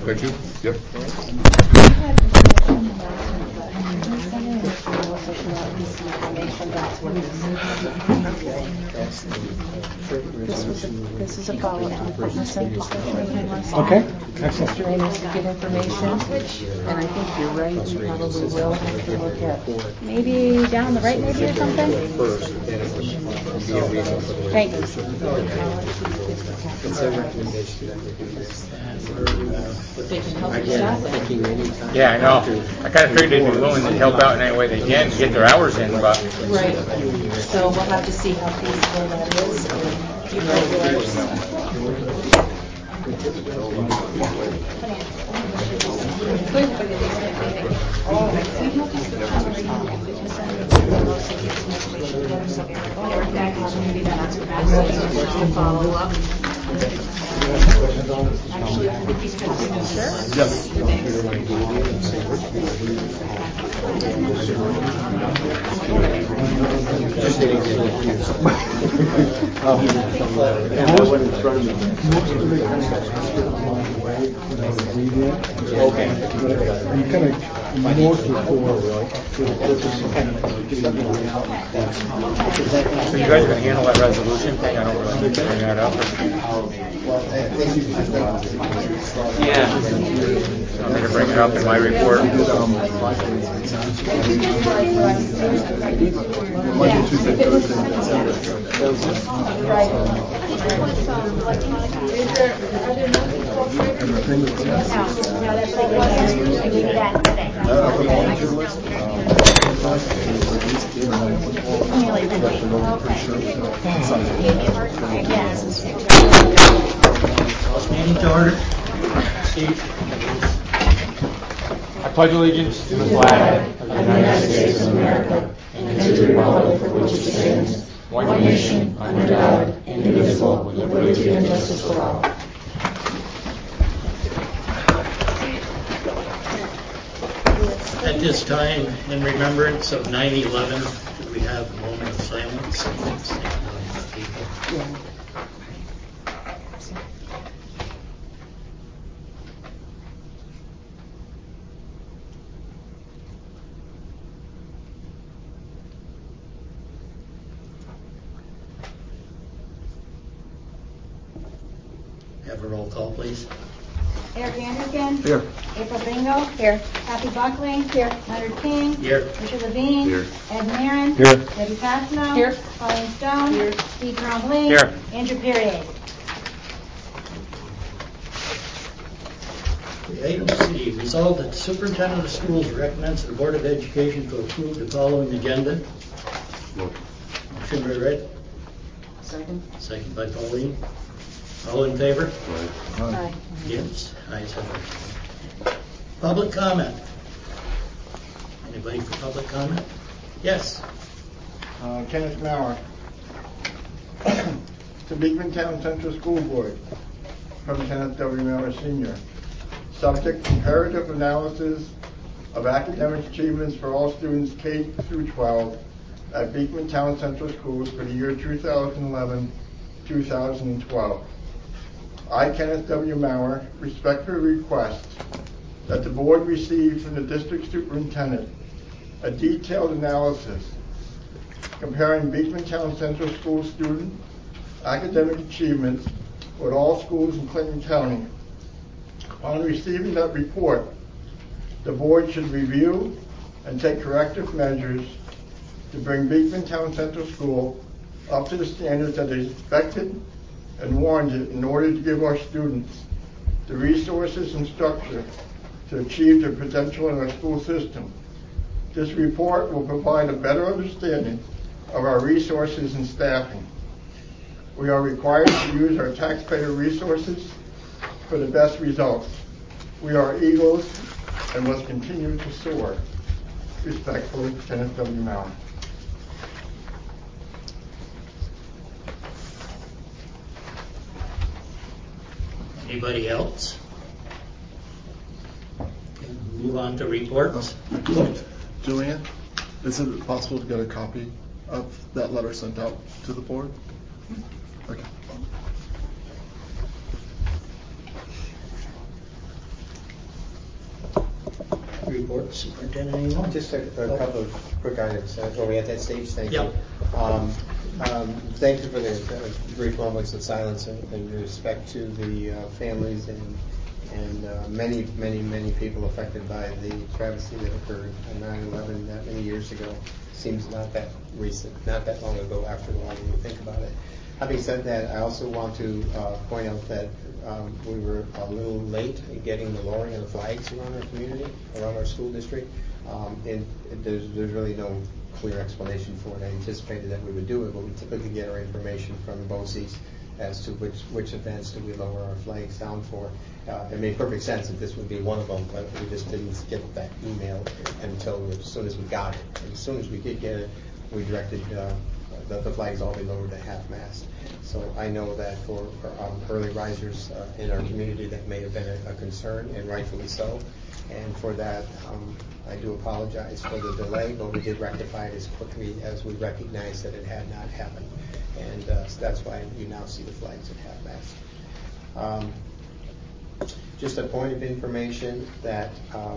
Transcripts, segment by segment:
Could you? Yep. This is a follow-up to the fitness center discussion we had last Okay. time. Excellent. Mr. Ray needs to get information, and I think you're right, we probably will have to look at Maybe down the right, maybe, or something? Thanks. It's a recommendation that we do this. they can help you stop it. Thinking anytime. Yeah, I know. I kind of figured they'd be willing to help out in any way they can to get their hours in, but Right. So we'll have to see how feasible that is. Keep that yours. Follow up. Actually, if he's going to sure. Just getting Okay. You kind of morph it forward. so you guys are going to handle that resolution thing? I don't really need to bring that up. Yeah. I'm going to bring it up in my report. Standing to order. Steve. I pledge allegiance to the flag of the United States of America and to the republic for which it stands, one nation, under God, indivisible, with liberty and justice for all. At this time, in remembrance of 9/11, could we have a moment of silence? Thank people. Have a roll call, please. Eric Anderson. Here. April Bingo. Here. Kathy Buckley. Here. Leonard King. Here. Richard Levine. Here. Ed Marin. Here. Debbie Passano. Here. Pauline Stone. Here. Steve Trombley. Here. Andrew Perrier. Item C, resolved that the superintendent of schools recommends the Board of Education to approve the following agenda. Motion by Red, Second. second by Pauline. All in favor? Aye. Against? Ayes have it. Public comment. Anybody for public comment? Yes. Kenneth Mauer, to Beekman Town Central School Board, from Kenneth W. Mauer Sr. Subject: comparative analysis of academic achievements for all students K through 12 at Beekman Town Central Schools for the year 2011-2012. I, Kenneth W. Mauer, respectfully request that the board receive from the district superintendent a detailed analysis comparing Beekman Town Central School student academic achievements with all schools in Clinton County. On receiving that report, the board should review and take corrective measures to bring Beekman Town Central School up to the standards that is expected and warranted in order to give our students the resources and structure to achieve their potential in our school system. This report will provide a better understanding of our resources and staffing. We are required to use our taxpayer resources for the best results. We are eagles and must continue to soar. Respectfully, Kenneth W. Mauer. Anybody else? Okay, move on to reports. Joanne, is it possible to get a copy of that letter sent out to the board? Okay. report. Superintendent, anyone? Just a couple of quick items. Are we at that stage? Thank Yep. you. Thank you for the brief moments of silence in respect to the families and many people affected by the travesty that occurred on 9/11 that many years ago. Seems not that recent, not that long ago after all when you think about it. Having said that, I also want to point out that we were a little late in getting the lowering of the flags around our community, around our school district. And there's really no clear explanation for it. I anticipated that we would do it, but we typically get our information from BOCES as to which events do we lower our flags down for. It made perfect sense that this would be one of them, but we just didn't get that email until as soon as we got it. And as soon as we did get it, we directed that the flags all be lowered to half-mast. So I know that for early risers in our community that may have been a concern, and rightfully so. And for that, I do apologize for the delay, but we did rectify it as quickly as we recognized that it had not happened. And so that's why you now see the flags at half-mast. Just a point of information that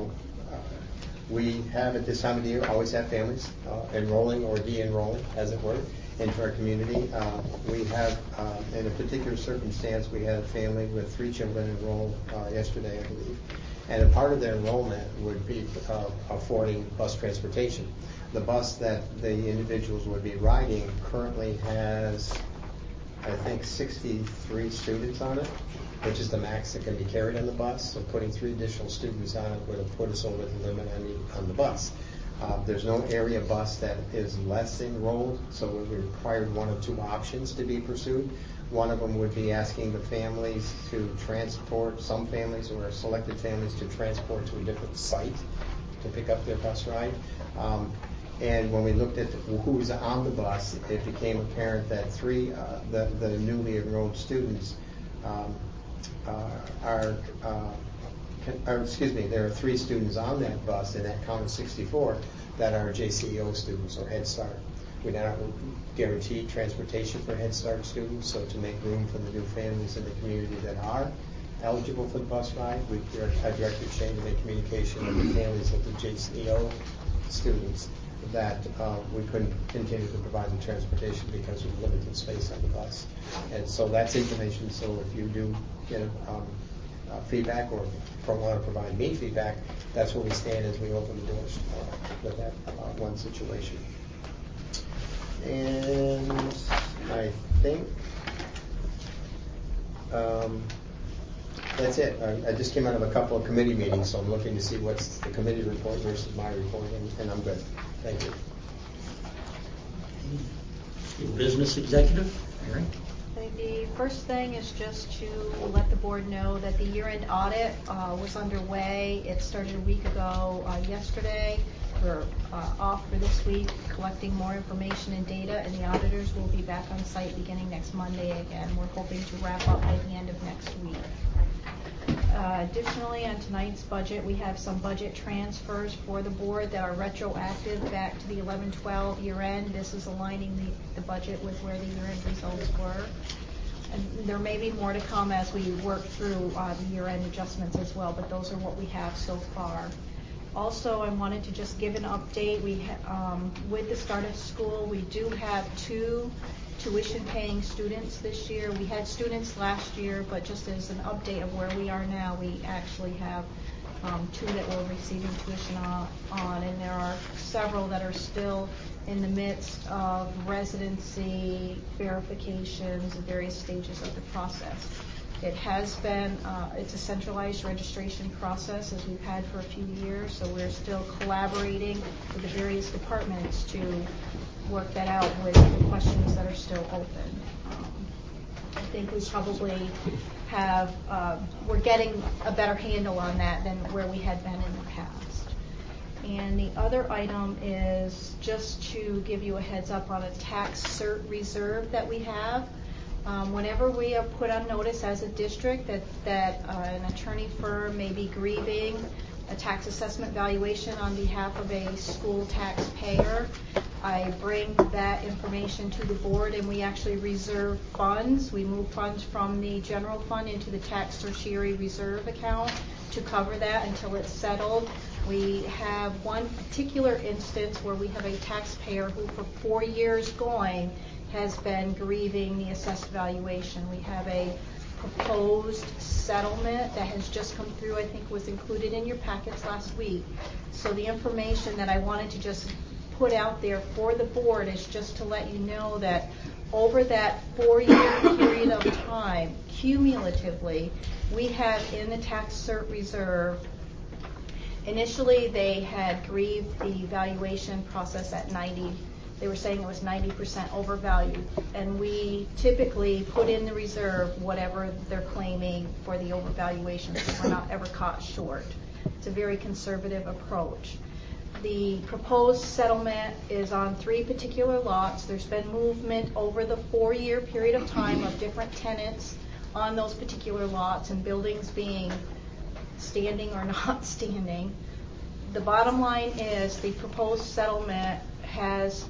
we have at this time of the year, always have families enrolling or de-enrolling, as it were, into our community. We have, in a particular circumstance, we had a family with 3 children enrolled yesterday, I believe. And a part of their enrollment would be affording bus transportation. The bus that the individuals would be riding currently has, I think, 63 students on it, which is the max that can be carried on the bus. So putting 3 additional students on it would have put us over the limit on the bus. There's no area bus that is less enrolled, so we required 1 of 2 options to be pursued. One of them would be asking the families to transport, some families or selected families to transport to a different site to pick up their bus ride. And when we looked at who was on the bus, it became apparent that 3, the newly enrolled students there are 3 students on that bus, and that count of 64 that are JCEO students or Head Start. We now guarantee transportation for Head Start students, so to make room for the new families in the community that are eligible for the bus ride, I directed Shane to make communication with the families of the JCEO students that we couldn't continue to provide the transportation because of limited space on the bus. And so that's information, so if you do get feedback or want to provide me feedback, that's where we stand as we open the doors with that one situation. And I think that's it. I just came out of a couple of committee meetings, so I'm looking to see what's the committee report versus my report, and I'm good. Thank you. Business executive, Mary? The first thing is just to let the board know that the year-end audit was underway. It started a week ago yesterday. We're off for this week collecting more information and data, and the auditors will be back on site beginning next Monday again. We're hoping to wrap up by the end of next week. Additionally, on tonight's budget, we have some budget transfers for the board that are retroactive back to the 11-12 year end. This is aligning the budget with where the year-end results were. And there may be more to come as we work through the year-end adjustments as well, but those are what we have so far. Also, I wanted to just give an update. With the start of school, we do have 2 tuition-paying students this year. We had students last year, but just as an update of where we are now, we actually have 2 that we're receiving tuition on, and there are several that are still in the midst of residency verifications at various stages of the process. It has been, it's a centralized registration process as we've had for a few years, so we're still collaborating with the various departments to work that out with the questions that are still open. I think we probably have, we're getting a better handle on that than where we had been in the past. And the other item is just to give you a heads up on a tax cert reserve that we have. Whenever we are put on notice as a district that an attorney firm may be grieving a tax assessment valuation on behalf of a school taxpayer, I bring that information to the board, and we actually reserve funds. We move funds from the general fund into the tax certiorari reserve account to cover that until it's settled. We have one particular instance where we have a taxpayer who for 4 years going has been grieving the assessed valuation. We have a proposed settlement that has just come through, I think was included in your packets last week. So the information that I wanted to just put out there for the board is just to let you know that over that 4-year period of time, cumulatively, we have in the tax cert reserve, initially they had grieved the valuation process at 90. They were saying it was 90% overvalued, and we typically put in the reserve whatever they're claiming for the overvaluation, so we're not ever caught short. It's a very conservative approach. The proposed settlement is on 3 particular lots. There's been movement over the 4-year period of time of different tenants on those particular lots and buildings being standing or not standing. The bottom line is the proposed settlement has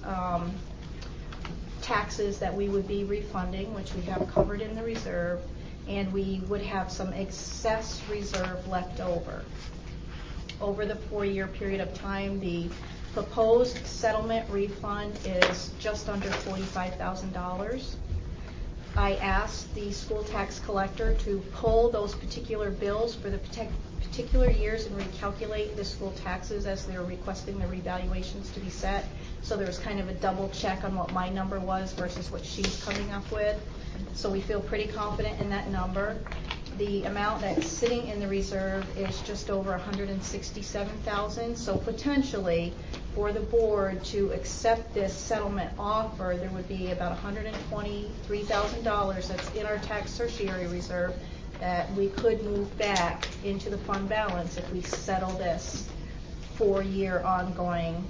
taxes that we would be refunding, which we have covered in the reserve, and we would have some excess reserve left over. Over the 4-year period of time, the proposed settlement refund is just under $45,000. I asked the school tax collector to pull those particular bills for the particular years and recalculate the school taxes as they're requesting the revaluations to be set. So there was kind of a double check on what my number was versus what she's coming up with. So we feel pretty confident in that number. The amount that's sitting in the reserve is just over $167,000. So potentially, for the board to accept this settlement offer, there would be about $123,000 that's in our tax certiorari reserve that we could move back into the fund balance if we settle this 4-year ongoing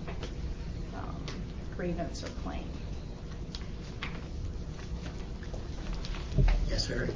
grievance or claim. Yes, sir.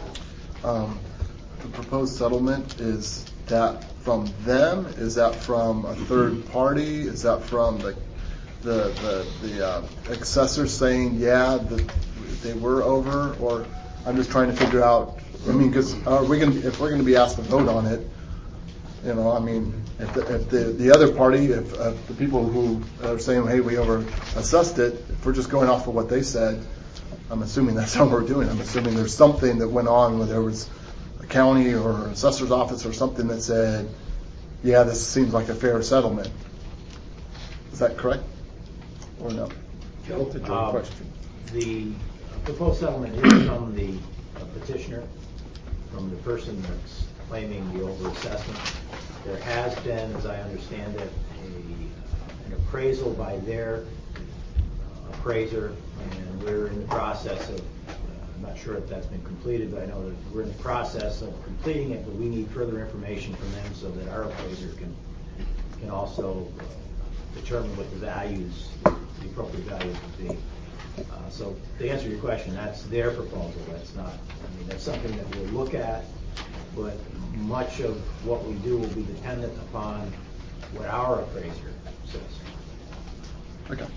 The proposed settlement, is that from them? Is that from a third party? Is that from the assessor saying, yeah, they were over? Or I'm just trying to figure out, I mean, because if we're going to be asked to vote on it, you know, I mean, if the other party, if the people who are saying, hey, we over assessed it, if we're just going off of what they said, I'm assuming that's how we're doing. I'm assuming there's something that went on where there was a county or an assessor's office or something that said, yeah, this seems like a fair settlement. Is that correct? Or no? That's a joint question. The proposed settlement is from the petitioner, from the person that's claiming the over-assessment. There has been, as I understand it, an appraisal by their appraiser, and we're in the process of, I'm not sure if that's been completed, but I know that we're in the process of completing it, but we need further information from them so that our appraiser can also determine what the values, the appropriate values would be. So to answer your question, that's their proposal. That's not, I mean, that's something that we'll look at, but much of what we do will be dependent upon what our appraiser says. Okay.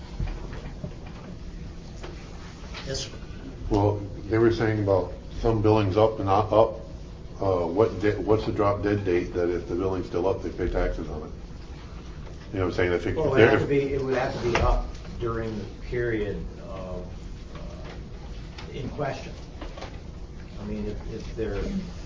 Yes, sir. Well, they were saying about some buildings up and not up. What's the drop dead date that if the building's still up, they pay taxes on it? You know what I'm saying? I think well, it would have to be up during the period of in question. I mean, if they're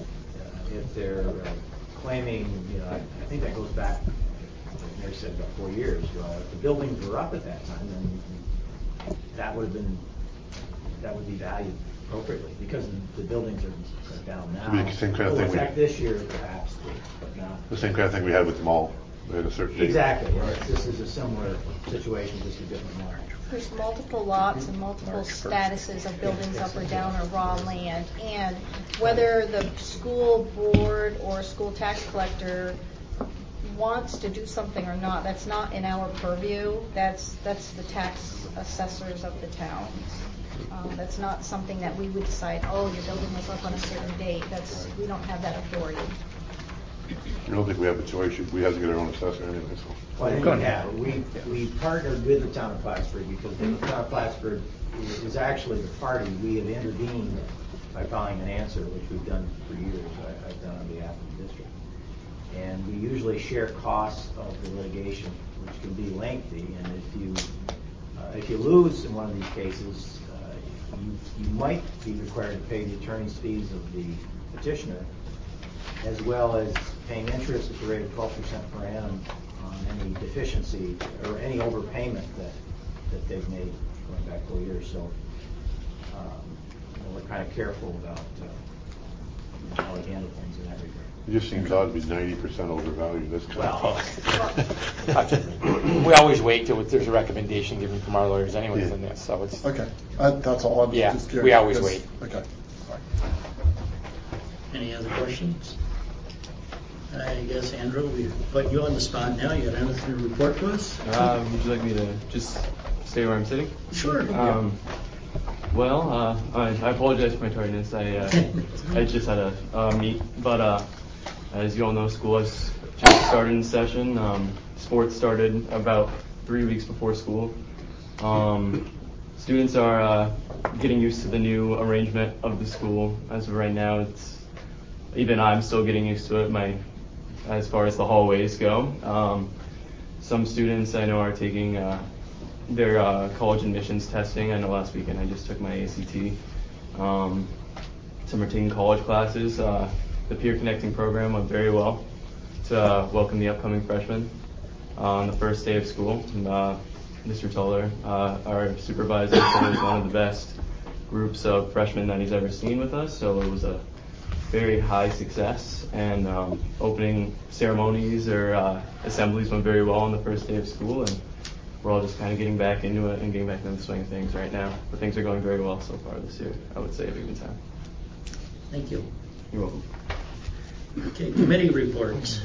claiming, you know, I think that goes back, as Mary said, about 4 years. Well, if the buildings were up at that time, then that would be valued appropriately because the buildings are down now. The same kind of thing. In fact, this year perhaps, but not. The same kind of thing we had with the mall. We had a certain date. Exactly. This is a similar situation, just a bit more. There's multiple lots and multiple statuses of buildings up or down or raw land, and whether the school board or school tax collector wants to do something or not, that's not in our purview. That's the tax assessors of the town. That's not something that we would decide, oh, your building was up on a certain date. We don't have that authority. I don't think we have a choice. We have to get our own assessor anyway. So. Well, I think we have. We partnered with the town of Plattsburgh because the town of Plattsburgh is actually the party. We have intervened by filing an answer, which we've done for years. I've done on behalf of the district. And we usually share costs of the litigation, which can be lengthy. And if you lose in one of these cases, you might be required to pay the attorney's fees of the petitioner, as well as paying interest at the rate of 12% per annum on any deficiency or any overpayment that they've made going back 4 years. So we're kind of careful about how we handle things in that regard. It just seems odd to be 90% overvalued this kind Well, we always wait till there's a recommendation given from our lawyers anyways on this, so it's... Okay, that's all. I was Yeah, just curious. we always wait. Okay. Any other questions? I guess, Andrew, we put you on the spot now. You got anything to report to us? Would you like me to just stay where I'm sitting? Sure. Well, I apologize for my tardiness. I just had a meet, but as you all know, school has just started in session. Sports started about 3 weeks before school. Students are getting used to the new arrangement of the school. As of right now, even I'm still getting used to it. As far as the hallways go, some students I know are taking their college admissions testing. I know last weekend I just took my ACT. Some are taking college classes. The peer connecting program went very well to welcome the upcoming freshmen on the first day of school. Mr. Toller, our supervisor, said it was one of the best groups of freshmen that he's ever seen with us. So it was a very high success, and opening ceremonies or assemblies went very well on the first day of school, and we're all just kind of getting back into it and getting back into the swing of things right now. But things are going very well so far this year, I would say, at Eventown. Thank you. You're welcome. Okay, committee reports.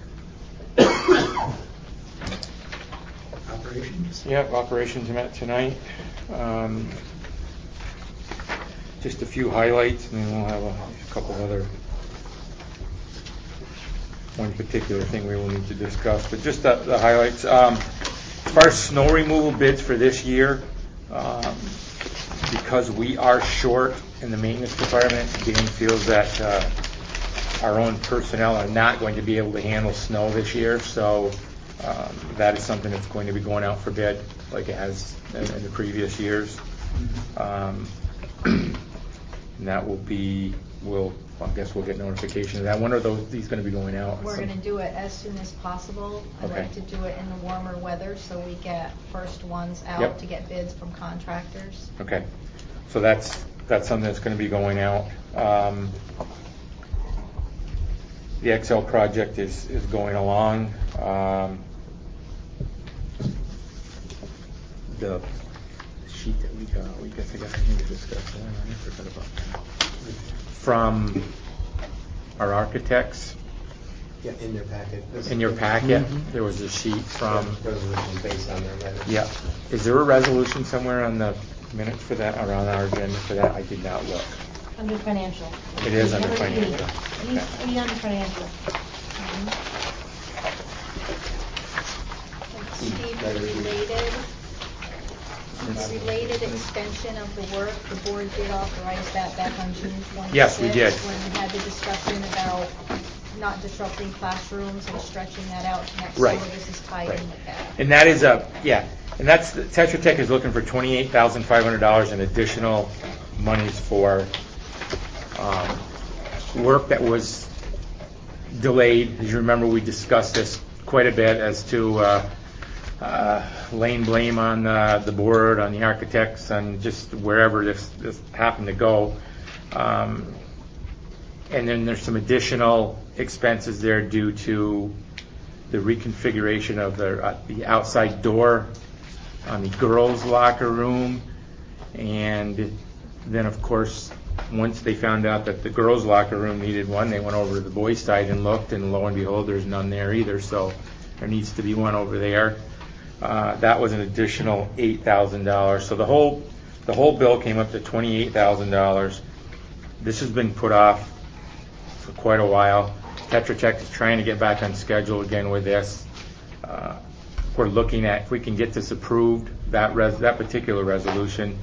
Operations? Yep, operations met tonight. Just a few highlights, and then we'll have a couple other, one particular thing we will need to discuss, but just the highlights. As far as snow removal bids for this year, because we are short in the maintenance department, Dan feels that our own personnel are not going to be able to handle snow this year, so that is something that's going to be going out for bid like it has in the previous years. And that will be, I guess we'll get notification of that. When are these going to be going out? We're going to do it as soon as possible. I'd Okay. like to do it in the warmer weather so we get first ones out Yep. to get bids from contractors. Okay, so that's something that's going to be going out. The XL project is going along. The sheet that we got, I need to discuss that. I forgot about that. From our architects. Yeah, in their packet. In your packet, there was a sheet from. Resolution based on their letter. Yeah. Is there a resolution somewhere on the minutes for that, or on our agenda for that? I did not look. Under financial. It is under financial. Be under financial. Steve, the related extension of the work, the board did authorize that back on June 26th. Yes, we did. When we had the discussion about not disrupting classrooms and stretching that out to next Right. summer. This is tied in with that. And that is and that's Tetra Tech is looking for $28,500 in additional monies for work that was delayed. As you remember, we discussed this quite a bit as to laying blame on the board, on the architects, and just wherever this happened to go. And then there's some additional expenses there due to the reconfiguration of the outside door on the girls' locker room. And then, of course, once they found out that the girls' locker room needed one, they went over to the boys' side and looked, and lo and behold, there's none there either. So there needs to be one over there. That was an additional $8,000. So the whole bill came up to $28,000. This has been put off for quite a while. Tetra Tech is trying to get back on schedule again with this. We're looking at if we can get this approved, that particular resolution.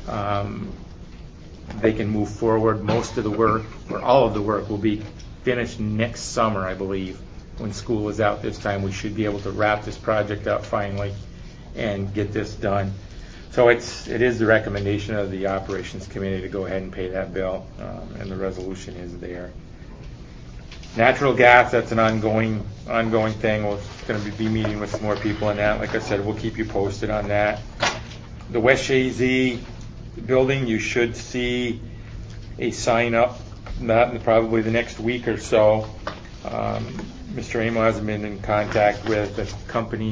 They can move forward. Most of the work, or all of the work, will be finished next summer, I believe. when school is out this time, we should be able to wrap this project up finally and get this done. So it is the recommendation of the operations committee to go ahead and pay that bill, and the resolution is there. Natural gas, that's an ongoing thing. We're going to be meeting with some more people on that. Like I said, we'll keep you posted on that. The West Shazy building, you should see a sign up that in probably the next week or so. Mr. Amo has been in contact with the company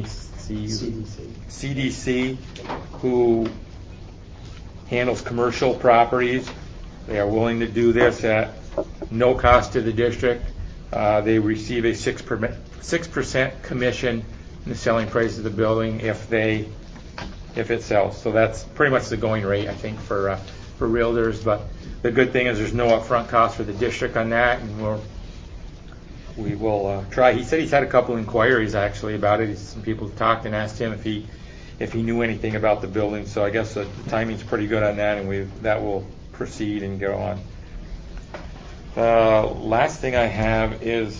CDC, who handles commercial properties. They are willing to do this at no cost to the district. They receive a 6% commission in the selling price of the building if it sells. So that's pretty much the going rate, I think, for realtors. But the good thing is there's no upfront cost for the district on that, and we will try. He said he's had a couple inquiries actually about it. Some people talked and asked him if he knew anything about the building. So I guess the timing's pretty good on that, and that will proceed and go on. Last thing I have is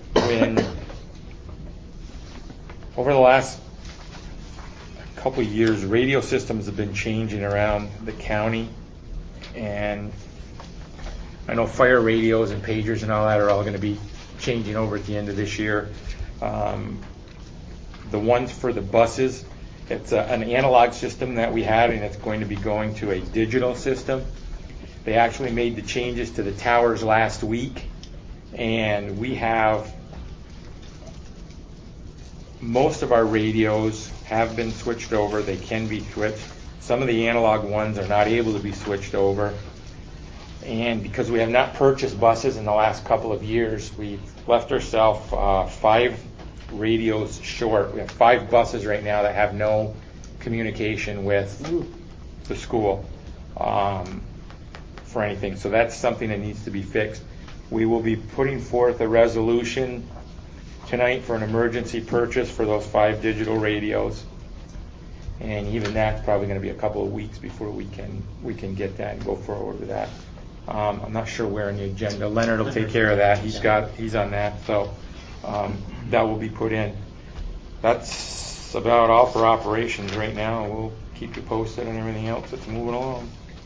over the last couple of years, radio systems have been changing around the county, and I know fire radios and pagers and all that are all going to be changing over at the end of this year. The ones for the buses, it's an analog system that we had, and it's going to be going to a digital system. They actually made the changes to the towers last week, and we have most of our radios have been switched over. They can be switched. Some of the analog ones are not able to be switched over. And because we have not purchased buses in the last couple of years, we've left ourselves 5 radios short. We have 5 buses right now that have no communication with the school for anything. So that's something that needs to be fixed. We will be putting forth a resolution tonight for an emergency purchase for those 5 digital radios. And even that's probably going to be a couple of weeks before we can get that and go forward with that. I'm not sure where in the agenda. Leonard will take care of that. He's on that, so that will be put in. That's about all for operations right now. We'll keep you posted on everything else that's moving along.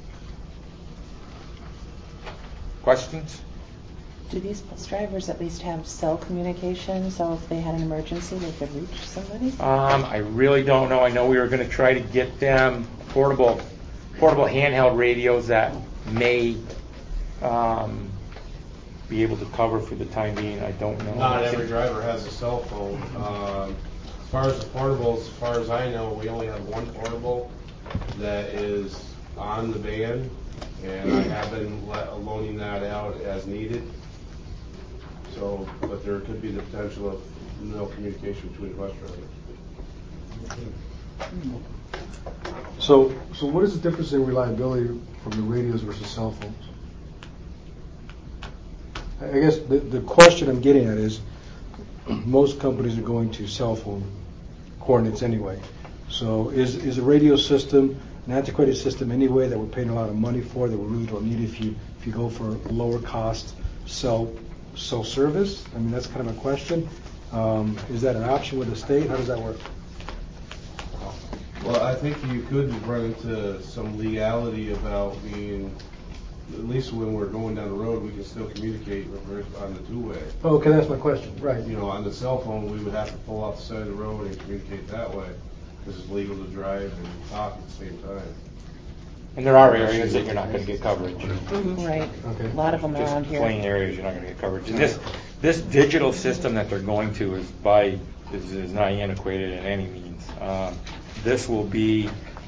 Questions? Do these bus drivers at least have cell communication, so if they had an emergency they could reach somebody? I really don't know. I know we were going to try to get them portable handheld radios that may be able to cover for the time being. I don't know. Not every driver has a cell phone. As far as the portables, as far as I know, we only have one portable that is on the van, and I have been loaning that out as needed. So, but there could be the potential of no communication between the bus drivers. So what is the difference in reliability from the radios versus cell phones? I guess the question I'm getting at is most companies are going to cell phone coordinates anyway. So is a radio system an antiquated system anyway that we're paying a lot of money for that we really don't need if you go for lower cost cell service? I mean, that's kind of a question. Is that an option with the state? How does that work? Well, I think you could run into some legality about being, at least when we're going down the road, we can still communicate on the two-way. Oh, okay, that's my question. Right. You know, on the cell phone, we would have to pull off the side of the road and communicate that way because it's legal to drive and talk at the same time. And there are areas that you're not going to get coverage. Mm-hmm. Right. Okay. A lot of them around here. Plain areas you're not going to get coverage. And this digital system that they're going to is not antiquated in any means. This will be,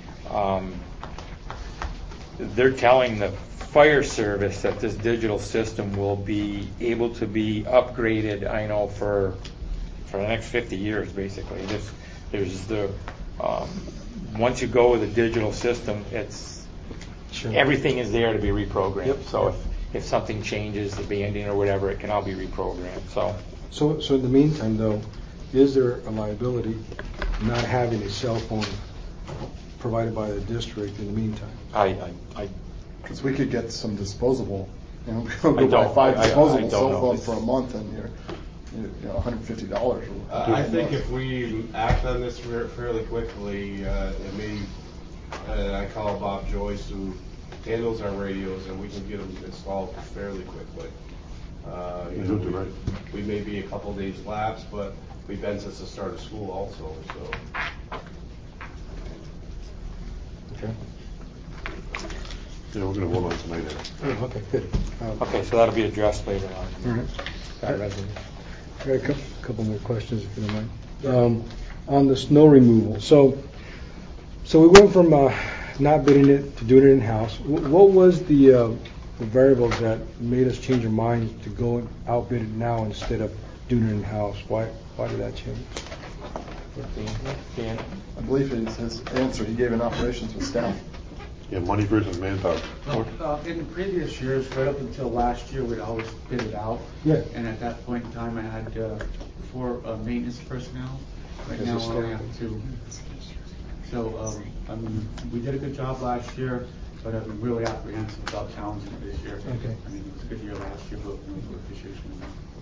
they're telling the fire service that this digital system will be able to be upgraded, I know, for the next 50 years, basically. Once you go with a digital system, everything is there to be reprogrammed. Yep. So if something changes, the banding or whatever, it can all be reprogrammed. So in the meantime, though, is there a liability not having a cell phone provided by the district in the meantime? Because we could get some disposable, go buy 5 disposable cell phones for a month, and $150. I think if we act on this fairly quickly, it may, I call Bob Joyce, who handles our radios, and we can get them installed fairly quickly. We may be a couple days lapse, but we've been since the start of school also, so. Okay. Yeah, we're going to vote on it tonight. Oh, okay, good. Okay, so that'll be addressed later on. All right. That resolution. I got a couple more questions, if you don't mind. On the snow removal, so we went from not bidding it to doing it in-house. What was the variables that made us change our minds to go and outbid it now instead of doing it in-house? Why did that change? Dan? I believe his answer he gave in operations was staff. Yeah, money versus manpower. In previous years, right up until last year, we'd always bid it out. Yeah. And at that point in time, I had 4 maintenance personnel. Right now, I only have 2. So, we did a good job last year, but I'm really apprehensive about challenging it this year. Okay. I mean, it was a good year last year, but this year's going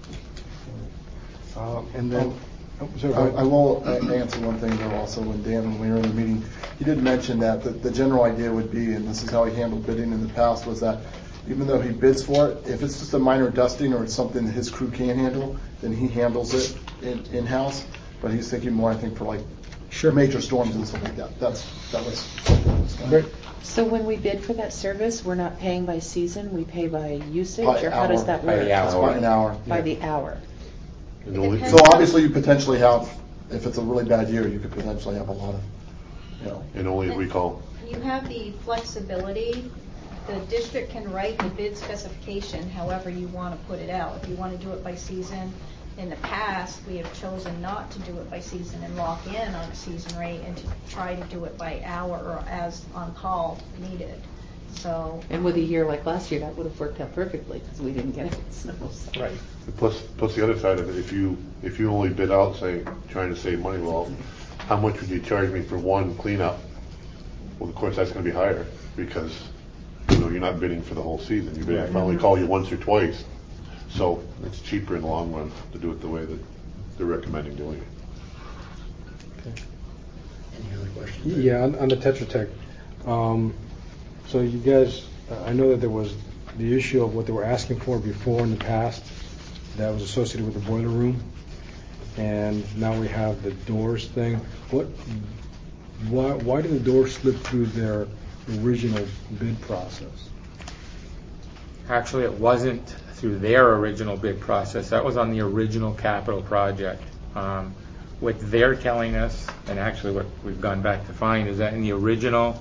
to And then, I will answer one thing though also when we were in the meeting, he did mention that the general idea would be, and this is how he handled bidding in the past, was that even though he bids for it, if it's just a minor dusting or it's something that his crew can handle, then he handles it in-house. But he's thinking more, I think, for like major storms and stuff like that. That was great. So when we bid for that service, we're not paying by season, we pay by usage, or how hour. does that work? By the hour. By an hour. By the hour. So obviously you potentially have, if it's a really bad year, you could potentially have a lot of, And only if we call. You have the flexibility. The district can write the bid specification however you want to put it out. If you want to do it by season, in the past, we have chosen not to do it by season and lock in on a season rate and to try to do it by hour or as on call needed. So. And with a year like last year, that would have worked out perfectly because we didn't get any snow. So. Right. Plus the other side of it, if you only bid out, say, trying to save money, well, how much would you charge me for one cleanup? Well, of course, that's going to be higher because you're not bidding for the whole season. You're bidding. If I only call you once or twice, so it's cheaper in the long run to do it the way that they're recommending doing it. Okay. Any other questions? Yeah, on the Tetra Tech. So you guys, I know that there was the issue of what they were asking for before in the past that was associated with the boiler room, and now we have the doors thing. Why did the doors slip through their original bid process? Actually, it wasn't through their original bid process. That was on the original capital project. What they're telling us, and actually what we've gone back to find, is that in the original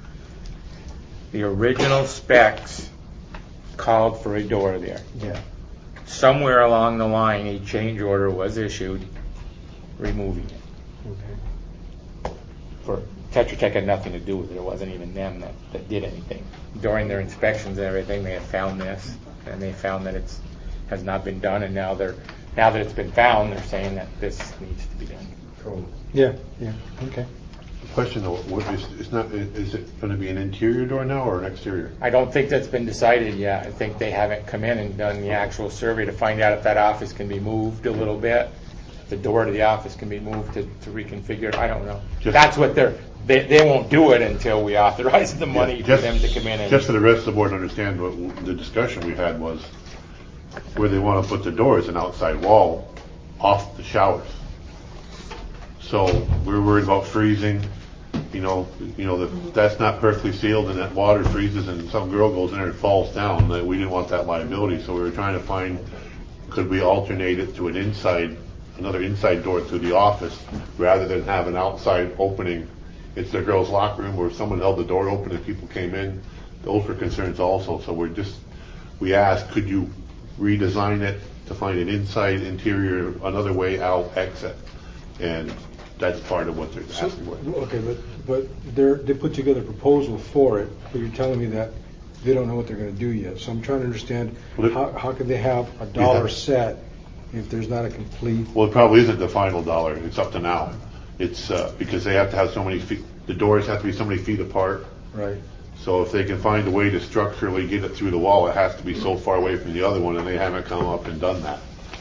specs called for a door there. Yeah. Somewhere along the line, a change order was issued removing it. Okay. For Tetra Tech had nothing to do with it. It wasn't even them that did anything. During their inspections and everything, they had found this, and they found that it has not been done. And now that it's been found, they're saying that this needs to be done. Cool. Yeah. Okay. The question though, is it going to be an interior door now or an exterior? I don't think that's been decided yet. I think they haven't come in and done the actual survey to find out if that office can be moved a little bit. The door to the office can be moved to reconfigure it. I don't know. That's what they won't do it until we authorize the money for them to come in. And just so the rest of the board understand what the discussion we had was, where they want to put the door is an outside wall off the showers. So we're worried about freezing. That's not perfectly sealed, and that water freezes, and some girl goes in there and falls down. We didn't want that liability, so we were trying to find, could we alternate it to another inside door through the office, rather than have an outside opening. It's the girls' locker room where someone held the door open and people came in. Those were concerns also. So we asked, could you redesign it to find an interior, another way out exit, and that's part of what they're asking for. Okay, but they put together a proposal for it, but you're telling me that they don't know what they're going to do yet. So I'm trying to understand how could they have a dollar set if there's not a complete. Well, it probably isn't the final dollar. It's up to now. It's because they have to have so many feet. The doors have to be so many feet apart. Right. So if they can find a way to structurally get it through the wall, it has to be so far away from the other one, and they haven't come up and done that.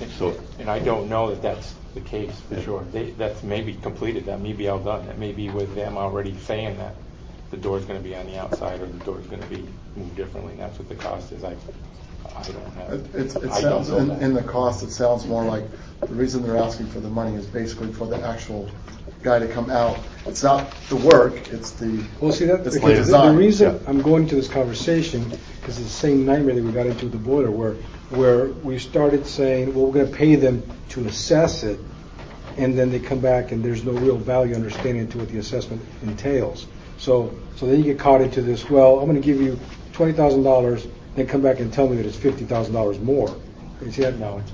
So- And I don't know that that's the case for sure. That's maybe completed, that may be all done, that may be with them already saying that the door's gonna be on the outside or the door's gonna be moved differently, and that's what the cost is. I don't have. It I don't sounds, know that. in the cost, it sounds more like the reason they're asking for the money is basically for the actual guy to come out. It's not the work, it's the. Well, see, it's okay, the design. reason I'm going to this conversation is the same nightmare that we got into with the boiler, where we started saying, well, we're going to pay them to assess it, and then they come back and there's no real value understanding to what the assessment entails. So then you get caught into this, well, I'm going to give you $20,000, then come back and tell me that it's $50,000 more. You see that? No,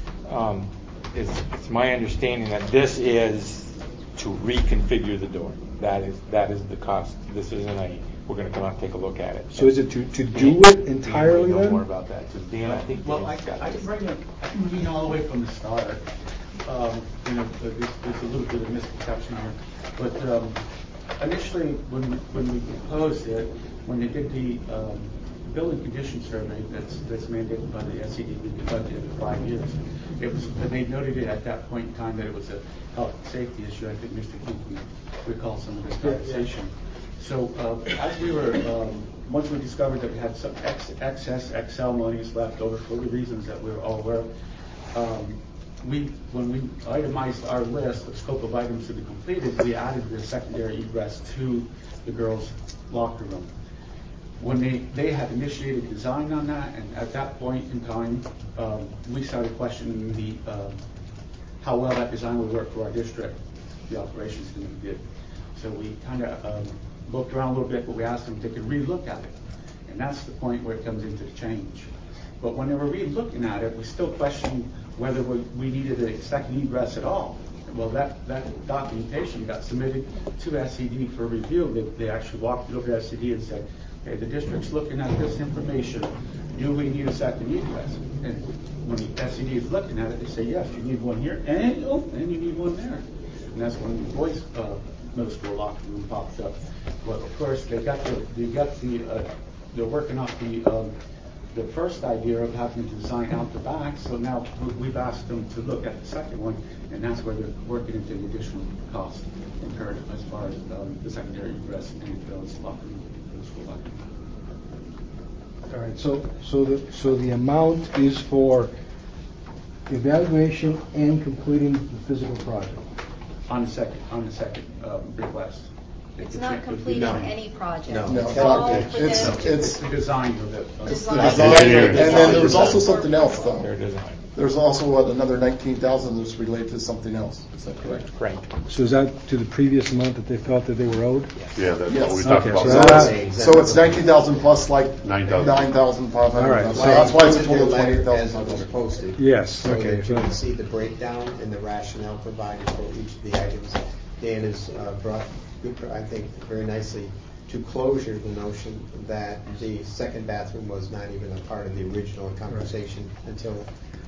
it's my understanding that this is to reconfigure the door. That is the cost. This isn't we're going to come out and take a look at it. So is it to do it entirely Dan might know then? more about that. So Dan, I think Well, Dan's got I this. can bring all the way from the start. There's a little bit of misconception here. But initially, when we proposed it, when they did the building condition survey that's mandated by the SED, we conducted it for 5 years. They noted it at that point in time that it was a health and safety issue. I think Mr. Keith can recall some of this conversation. So as we were, once we discovered that we had some excess Excel monies left over for the reasons that we were all aware of, when we itemized our list of scope of items to be completed, we added the secondary egress to the girls' locker room. When they had initiated design on that, and at that point in time, we started questioning how well that design would work for our district, the operations team did. So we kind of looked around a little bit, but we asked them if they could re-look at it. And that's the point where it comes into the change. But when they were re-looking at it, we still questioned whether we needed a second egress at all. Well, that documentation got submitted to SED for review. They actually walked it over to SED and said, okay, the district's looking at this information. Do we need a second egress? And when the SED is looking at it, they say, yes, you need one here, and you need one there. And that's when the boys' middle school locker room pops up. Well, of course, they're working off the first idea of having to design out the back. So now we've asked them to look at the second one, and that's where they're working into the additional cost incurred as far as the secondary egress and those locker room, middle school locker room. All right, so the amount is for evaluation and completing the physical project. On the second request. It's not completing any project. No, It's all it's for them to it's the design of it. It's the Design. design, Engineering. and then there was also something else Their though. design. There's also another 19,000 that's related to something else. Is that correct? Right. So is that to the previous amount that they felt that they were owed? Yeah, that's Yes. what we talked Okay, about. so that- So it's 19,000 plus like 9,000. 9,500. All right, So so- that's why it's a It's total of as it was 28,000. posted. Yes, So okay. that you can see the breakdown and the rationale provided for each of the items. Dan has brought, I think, very nicely to closure the notion that the second bathroom was not even a part of the original conversation until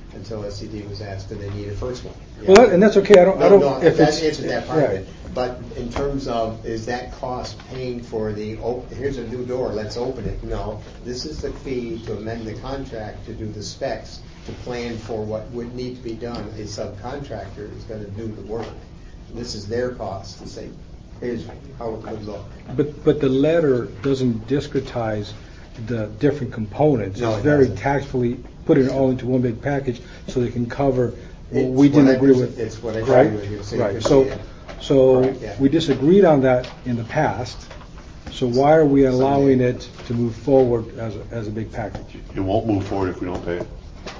SED was asked, do they need a first one? Well, and that's okay. I don't. No, If that it's answers that part of right. it. But in terms of, is that cost paying for here's a new door, let's open it? No, this is the fee to amend the contract to do the specs, to plan for what would need to be done. A subcontractor is going to do the work. This is their cost to say, here's how it would look. But the letter doesn't discretize the different components. No, It's it very doesn't. tactfully put it all into one big package so they can cover what It's we didn't what I agree pres- with. it's what I right? tried with you, so you Right. can So, see it. so Correct, yeah. we disagreed on that in the past. So why are we allowing it to move forward as a big package? It won't move forward if we don't pay it.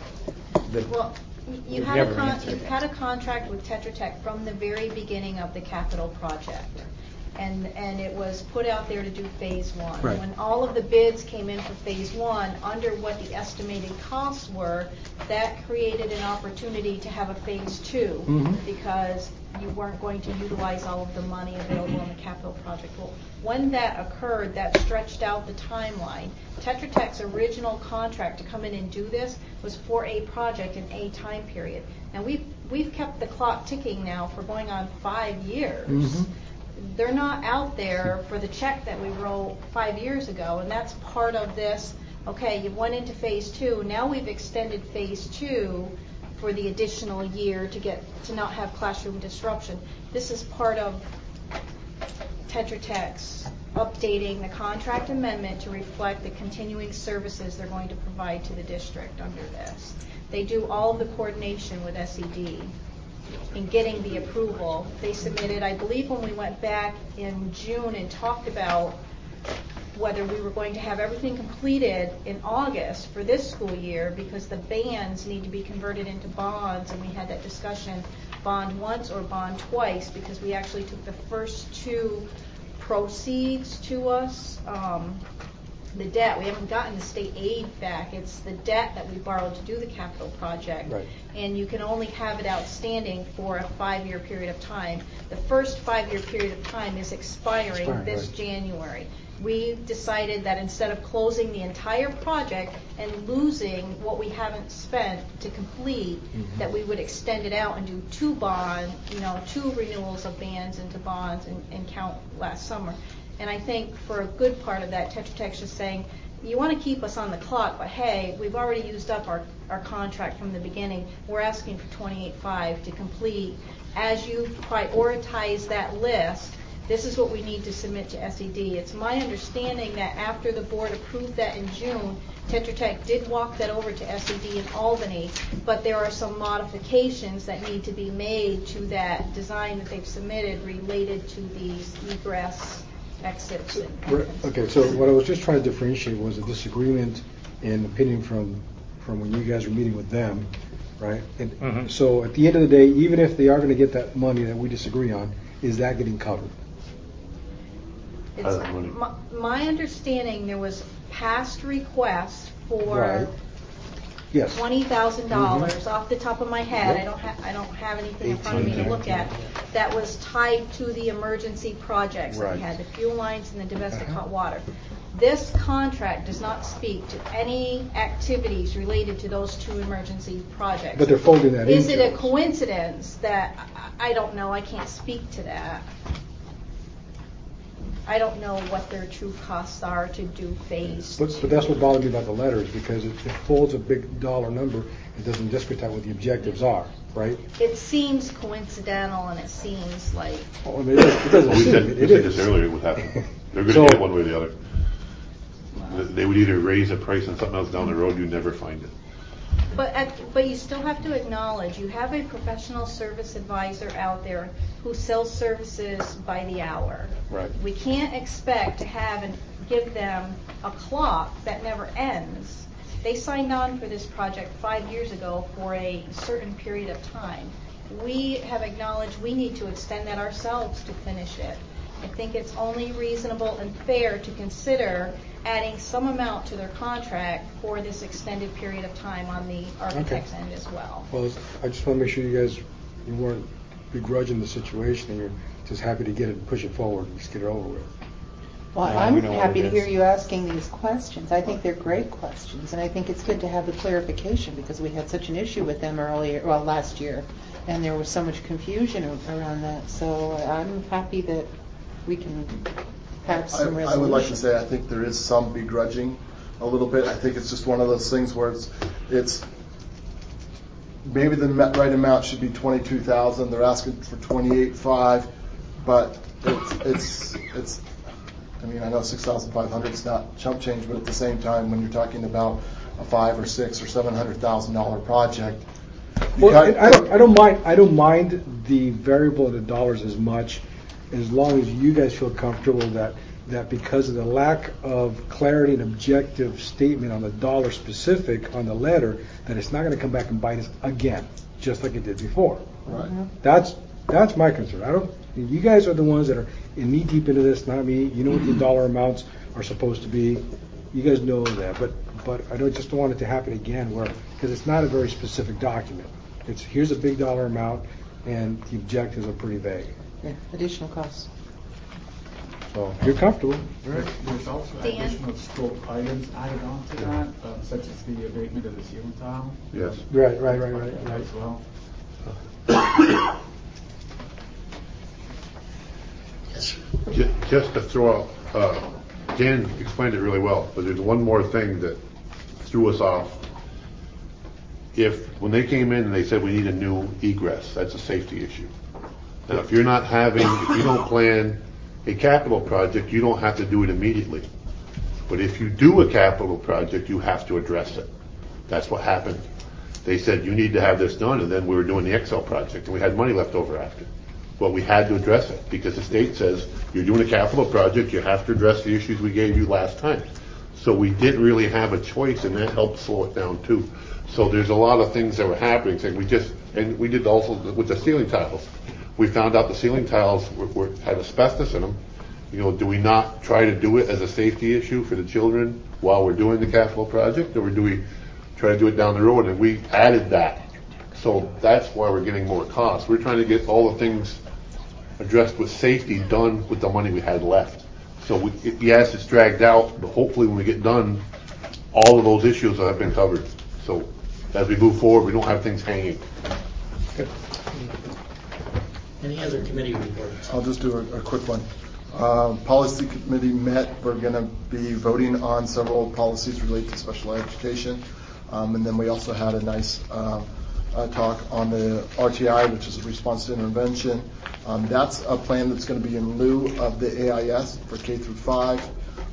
Well, you've never answered had that. a contract with Tetra Tech from the very beginning of the capital project. And it was put out there to do phase one. Right. When all of the bids came in for phase one, under what the estimated costs were, that created an opportunity to have a phase two, because you weren't going to utilize all of the money available in the capital project. Well, when that occurred, that stretched out the timeline. Tetra Tech's original contract to come in and do this was for a project in a time period. Now we've kept the clock ticking now for going on 5 years. They're not out there for the check that we wrote 5 years ago, and that's part of this. Okay, you went into phase two. Now we've extended phase two for the additional year to not have classroom disruption. This is part of Tetra Tech's updating the contract amendment to reflect the continuing services they're going to provide to the district under this. They do all of the coordination with SED in getting the approval. They submitted, I believe when we went back in June and talked about whether we were going to have everything completed in August for this school year because the bands need to be converted into bonds, and we had that discussion, bond once or bond twice, because we actually took the first two proceeds to us, the debt. We haven't gotten the state aid back. It's the debt that we borrowed to do the capital project. Right. And you can only have it outstanding for a 5-year period of time. The first 5-year period of time is expiring this right. January. We decided that instead of closing the entire project and losing what we haven't spent to complete, that we would extend it out and do 2 renewals of bands into bonds and count last summer. And I think for a good part of that, Tetra Tech's just saying, you want to keep us on the clock, but hey, we've already used up our contract from the beginning. We're asking for $28.5 to complete. As you prioritize that list, this is what we need to submit to SED. It's my understanding that after the board approved that in June, Tetra Tech did walk that over to SED in Albany, but there are some modifications that need to be made to that design that they've submitted related to these egress exits. Okay, so what I was just trying to differentiate was a disagreement in opinion from when you guys were meeting with them, right? And so at the end of the day, even if they are going to get that money that we disagree on, is that getting covered? My understanding, there was past requests for Yes. $20,000 off the top of my head. I don't have anything in front of me to look at. That was tied to the emergency projects that we had, the fuel lines and the domestic hot water. This contract does not speak to any activities related to those 2 emergency projects. But they're folding that in. Is it a coincidence that I don't know? I can't speak to that. I don't know what their true costs are to do phase 2. But that's what bothered me about the letters, because it folds a big dollar number. It doesn't discredit what the objectives are, right? It seems coincidental, and it seems like... Oh, I mean, it doesn't we seem said it this is. earlier, it would happen. They're going to get it one way or the other. They would either raise the price on something else down the road, you never find it. But you still have to acknowledge you have a professional service advisor out there who sells services by the hour. Right. We can't expect to have and give them a clock that never ends. They signed on for this project 5 years ago for a certain period of time. We have acknowledged we need to extend that ourselves to finish it. I think it's only reasonable and fair to consider adding some amount to their contract for this extended period of time on the architect's end as well. Well, I just want to make sure you weren't begrudging the situation and you're just happy to get it and push it forward and just get it over with. Well, I'm happy to hear you asking these questions. I think they're great questions, and I think it's good to have the clarification because we had such an issue with them last year, and there was so much confusion around that. So I'm happy that we can have some resolution. I would like to say I think there is some begrudging a little bit. I think it's just one of those things where it's maybe the right amount should be $22,000. They're asking for $28,500, but it's. I mean, I know $6,500 is not chump change, but at the same time, when you're talking about a $500,000 or $600,000 or $700,000 project, I don't mind the variable in the dollars as much, as long as you guys feel comfortable that because of the lack of clarity and objective statement on the dollar specific on the letter, that it's not going to come back and bite us again, just like it did before. Right. That's my concern. You guys are the ones that are knee deep into this, not me. You know what the dollar amounts are supposed to be. You guys know that, but I just don't want it to happen again, because it's not a very specific document. It's here's a big dollar amount, and the objectives are pretty vague. Yeah, additional costs. So if you're comfortable. Right. There's also additional scope items added on to that, such as the abatement of the ceiling tile. Yes. Right. As well. Just to throw out, Dan explained it really well, but there's one more thing that threw us off. when they came in and they said we need a new egress, that's a safety issue. Now, if you don't plan a capital project, you don't have to do it immediately. But if you do a capital project, you have to address it. That's what happened. They said you need to have this done, and then we were doing the Excel project, and we had money left over after. Well, we had to address it because the state says you're doing a capital project, you have to address the issues we gave you last time. So we didn't really have a choice, and that helped slow it down too. So there's a lot of things that were happening. And we did also with the ceiling tiles. We found out the ceiling tiles had asbestos in them. Do we not try to do it as a safety issue for the children while we're doing the capital project, or do we try to do it down the road? And we added that. So that's why we're getting more costs. We're trying to get all the things addressed with safety done with the money we had left. So yes, it's dragged out, but hopefully when we get done, all of those issues will have been covered. So as we move forward, we don't have things hanging. Good. Any other committee reports? I'll just do a quick one. Policy committee met. We're going to be voting on several policies related to special education. And then we also had a nice talk on the RTI, which is response to intervention. That's a plan that's going to be in lieu of the AIS for K through 5.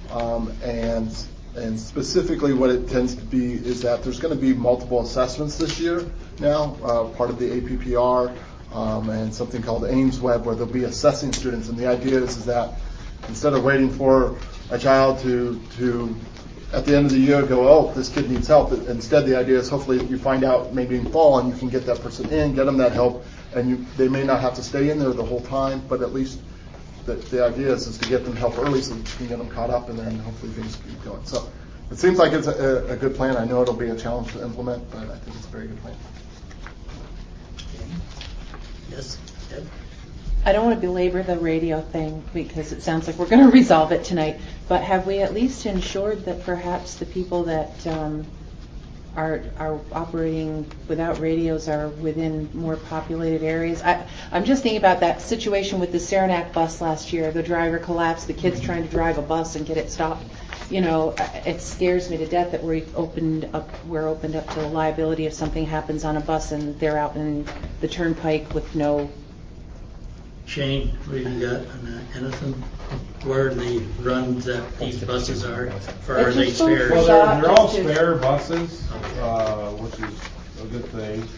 And specifically what it tends to be is that there's going to be multiple assessments this year now, part of the APPR, and something called Ames Web, where they'll be assessing students. And the idea is that instead of waiting for a child to at the end of the year go, oh, this kid needs help, instead the idea is hopefully you find out maybe in fall and you can get that person in, get them that help, and they may not have to stay in there the whole time, but at least the idea is to get them help early so that you can get them caught up, and then hopefully things keep going. So it seems like it's a good plan. I know it'll be a challenge to implement, but I think it's a very good plan. Yes, Deb? I don't want to belabor the radio thing because it sounds like we're going to resolve it tonight, but have we at least ensured that perhaps the people that are operating without radios are within more populated areas? I'm just thinking about that situation with the Saranac bus last year. The driver collapsed, the kid's trying to drive a bus and get it stopped. It scares me to death that we're opened up to the liability if something happens on a bus and they're out in the turnpike with no. Shane, what have you got on that? Anything? Where are the runs that these buses are? Or are they spares? Well, they're all spare buses, which is a good thing.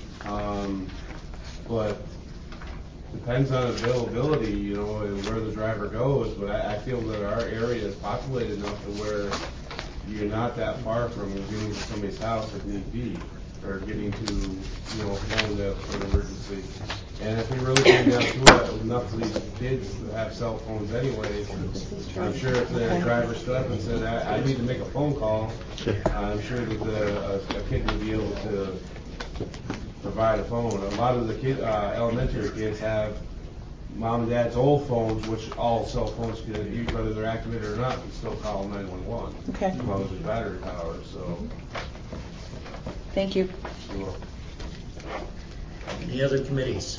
But depends on availability, and where the driver goes. But I feel that our area is populated enough to where you're not that far from getting to somebody's house if need be, or getting to, home for an emergency. And if we really came down to it, enough of these kids that have cell phones anyway, I'm sure if the driver stood up and said, I need to make a phone call, I'm sure that a kid would be able to provide a phone. A lot of the elementary kids have mom and dad's old phones, which all cell phones can, whether they're activated or not, can still call 911. Okay. As long as there's battery power. So. Thank you. Any other committees?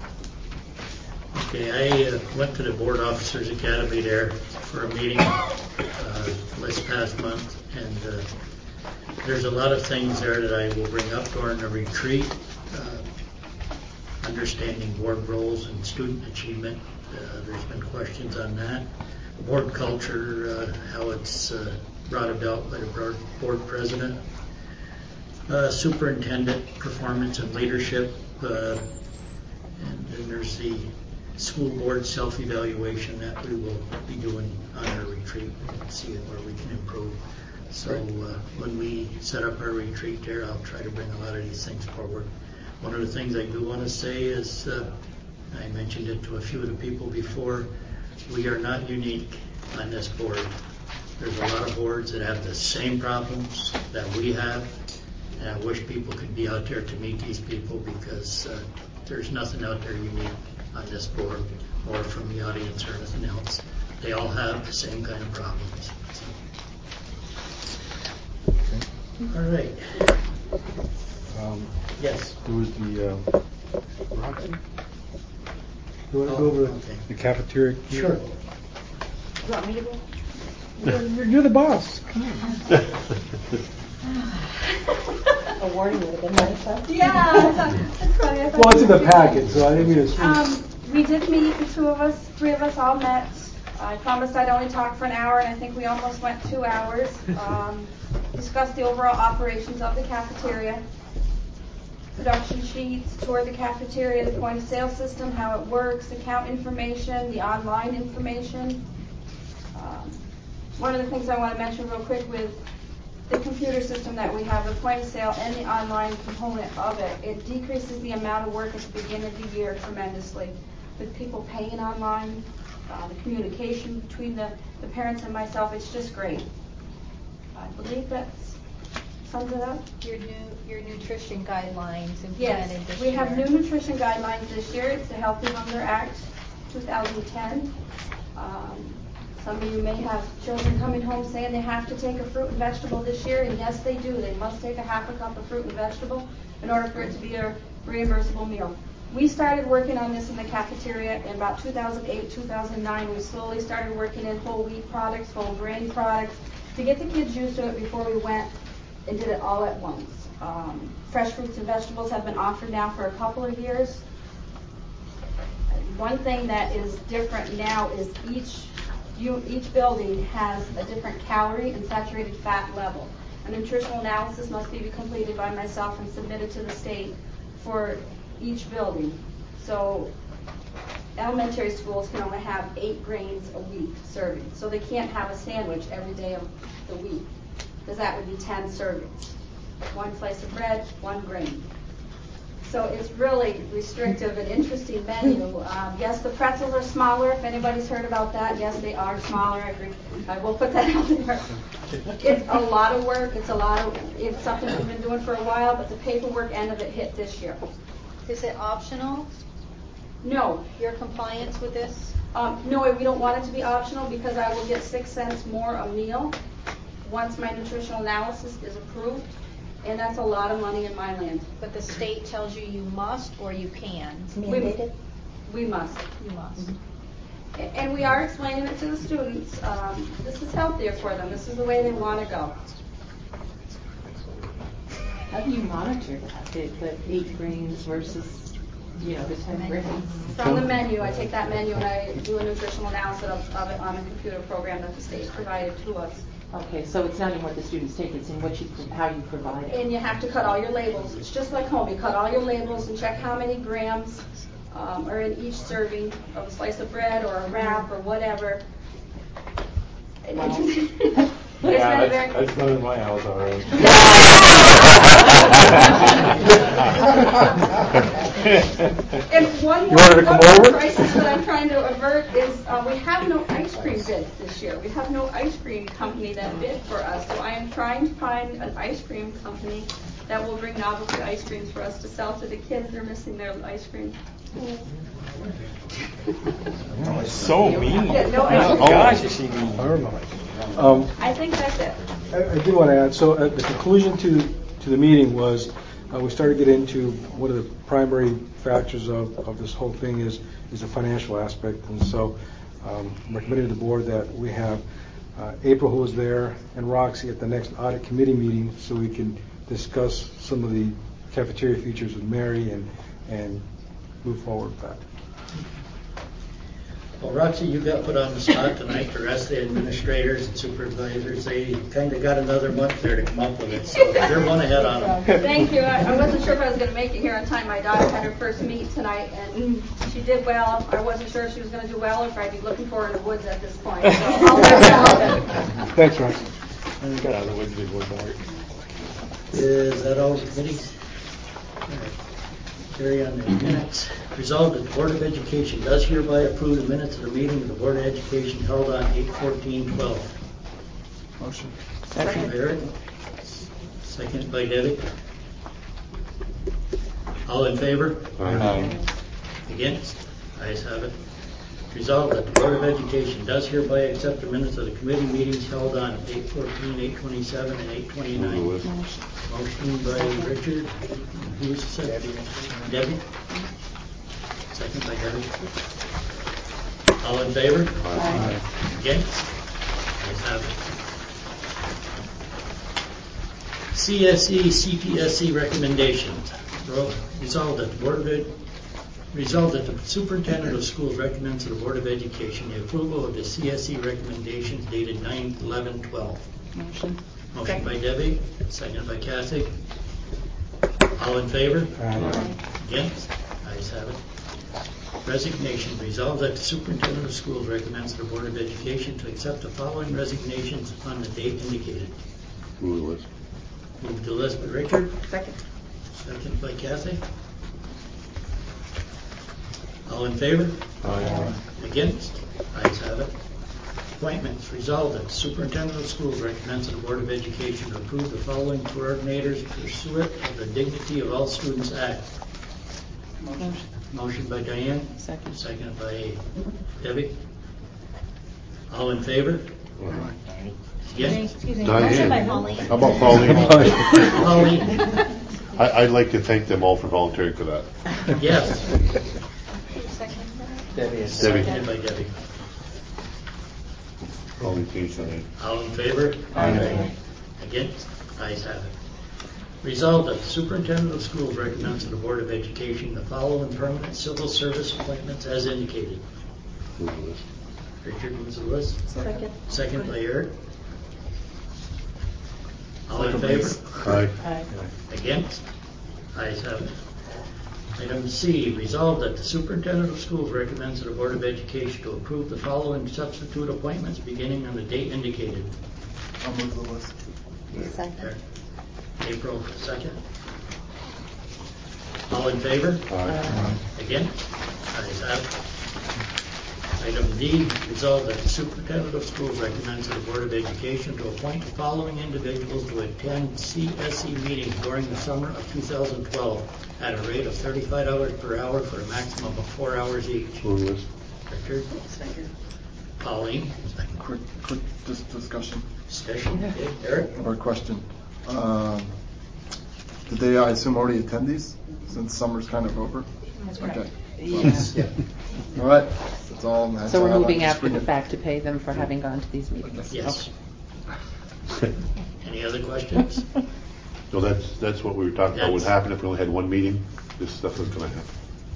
Okay, I went to the Board Officers Academy there for a meeting this past month, and there's a lot of things there that I will bring up during the retreat. Understanding board roles and student achievement. There's been questions on that. Board culture, how it's brought about by the board president. Superintendent performance and leadership. And then there's the school board self-evaluation that we will be doing on our retreat and see where we can improve. So when we set up our retreat there, I'll try to bring a lot of these things forward. One of the things I do want to say is, I mentioned it to a few of the people before, we are not unique on this board. There's a lot of boards that have the same problems that we have, and I wish people could be out there to meet these people because there's nothing out there unique on this board or from the audience or anything else. They all have the same kind of problems. So. All right. Yes. There was the Roxy. You want to go over the cafeteria? Sure. You want me to go? You're the boss. Come on. A warning would have been nice, huh? Yeah, that's funny. Well, it's in the packet, so I didn't mean to. We did meet, the three of us all met. I promised I'd only talk for an hour, and I think we almost went 2 hours. Discussed the overall operations of the cafeteria, production sheets, toured the cafeteria, the point of sale system, how it works, account information, the online information. One of the things I want to mention real quick with the computer system that we have, the point of sale and the online component of it, it decreases the amount of work at the beginning of the year tremendously. With people paying online, the communication between the parents and myself, it's just great. I believe that sums it up. Your nutrition guidelines implemented Yes, this we year. have new nutrition guidelines this year. It's the Healthy Hunger Act 2010. Some of you may have children coming home saying they have to take a fruit and vegetable this year, and yes, they do. They must take a half a cup of fruit and vegetable in order for it to be a reimbursable meal. We started working on this in the cafeteria in about 2008, 2009. We slowly started working in whole wheat products, whole grain products, to get the kids used to it before we went and did it all at once. Fresh fruits and vegetables have been offered now for a couple of years. One thing that is different now is each building has a different calorie and saturated fat level. A nutritional analysis must be completed by myself and submitted to the state for each building. So elementary schools can only have 8 grains a week serving. So they can't have a sandwich every day of the week, because that would be 10 servings. 1 slice of bread, 1 grain. So it's really restrictive and interesting menu. Yes, the pretzels are smaller. If anybody's heard about that, yes, they are smaller. I will put that out there. It's a lot of work. It's something we've been doing for a while, but the paperwork end of it hit this year. Is it optional? No. Your compliance with this? No, we don't want it to be optional because I will get 6 cents more a meal once my nutritional analysis is approved. And that's a lot of money in my land. But the state tells you must or you can? It's mandated? We must. You must. Mm-hmm. And we are explaining it to the students. This is healthier for them. This is the way they want to go. How do you monitor that? The 8 grains versus, the 10 grains? From the menu, I take that menu and I do a nutritional analysis of it on a computer program that the state provided to us. Okay, so it's not in what the students take, it's in how you provide it. And you have to cut all your labels. It's just like home. You cut all your labels and check how many grams are in each serving of a slice of bread or a wrap or whatever. Wow. That's done in my house already. And one more crisis that I'm trying to avert is we have no ice cream bids this year. We have no ice cream company that bid for us. So I am trying to find an ice cream company that will bring novelty ice creams for us to sell to the kids. They're missing their ice cream. So mean. Yeah, no, oh gosh, is she mean? I think that's it. I do want to add, so at the conclusion to the meeting was we started to get into one of the primary factors of this whole thing is the financial aspect. And so I'm recommending to the board that we have April, who was there, and Roxy at the next audit committee meeting so we can discuss some of the cafeteria features with Mary and move forward with that. Well, Roxy, you got put on the spot tonight. The rest of the administrators and supervisors, they kind of got another month there to come up with it. So they're one ahead on them. Thank you. I wasn't sure if I was going to make it here on time. My daughter had her first meet tonight, and she did well. I wasn't sure if she was going to do well or if I'd be looking for her in the woods at this point. So I'll let her know. Thanks, Roxy. Got out of the woods before dark. Is that all the committees? All right. Carry on the minutes. Resolved that the Board of Education does hereby approve the minutes of the meeting of the Board of Education held on 8/14/12. Motion. Second by Eric. Second by Debbie. All in favor? Aye. Against? Ayes have it. Resolved that the Board of Education does hereby accept the minutes of the committee meetings held on 8/14, 8/27, and 8/29. Motion by Richard. Who was the second? Debbie? Second by Debbie. All in favor? Aye. Against? Ayes have CSE, CPSC recommendations. Resolved that the superintendent of schools recommends to the Board of Education the approval of the CSE recommendations dated 9/11/12. Motion. Motion by Debbie, seconded by Kathy. All in favor? Aye. Against? Ayes have it. Resignation. Resolved that the superintendent of schools recommends to the Board of Education to accept the following resignations on the date indicated. Move the list. Move the list by Richard. Second. Second by Kathy. All in favor? Aye. Against? Ayes have it. Appointments. Resolved that the superintendent of schools recommends to the Board of Education to approve the following coordinators pursuant of the Dignity of All Students Act. Motion. Motion by Diane. Second. Seconded by Debbie. All in favor? Against? Excuse me. Diane. Motion by Pauline. How about Pauline? Pauline. I'd like to thank them all for volunteering for that. Yes. Debbie. Seconded by Debbie. Pauline changed her name. All in favor? Aye. Against? Ayes have it. Resolved that the superintendent of schools recommends to the Board of Education the following permanent civil service appointments as indicated. Move the list. Richard moves the list. Second. Second by Eric. All in favor? Aye. Aye. Against? Ayes have it. Item C, resolved that the superintendent of schools recommends to the Board of Education to approve the following substitute appointments beginning on the date indicated. I'll move the list. Second. April 2nd. All in favor? Aye. Against? Ayes have it. Item D, resolved that the superintendent of schools recommends to the Board of Education to appoint the following individuals to attend CSE meetings during the summer of 2012 at a rate of $35 per hour for a maximum of 4 hours each. Move the list. Richard? Second. Pauline? Quick discussion Discussion? Okay. Eric? or question. Did they, I assume, already attend these since summer's kind of over? That's right. Okay. Yes. Yeah. All right. That's all. That's So all I we're have. moving I'm after the screening. fact to pay them for having gone to these meetings. Yes. Any other questions? So that's what we were talking about. What would That's- happen if we only had one meeting? This stuff was going to happen.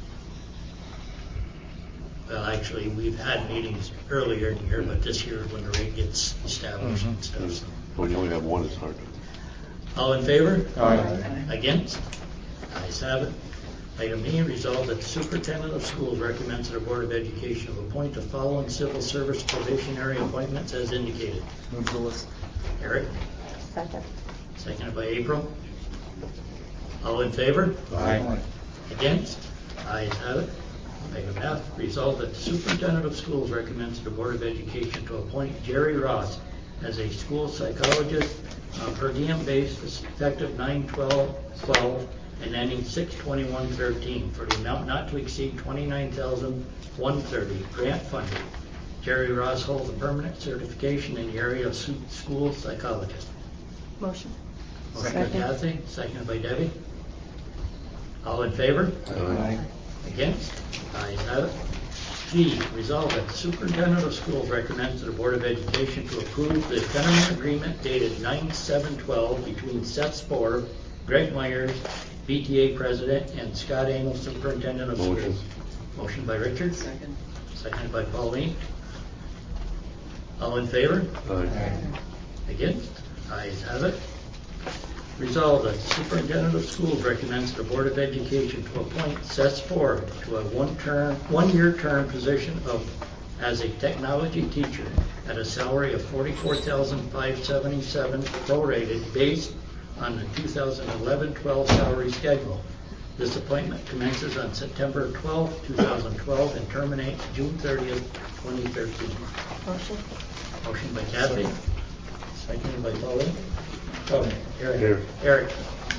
Well, actually, we've had meetings earlier in the year, but this year when the rate gets established and stuff. So. When you only have one, it's hard. All in favor? Aye. Against? Ayes have it. Item E, resolved that the superintendent of schools recommends to the Board of Education to appoint the following civil service probationary appointments as indicated. Move the list. Eric? Second. Seconded by April. All in favor? Aye. Against? Ayes have it. Item F, resolved that the superintendent of schools recommends to the Board of Education to appoint Jerry Ross as a school psychologist per diem basis effective 9/12/12 and ending 6/21/13 for the amount not to exceed $29,130 grant funded. Jerry Ross holds a permanent certification in the area of school psychologist. Motion. Motion by Kathy, seconded by Debbie. All in favor? Aye. Against? Ayes have it. G, resolved that the superintendent of schools recommends to the Board of Education to approve the tentative agreement dated 9/7/12 between Seth Sporer, Greg Myers, BTA President, and Scott Engel, Superintendent of Motion. Schools. Motion by Richard. Second. Seconded by Pauline. All in favor? Aye. Against? Ayes have it. Resolved that the superintendent of schools recommends to the Board of Education to appoint Seth Sporer to a one-year term position as a technology teacher at a salary of $44,577 prorated based on the 2011-12 salary schedule. This appointment commences on September 12, 2012 and terminates June 30th, 2013. Motion. Motion by Kathy. Seconded by Pauline. Oh, Eric. Here. Eric.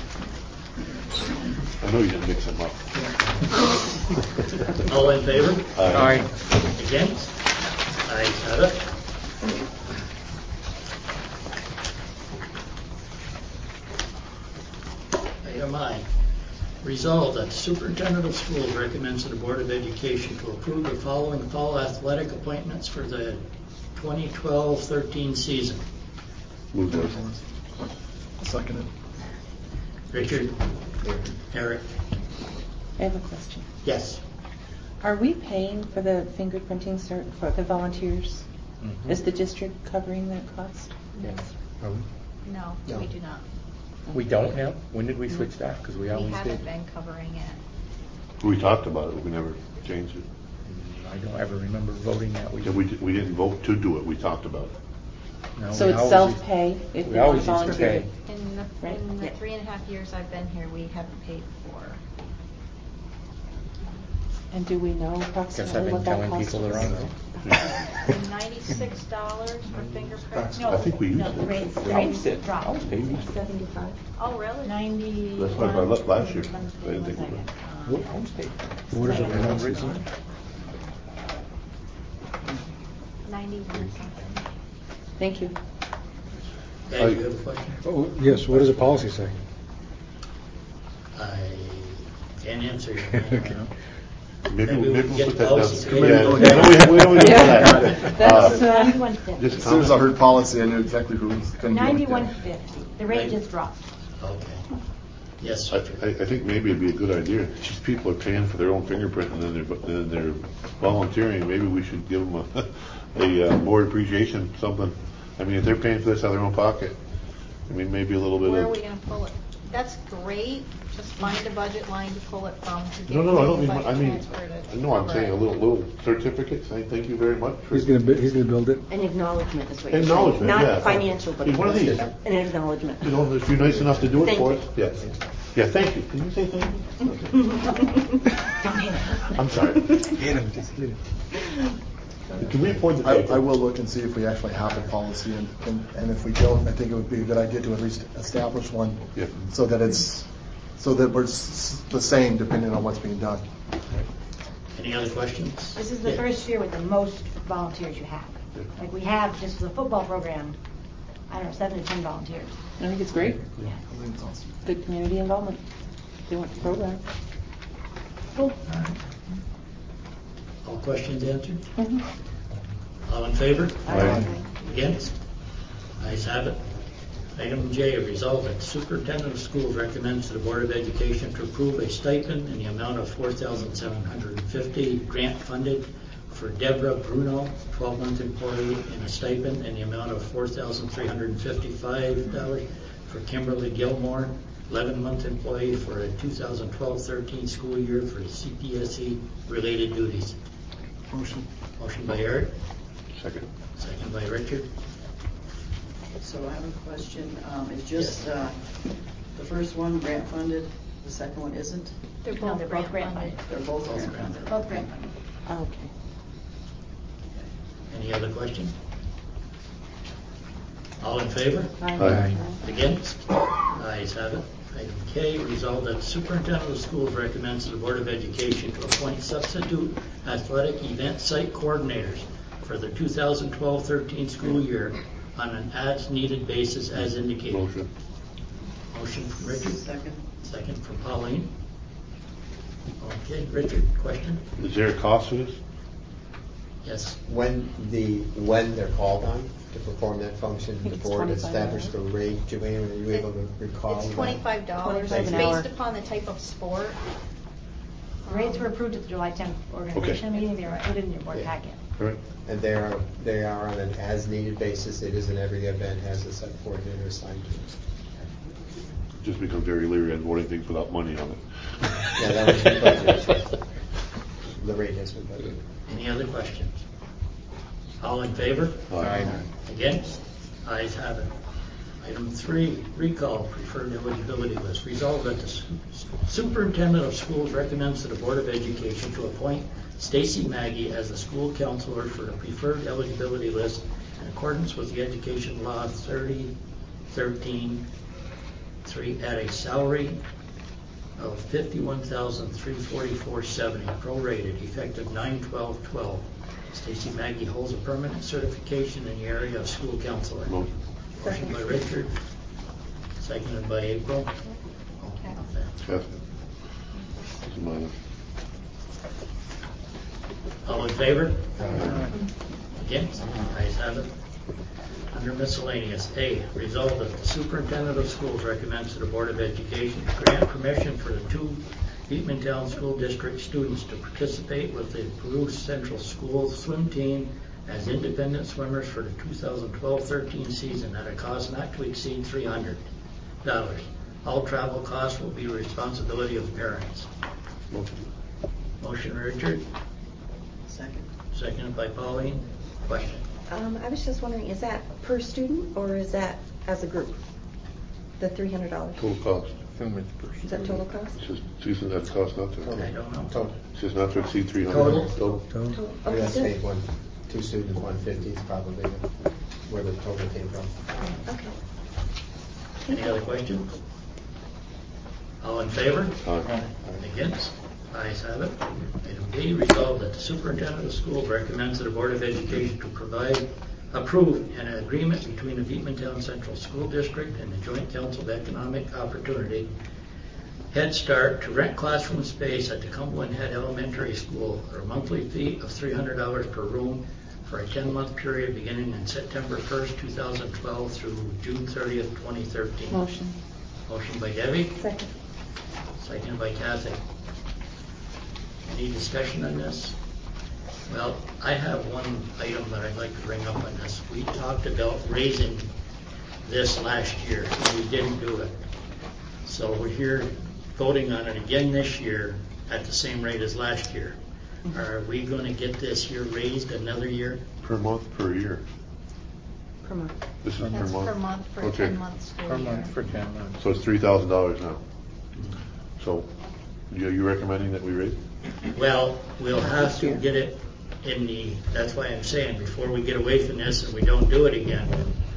I know you didn't mix them up. All in favor? Aye. Against? Ayes have it. Item I. Resolved that the superintendent of schools recommends to the Board of Education to approve the following fall athletic appointments for the 2012-13 season. Move the list. Seconded. Richard? Eric? I have a question. Yes. Are we paying for the fingerprinting for the volunteers? Mhm. Is the district covering that cost? Yes. Are we? No, No. we do not. We don't now? When did we switch that? Because we We always haven't did. been covering it. We talked about it, we never changed it. I don't ever remember voting that. Yeah, we didn't vote to do it, we talked about it. No, So we it's always self-pay if we they want always to used to volunteer? pay. In the Right. 3.5 years I've been here, we haven't paid for. And do we know Guess I've approximately been what that telling cost people the is? wrong thing. $96 for fingerprints. I think we used No, the it. rates I always did. I dropped. always paid. 75. Oh, really? 90. That's what I left last year. I didn't think we were. I always paid. What is it? For no reason. 91 something. Thank you. Ed, you have a question? Oh, yes, what does the policy say? I can't answer you. Maybe Maybe we we'll can get put that policy down. together. Yeah, we don't do that. That's, Just As soon as I heard policy, I knew exactly who was going to be. 91.50. The rate just dropped. Okay. Yes, I Richard. think maybe it'd be a good idea. These people are paying for their own fingerprint and then they're volunteering. Maybe we should give them a board appreciation, something. I mean, if they're paying for this out of their own pocket, I mean, maybe a little bit Where of. are we going to pull it? That's great. Just find a budget line to pull it from. To get No, I don't mean. budget I mean, transfer to no, I'm cover saying it. a little certificate saying thank you very much. He's going to build it? An acknowledgement is what you're saying. Acknowledgement, Not yeah. financial, but One of these. an acknowledgement. You know, if you're nice enough to do it Thank for you. us. Yes. Yeah, thank you. Can you say thank you? Don't hit it. I'm sorry. Hit him, just hit him. Can we afford the I paper? will look and see if we actually have a policy, and if we don't, I think it would be a good idea to at least establish one, Yeah. so that we're the same depending on what's being done. Any other questions? This is the first year with the most volunteers you have. Like we have, just for the football program, I don't know, 7 to 10 volunteers. I think it's great. Yeah. Good community involvement. They want the program. Cool. All questions answered? Mhm. All in favor? Aye. Against? Ayes have it. Item J, resolved that the superintendent of schools recommends to the Board of Education to approve a stipend in the amount of $4,750 grant funded for Deborah Bruno, 12-month employee, and a stipend in the amount of $4,355 for Kimberly Gilmore, 11-month employee, for a 2012-13 school year for CPSE related duties. Motion. Motion by Eric, Second. second by Richard. So I have a question. It's just the first one grant funded, the second one isn't? They're No, both they're both grant funded. They're both grant funded. Both grant funded. Oh, okay. Any other questions? All in favor? Aye. Against? Ayes have it. Item K, resolved that the superintendent of schools recommends to the Board of Education to appoint substitute athletic event site coordinators for the 2012-13 school year on an as-needed basis as indicated. Motion. Motion from Richard. Second. Second from Pauline. Okay, Richard, question? Is there a cost for this? Yes. When they're called on to perform that function, think the it's board $25. established a rate. Joanne, are you able to recall? It's that? $25. It's an hour. based upon the type of sport. The rates were approved at the July 10th organization meeting. They were included in your board Yeah. packet. Right. And they are on an as-needed basis. It isn't every event has a set coordinator assigned to it. Just becomes very leery on voting things without money on it. Yeah, that was the budget. The rate has been budgeted. Any other questions? All in favor? Aye. Against? Ayes have it. Item 3, recall preferred eligibility list. Resolved that the superintendent of schools recommends to the Board of Education to appoint Stacy Maggie as the school counselor for the preferred eligibility list in accordance with the Education Law 3013-3 at a salary of $51,344.70 prorated effective 9/12/12. Stacy Maggie holds a permanent certification in the area of school counselor. Motion. Motion by Richard, seconded by April. Yes. This is mine. All in favor? Against? Ayes have it. Under miscellaneous, A, resolved that the superintendent of schools recommends to the Board of Education to grant permission for the 2 Beekmantown School District students to participate with the Peru Central School swim team as independent swimmers for the 2012-13 season at a cost not to exceed $300. All travel costs will be the responsibility of the parents. Motion, Richard. Second. Seconded by Pauline. Question. I was just wondering, is that per student or is that as a group? The $300? Total cost. Is that total cost? It says that cost not to. I don't know. Total. It says not to exceed $300. Total. Okay, We estimate good. 2 students, 150 is probably where the total came from. Okay. Any other questions? All in favor? Aye. Against? Ayes have it. Item B, resolved that the superintendent of schools recommends to the Board of Education to approve an agreement between the Beekmantown Central School District and the Joint Council of Economic Opportunity, Head Start, to rent classroom space at the Cumberland Head Elementary School for a monthly fee of $300 per room for a 10-month period beginning on September 1st, 2012 through June 30th, 2013. Motion. Motion by Debbie. Second. Seconded by Kathy. Any discussion on this? Well, I have one item that I'd like to bring up on this. We talked about raising this last year, and we didn't do it. So we're here voting on it again this year at the same rate as last year. Are we going to get this year raised another year? Per month, per year. Per month. This is That's per month. per month for a Okay. 10-month school Per year. month for 10 months. So it's $3,000 now. So, you recommending that we raise? Well, we'll have to get it in the, that's why I'm saying, before we get away from this and we don't do it again,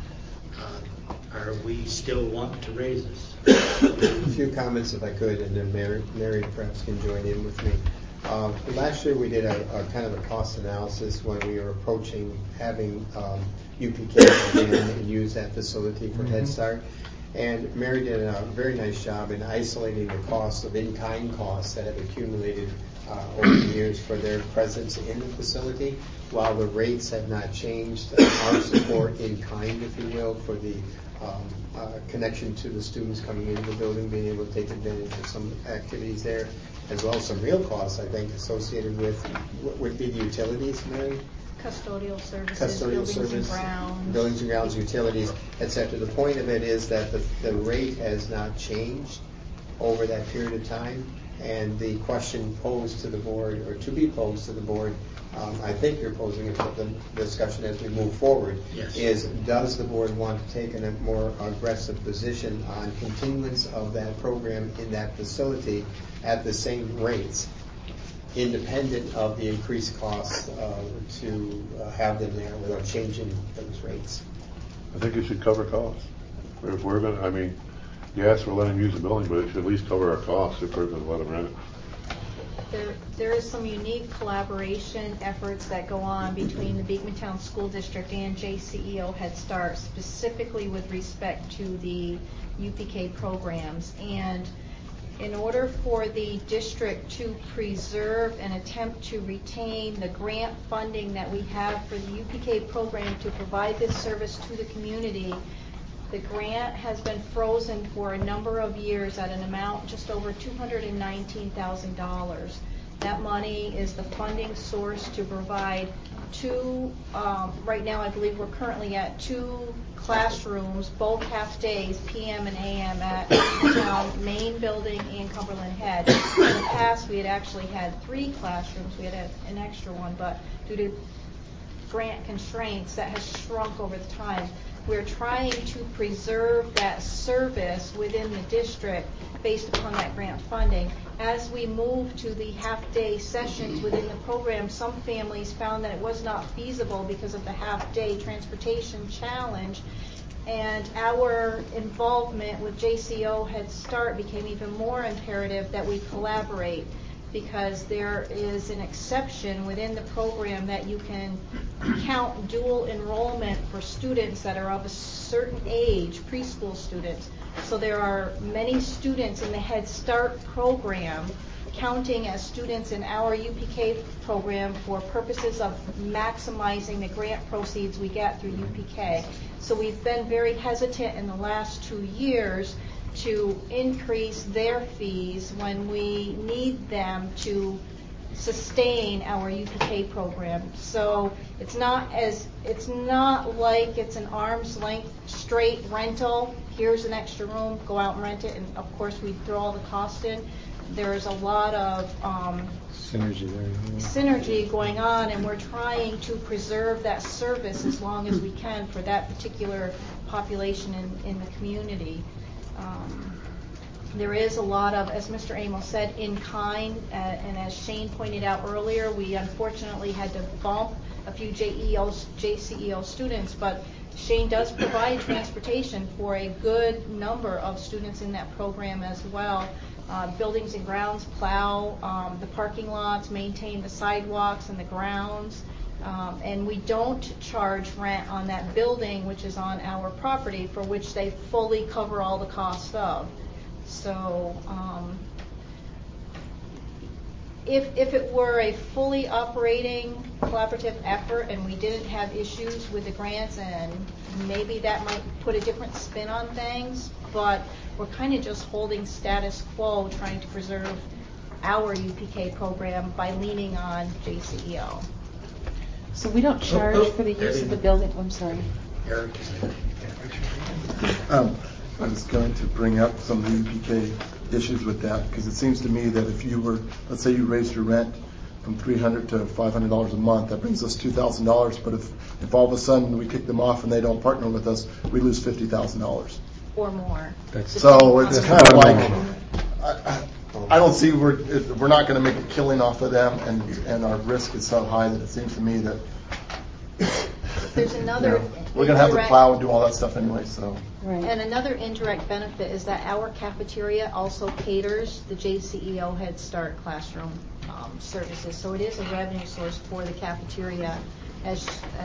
are we still wanting to raise this? A few comments if I could, and then Mary perhaps can join in with me. Last year we did a kind of a cost analysis when we were approaching having UPK come in and use that facility for Head Start. And Mary did a very nice job in isolating the costs of in-kind costs that have accumulated over the years for their presence in the facility. While the rates have not changed, our support in kind, if you will, for the connection to the students coming into the building, being able to take advantage of some activities there, as well as some real costs, I think, associated with what would be the utilities, Mary? Custodial services, buildings and grounds, utilities, etc. The point of it is that the rate has not changed over that period of time, and the question posed to the board, or to be posed to the board, I think you're posing it for the discussion as we move forward, yes, is does the board want to take a more aggressive position on continuance of that program in that facility at the same rates, independent of the increased costs to have them there without changing those rates? I think it should cover costs. If we're going to, I mean, yes, we're letting them use the building, but it should at least cover our costs if we're going to let them rent it. There is some unique collaboration efforts that go on between the Beekmantown School District and JCEO Head Start, specifically with respect to the UPK programs. And in order for the district to preserve and attempt to retain the grant funding that we have for the UPK program to provide this service to the community, the grant has been frozen for a number of years at an amount just over $219,000. That money is the funding source to provide right now I believe we're currently at 2 classrooms, both half days, PM and AM, at the main building and Cumberland Head. In the past we had actually had 3 classrooms. We had an extra one, but due to grant constraints that has shrunk over the time. We're trying to preserve that service within the district based upon that grant funding. As we move to the half-day sessions within the program, some families found that it was not feasible because of the half-day transportation challenge, and our involvement with JCEO Head Start became even more imperative that we collaborate, because there is an exception within the program that you can count dual enrollment for students that are of a certain age, preschool students. So there are many students in the Head Start program counting as students in our UPK program for purposes of maximizing the grant proceeds we get through UPK. So we've been very hesitant in the last 2 years to increase their fees when we need them to sustain our UPK program. So it's not like it's an arm's length straight rental. Here's an extra room, go out and rent it, and of course we throw all the cost in. There's a lot of synergy going on, and we're trying to preserve that service as long as we can for that particular population in the community. There is a lot of, as Mr. Amos said, in kind, and as Shane pointed out earlier, we unfortunately had to bump a few JCEO students, but Shane does provide transportation for a good number of students in that program as well. Buildings and grounds plow the parking lots, maintain the sidewalks and the grounds, and we don't charge rent on that building, which is on our property, for which they fully cover all the costs of. So if it were a fully operating collaborative effort and we didn't have issues with the grants, and maybe that might put a different spin on things, but we're kind of just holding status quo, trying to preserve our UPK program by leaning on JCEO. So we don't charge for the use of the building. I'm sorry. Eric. I was going to bring up some of the UPK issues with that, because it seems to me that if you were, let's say you raised your rent from $300 to $500 a month, that brings us $2,000. But if all of a sudden we kick them off and they don't partner with us, we lose $50,000 or more. So it's kind of like I don't see we're not going to make a killing off of them, and our risk is so high that it seems to me that there's another. We're going to have to plow and do all that stuff anyway. So. Right. And another indirect benefit is that our cafeteria also caters the JCEO Head Start classroom services. So it is a revenue source for the cafeteria as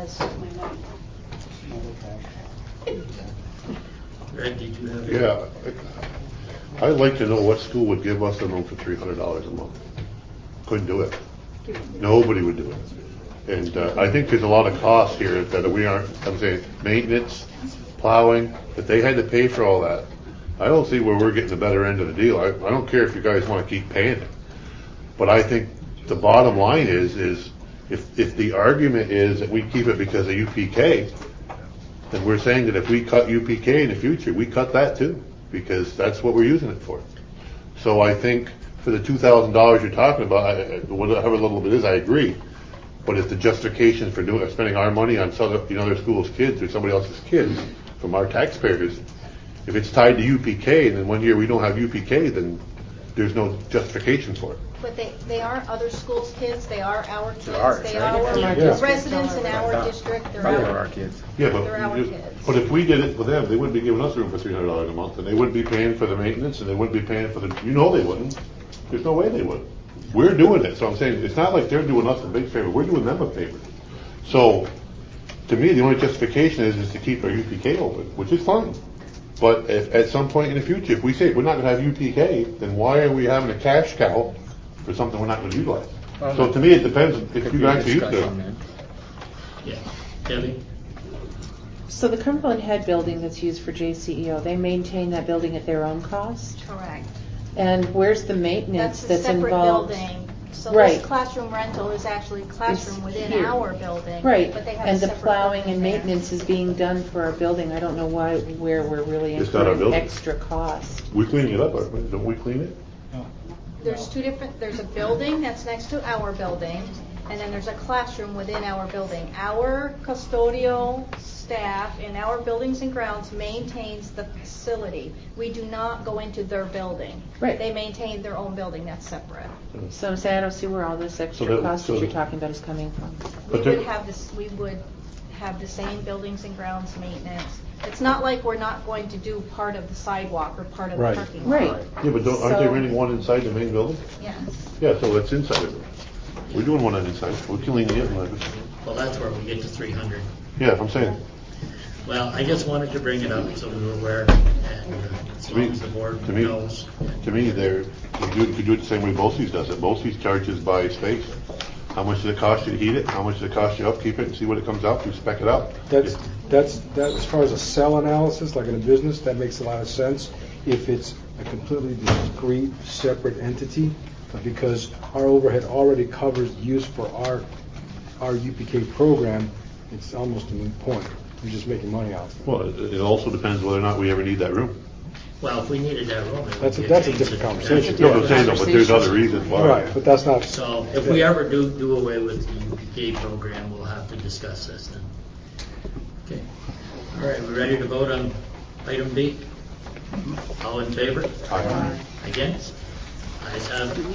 Red, did you have? Yeah. I'd like to know what school would give us a room for $300 a month. Couldn't do it. Nobody would do it. And I think there's a lot of costs here that we aren't, I'm saying, maintenance, plowing, that they had to pay for all that. I don't see where we're getting the better end of the deal. I don't care if you guys want to keep paying it. But I think the bottom line is if the argument is that we keep it because of UPK, then we're saying that if we cut UPK in the future, we cut that too, because that's what we're using it for. So I think for the $2,000 you're talking about, whatever little bit is, I agree. But if the justification for spending our money on other schools' kids or somebody else's kids from our taxpayers, if it's tied to UPK and then 1 year we don't have UPK, then there's no justification for it. But they are other schools' kids. They are our kids. They right? are residents in our district. They're our kids. Yeah, they're our kids. But if we did it for them, they wouldn't be giving us room for $300 a month, and they wouldn't be paying for the maintenance, and they wouldn't be paying for the. They wouldn't. There's no way they would. We're doing it, so I'm saying it's not like they're doing us a big favor. We're doing them a favor. So, to me, the only justification is to keep our UPK open, which is fine. But if at some point in the future, if we say we're not going to have UPK, then why are we having a cash cow for something we're not going to utilize? So to me, it depends if you actually use it. Yeah. Debbie? So the Cumberland Head building that's used for JCEO, they maintain that building at their own cost? Correct. And where's the maintenance that's separate involved? Building. So right. This classroom rental is actually a classroom within our building. Right. But they have and a the separate plowing and there. maintenance is being done for our building. I don't know where we're really incurring extra cost. We're cleaning it up, aren't we? Don't we clean it? There's two different, there's a building that's next to our building, and then there's a classroom within our building. Our custodial staff in our buildings and grounds maintains the facility. We do not go into their building. Right. They maintain their own building. That's separate. So I'm saying I don't see where all this extra cost that you're talking about is coming from. We would have the same buildings and grounds maintenance. It's not like we're not going to do part of the sidewalk or part of the parking lot. Right. Yeah, but aren't they renting one inside the main building? Yes. Yeah, so it's inside of it. We're doing one on inside. We're cleaning it. Well, that's where we get to 300. Yeah, I'm saying. Well, I just wanted to bring it up so we were aware, and as long as the board knows. To me, you could do it the same way BOCES does it. BOCES charges by space. How much does it cost you to heat it? How much does it cost you to upkeep it? And see what it comes out to. Spec it out. That's as far as a cell analysis, like in a business, that makes a lot of sense. If it's a completely discrete, separate entity, but because our overhead already covers use for our UPK program, it's almost a moot point. We're just making money out of it. Well, it also depends whether or not we ever need that room. Well, if we needed that room, that's a different conversation. No, I'm saying, but there's other reasons why. Right, but that's not. So if we ever do away with the UPK program, we'll have to discuss this then. Okay. All right, we ready to vote on item B? All in favor? Aye. Against? Ayes have it.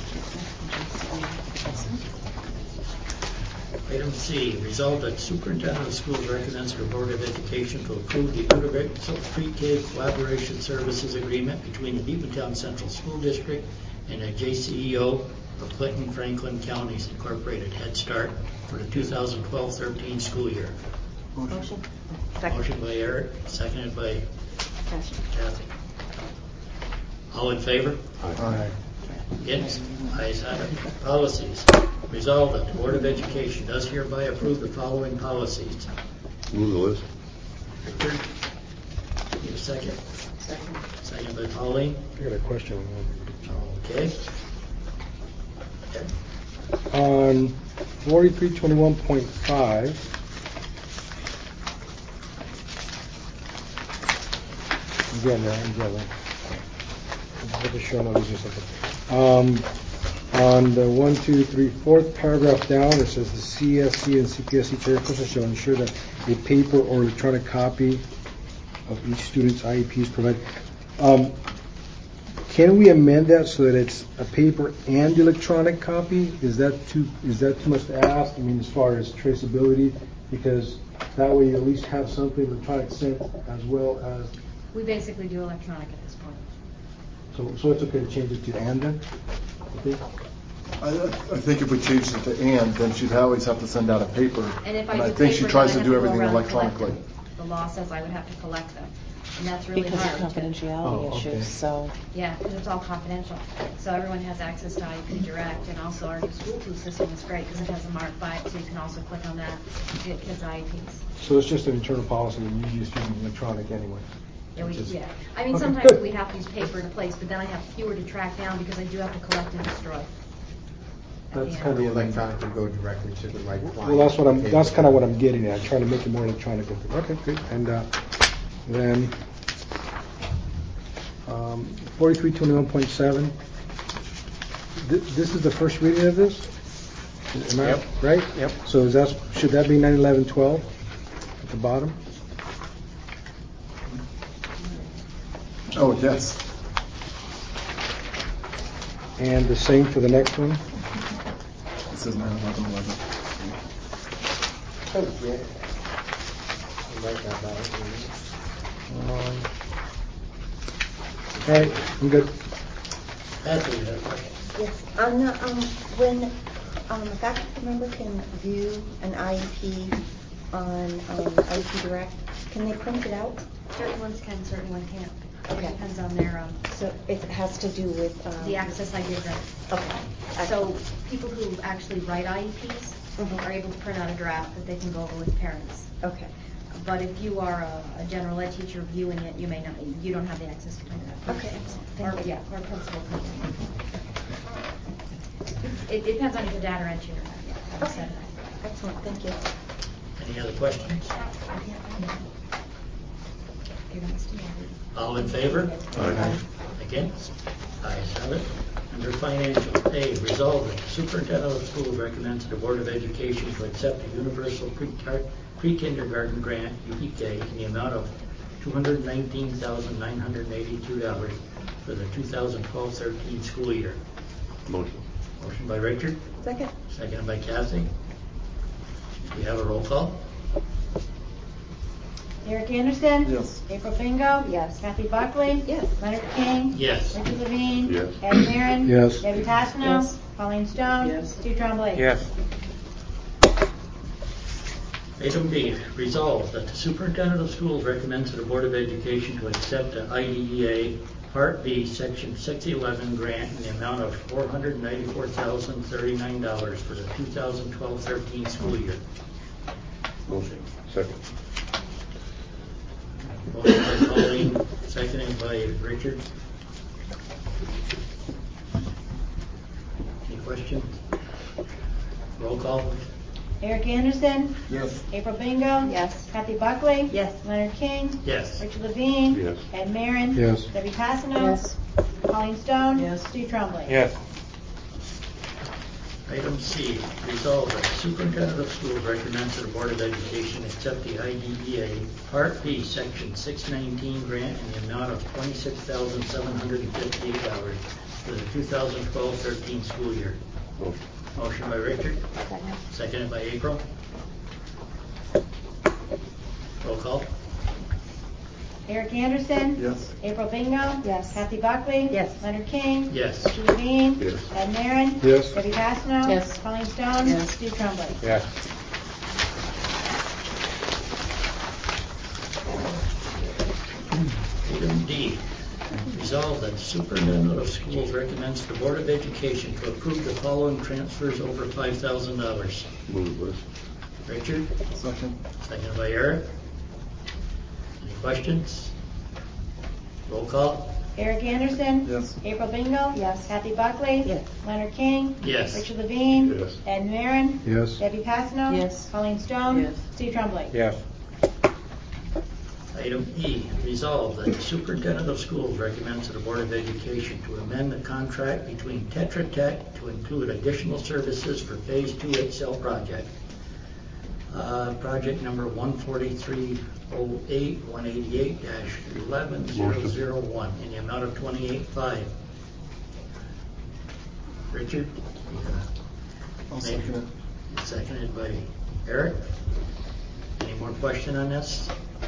Item C, resolved that Superintendent of Schools recommends the Board of Education to approve the Universal Pre-K Collaboration Services Agreement between the Beavertown Central School District and the JCEO of Clinton Franklin Counties Incorporated Head Start for the 2012-13 school year. Motion. Motion by Eric, seconded by Kathy. All in favor? Aye. Against? Ayes have it. Policies. Resolved that the Board of Education does hereby approve the following policies. Move the list. Richard? Need a second? Second. Second by Pauline. I got a question on Okay. that. On 4321.5, again, I'm going to show notice or something. On the 1, 2, 3, 4th paragraph down, it says the CSC and CPSC chairperson shall ensure that a paper or electronic copy of each student's IEP is provided. Can we amend that so that it's a paper and electronic copy? Is that too much to ask? I mean, as far as traceability, because that way you at least have something electronic sent as well as. We basically do electronic at this point. So it's okay to change it to and then? I think if we changed it to and, then she'd always have to send out a paper. And if I think she tries to do everything electronically. The law says I would have to collect them, and that's really because hard. Because of confidentiality issues, so. Yeah, because it's all confidential. So everyone has access to IEP Direct, and also our new school tool system is great because it has a Mark 5, so you can also click on that to get kids' IEPs. So it's just an internal policy, and you just use electronic anyway. Yeah. I mean, okay, sometimes good. we have to use paper to place, but then I have fewer to track down because I do have to collect and destroy. That's kind The of electronic would go directly to the right client. well, that's kind of what I'm getting at. Trying to make it more electronic. Okay, good. And then 4321.7. This is the first reading of this. Am I right? Yep. So should that be 9/11/12 at the bottom? Oh, yes. And the same for the next one? It says 9/11/11. Oh, yeah. I like that about it. All right, I'm good. Kathy, you have a question? Yes. On the, when a faculty member can view an IEP on IEP Direct, can they print it out? Certain ones can, certain ones can't. Okay. It depends on their So it has to do with the access I give them. Okay. So people who actually write IEPs are able to print out a draft that they can go over with parents. Okay. But if you are a general ed teacher viewing it, you may not. You don't have the access to print it out. Okay. Or principal print it. It depends on if the data are entered or not. Yeah, Okay. Excellent. Thank you. Any other questions? All in favor? Aye. Against? Ayes have it. Under financial, A, resolved that the Superintendent of Schools recommends the Board of Education to accept a Universal Pre-Kindergarten Grant, UPK, in the amount of $219,982 for the 2012-13 school year. Motion. Motion by Richard. Second. Seconded by Kathy. We have a roll call. Eric Anderson? Yes. April Bingo? Yes. Kathy Buckley? Yes. Leonard King? Yes. Richard Levine? Yes. Ed Marin? Yes. Debbie Tassino? Yes. Pauline Stone? Yes. Steve Trombley? Yes. Item B, resolved that the superintendent of schools recommends to the Board of Education to accept the IDEA Part B, Section 611 grant in the amount of $494,039 for the 2012-13 school year. Motion. Second. Motion by Colleen, seconded by Richard. Any questions? Roll call. Eric Anderson? Yes. April Bingo? Yes. Kathy Buckley? Yes. Leonard King? Yes. Richard Levine? Yes. Ed Marin? Yes. Debbie Passano? Yes. Colleen Stone? Yes. Steve Trombley? Yes. Item C, resolved that the superintendent of schools recommends to the Board of Education accept the IDEA Part B, Section 619 grant in the amount of $26,758 for the 2012-13 school year. Motion. Motion by Richard. Second. Seconded by April. Roll call. Eric Anderson? Yes. April Bingo? Yes. Kathy Buckley? Yes. Leonard King? Yes. Richard Levine? Yes. Ed Marin? Yes. Debbie Passano? Yes. Colleen Stone? Yes. Steve Trombley? Yes. Item D, resolved that the superintendent of schools recommends to the Board of Education to approve the following transfers over $5,000. Move, Liz. Richard, Second. seconded by Eric. Any questions? Roll call. Eric Anderson? Yes. April Bingo? Yes. Kathy Buckley? Yes. Leonard King? Yes. Richard Levine? Yes. Ed Marin? Yes. Debbie Passano? Yes. Colleen Stone? Yes. Steve Trombley? Yes. Item E, resolved that the superintendent of schools recommends to the Board of Education to amend the contract between Tetra Tech to include additional services for Phase 2 Excel project. Project number 14308-188-11001 in the amount of $28,500. Richard? I'll second it. Seconded by Eric. Any more question on this?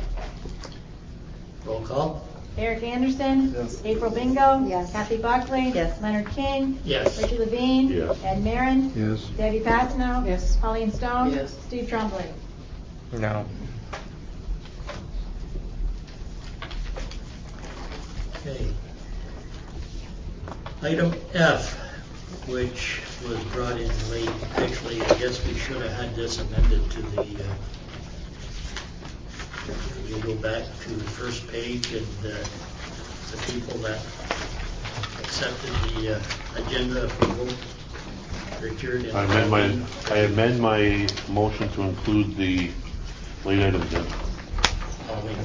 Roll call. Eric Anderson? Yes. April Bingo? Yes. Kathy Buckley? Yes. Leonard King? Yes. Richard Levine? Yes. Ed Marin? Yes. Debbie Passano? Yes. Colleen Stone? Yes. Steve Trombley? No. Okay. Item F, which was brought in late. Actually, I guess we should have had this amended to the, we'll go back to the first page and the people that accepted the agenda approval. Richard and I amend my motion to include the late items in. Colleen.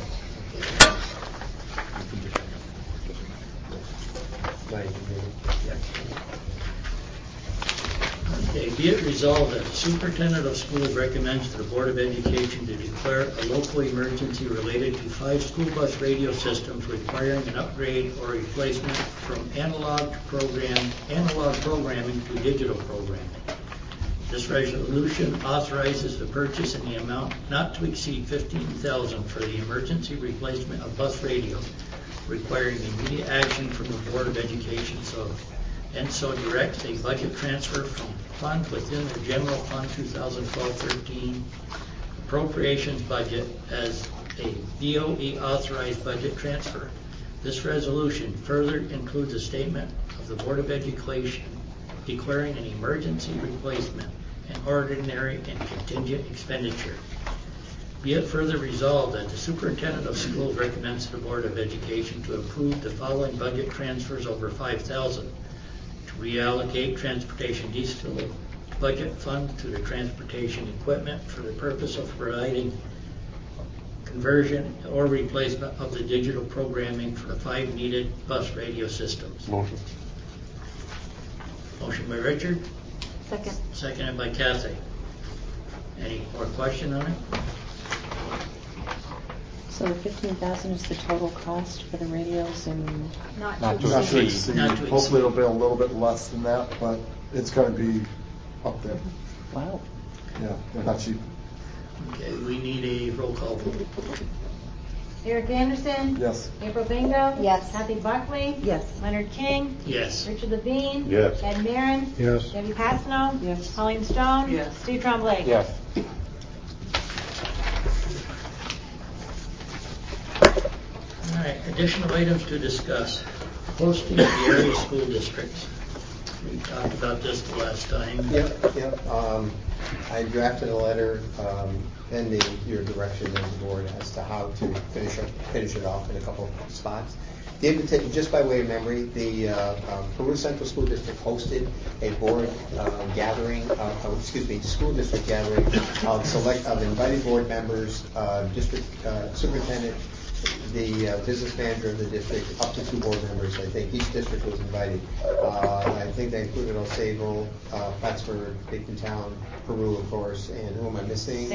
Okay, be it resolved that the superintendent of schools recommends to the Board of Education to declare a local emergency related to 5 school bus radio systems requiring an upgrade or replacement from analog programming to digital programming. This resolution authorizes the purchase in the amount not to exceed $15,000 for the emergency replacement of bus radios, requiring immediate action from the Board of Education, and so directs a budget transfer from funds within the General Fund 2012-13 appropriations budget as a DOE authorized budget transfer. This resolution further includes a statement of the Board of Education declaring an emergency replacement an ordinary and contingent expenditure. Be it further resolved that the superintendent of schools recommends to the Board of Education to approve the following budget transfers over $5,000 to reallocate transportation diesel budget fund to the transportation equipment for the purpose of providing conversion or replacement of the digital programming for the 5 needed bus radio systems. Motion. Motion by Richard. Second. Seconded by Kathy. Any more question on it? So the 15,000 is the total cost for the radios and Not Not to to Not to exceed. exceed. Not to exceed. Hopefully it'll be a little bit less than that, but it's gonna be up there. wow. Yeah, they're not cheap. Okay, we need a roll call vote. Eric Anderson? Yes. April Bingo? Yes. Kathy Buckley? Yes. Leonard King? Yes. Richard Levine? Yes. Ed Marin? Yes. Debbie Passano? Yes. Colleen Stone? Yes. Steve Trombley? Yes. Additional items to discuss. Hosting of the area school districts. We talked about this the last time. Yep. I drafted a letter pending your direction as the board as to how to finish it off in a couple of spots. The invitation, just by way of memory, the Peru Central School District hosted a board school district gathering of invited board members, district superintendent, the business manager of the district, up to 2 board members. I think each district was invited. I think they included Osable, Plattsburgh, Town, Peru, of course, and who am I missing?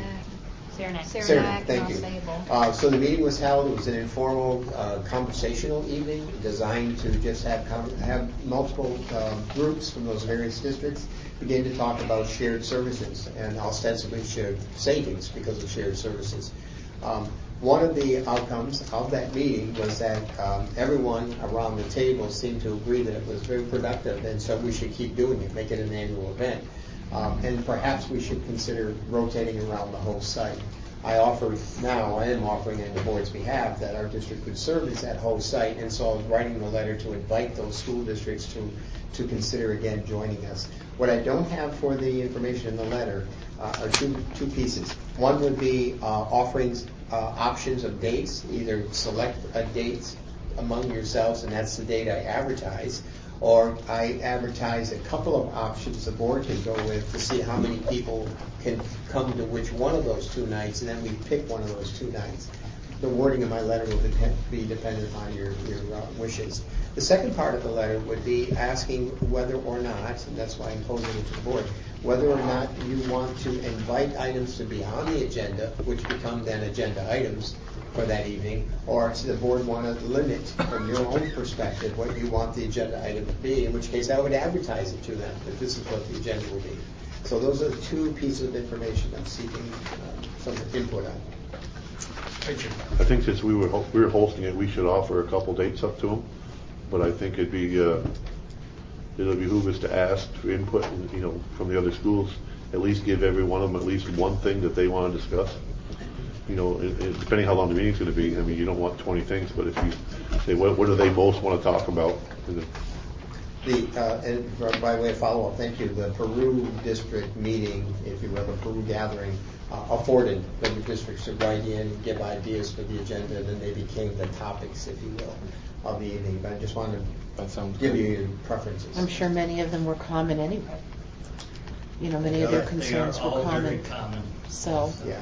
Saranac, thank you. So the meeting was held. It was an informal, conversational evening designed to just have multiple groups from those various districts begin to talk about shared services and ostensibly shared savings because of shared services. One of the outcomes of that meeting was that everyone around the table seemed to agree that it was very productive, and so we should keep doing it, make it an annual event. And perhaps we should consider rotating around the whole site. I am offering on the board's behalf that our district would serve as that whole site, and so I was writing the letter to invite those school districts to consider again joining us. What I don't have for the information in the letter are two pieces. One would be offerings, options of dates, either select a date among yourselves, and that's the date I advertise, or I advertise a couple of options the board can go with to see how many people can come to which one of those 2 nights, and then we pick one of those 2 nights. The wording of my letter will be dependent on your wishes. The second part of the letter would be asking whether or not, and that's why I'm posing it to the board, whether or not you want to invite items to be on the agenda, which become then agenda items for that evening, or does the board want to limit from your own perspective what you want the agenda item to be, in which case I would advertise it to them that this is what the agenda will be. So those are the 2 pieces of information I'm seeking some input on. I think since we were hosting it, we should offer a couple dates up to them, but I think it'll behoove us to ask for input, from the other schools. At least give every one of them at least one thing that they want to discuss. Depending how long the meeting's going to be, you don't want 20 things, but if you say, what do they most want to talk about? And by way of follow-up, thank you. The Peru district meeting, if you will, the Peru gathering, afforded the districts to write in and give ideas for the agenda, and then they became the topics, if you will, of the evening. But I just wanted to give you your preferences. I'm sure many of them were common anyway. Many of their concerns were common. So, yeah.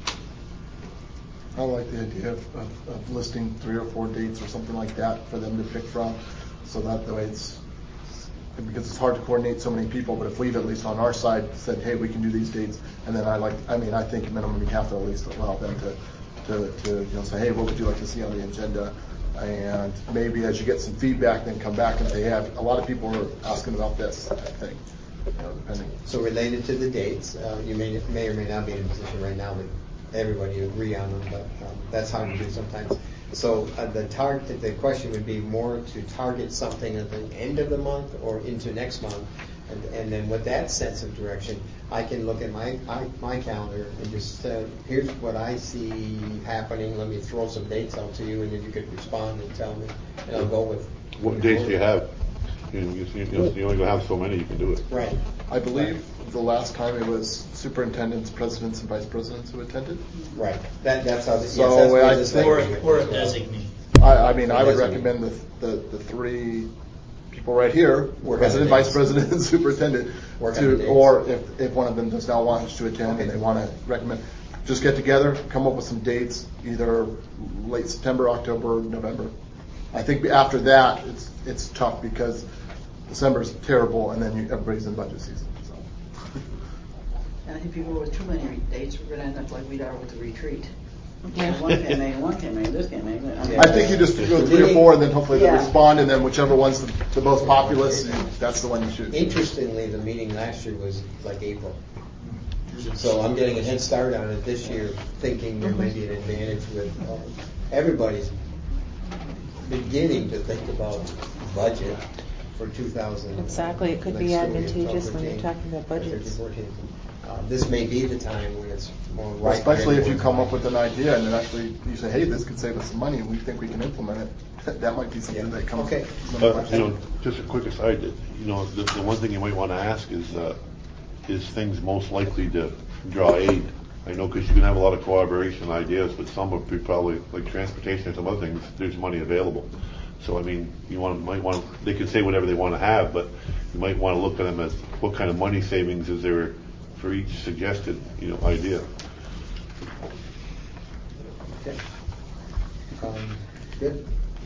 I like the idea of listing 3 or 4 dates or something like that for them to pick from, so that the way because it's hard to coordinate so many people, but if we've at least on our side said, hey, we can do these dates, and then I think at minimum we have to at least allow them to say, hey, what would you like to see on the agenda? And maybe as you get some feedback, then come back and say, hey, a lot of people are asking about this, I think. Depending. So related to the dates, you may or may not be in a position right now that everybody agree on them, but that's hard to do sometimes. So the question would be more to target something at the end of the month or into next month, and then with that sense of direction, I can look at my calendar and just here's what I see happening. Let me throw some dates out to you, and then you could respond and tell me, and I'll go with. What dates do you have? You only going to have so many, you can do it. Right. I believe the last time it was superintendents, presidents, and vice presidents who attended. Right. That's how. Or a designee. I would recommend the 3 people right here, president, vice president, and superintendent, or if one of them does not want to attend and they want to recommend, just get together, come up with some dates, either late September, October, November. I think after that, it's tough because December's terrible, and then everybody's in budget season. So. And I think if you go with too many dates, we're going to end up like we are with the retreat. Yeah. One can't make it, one can't make it, this can't make it. I think you just go 3 or 4, and then hopefully they respond, and then whichever one's the most populous, that's the one you choose. Interestingly, the meeting last year was like April. So I'm getting a head start on it this year, thinking there may be an advantage with everybody's beginning to think about budget for 2000. Exactly, it could be advantageous when you're talking about budgets. this may be the time when it's more right. Especially if you come up with an idea and then actually you say, hey, this could save us some money and we think we can implement it, that might be something that comes. Okay. Just a quick aside, the one thing you might want to ask is things most likely to draw aid? I know because you can have a lot of collaboration ideas, but some would be probably, like transportation and some other things, there's money available. So, I mean, they can say whatever they want to have, but you might want to look at them as what kind of money savings is there for each suggested, idea. Okay. Good.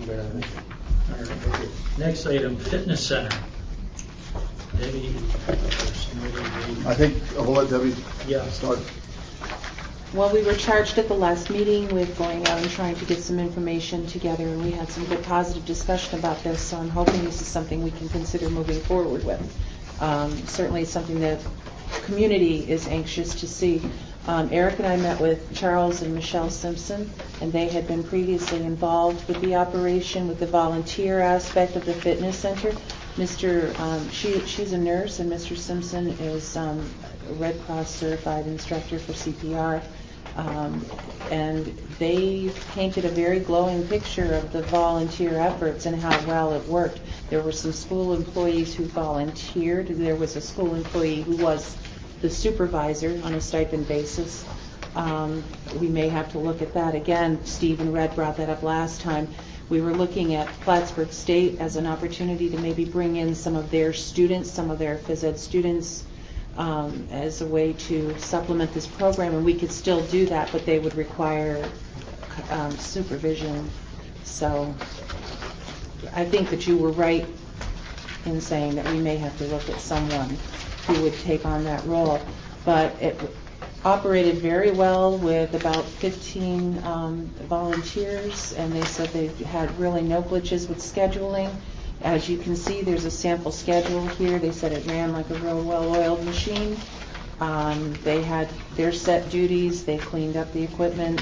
Next item, fitness center. Debbie, I think we'll let Debbie start. Well, we were charged at the last meeting with going out and trying to get some information together, and we had some good positive discussion about this, so I'm hoping this is something we can consider moving forward with. Certainly something that the community is anxious to see. Eric and I met with Charles and Michelle Simpson, and they had been previously involved with the operation, with the volunteer aspect of the fitness center. She's a nurse, and Mr. Simpson is a Red Cross certified instructor for CPR. And they painted a very glowing picture of the volunteer efforts and how well it worked. There were some school employees who volunteered. There was a school employee who was the supervisor on a stipend basis. We may have to look at that again. Stephen Red brought that up last time. We were looking at Plattsburgh State as an opportunity to maybe bring in some of their students, some of their phys ed students, as a way to supplement this program, and we could still do that, but they would require supervision. So I think that you were right in saying that we may have to look at someone who would take on that role. But it operated very well with about 15 volunteers, and they said they had really no glitches with scheduling. As you can see, there's a sample schedule here. They said it ran like a real well-oiled machine. They had their set duties. They cleaned up the equipment.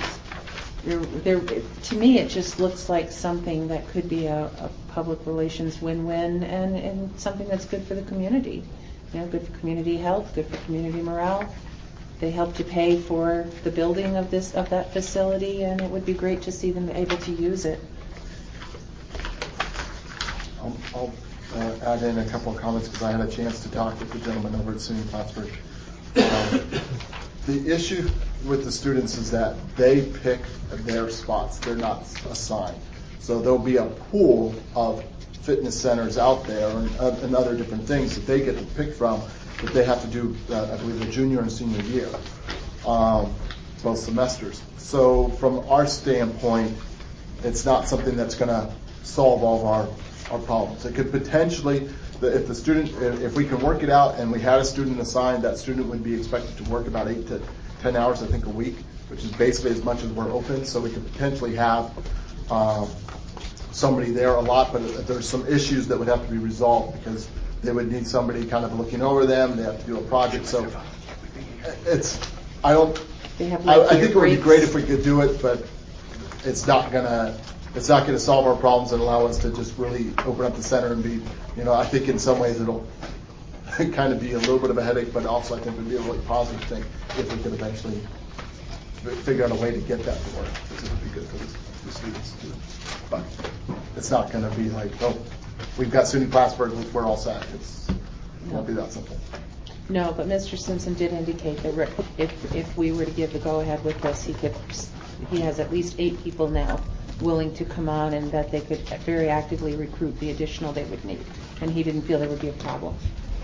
To me, it just looks like something that could be a public relations win-win, and something that's good for the community. Good for community health, good for community morale. They help to pay for the building of that facility, and it would be great to see them able to use it. I'll add in a couple of comments because I had a chance to talk with the gentleman over at SUNY Plattsburgh. The issue with the students is that they pick their spots. They're not assigned. So there'll be a pool of fitness centers out there and other different things that they get to pick from that they have to do, I believe, the junior and senior year, both semesters. So from our standpoint, it's not something that's going to solve all of our problems. It could potentially, if we can work it out and we had a student assigned, that student would be expected to work about 8 to 10 hours, I think, a week, which is basically as much as we're open. So we could potentially have somebody there a lot, but there's some issues that would have to be resolved because they would need somebody kind of looking over them. They have to do a project. So I think it would be great if we could do it, but it's not gonna solve our problems and allow us to just really open up the center and be, I think in some ways it'll kind of be a little bit of a headache, but also I think it would be a really positive thing if we could eventually figure out a way to get that to work, because it would be good for the students too. But it's not going to be like, we've got SUNY Plattsburgh, we're all set. It won't be that simple. No, but Mr. Simpson did indicate that if we were to give the go-ahead with this, he has at least 8 people now willing to come on, and that they could very actively recruit the additional they would need. And he didn't feel there would be a problem.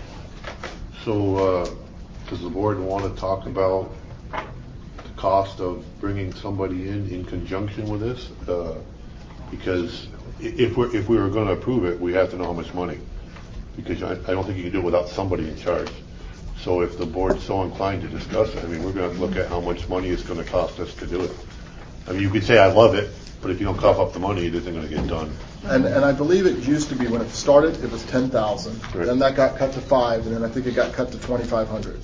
So does the board want to talk about the cost of bringing somebody in conjunction with this? Because if we were going to approve it, we have to know how much money. Because I don't think you can do it without somebody in charge. So if the board's so inclined to discuss it, we're going to look at how much money it's going to cost us to do it. You could say I love it, but if you don't cough up the money, it isn't going to get done. And I believe it used to be when it started, it was $10,000. Right. Then that got cut to $5,000, and then I think it got cut to $2,500.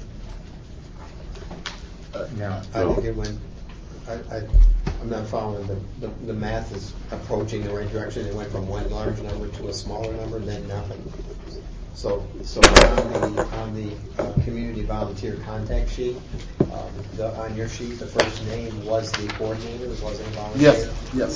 I think it went. I'm not following the math is approaching the right direction. It went from one large number to a smaller number, then nothing. So on the community volunteer contact sheet, on your sheet, the first name was the coordinator, it wasn't a volunteer? Yes.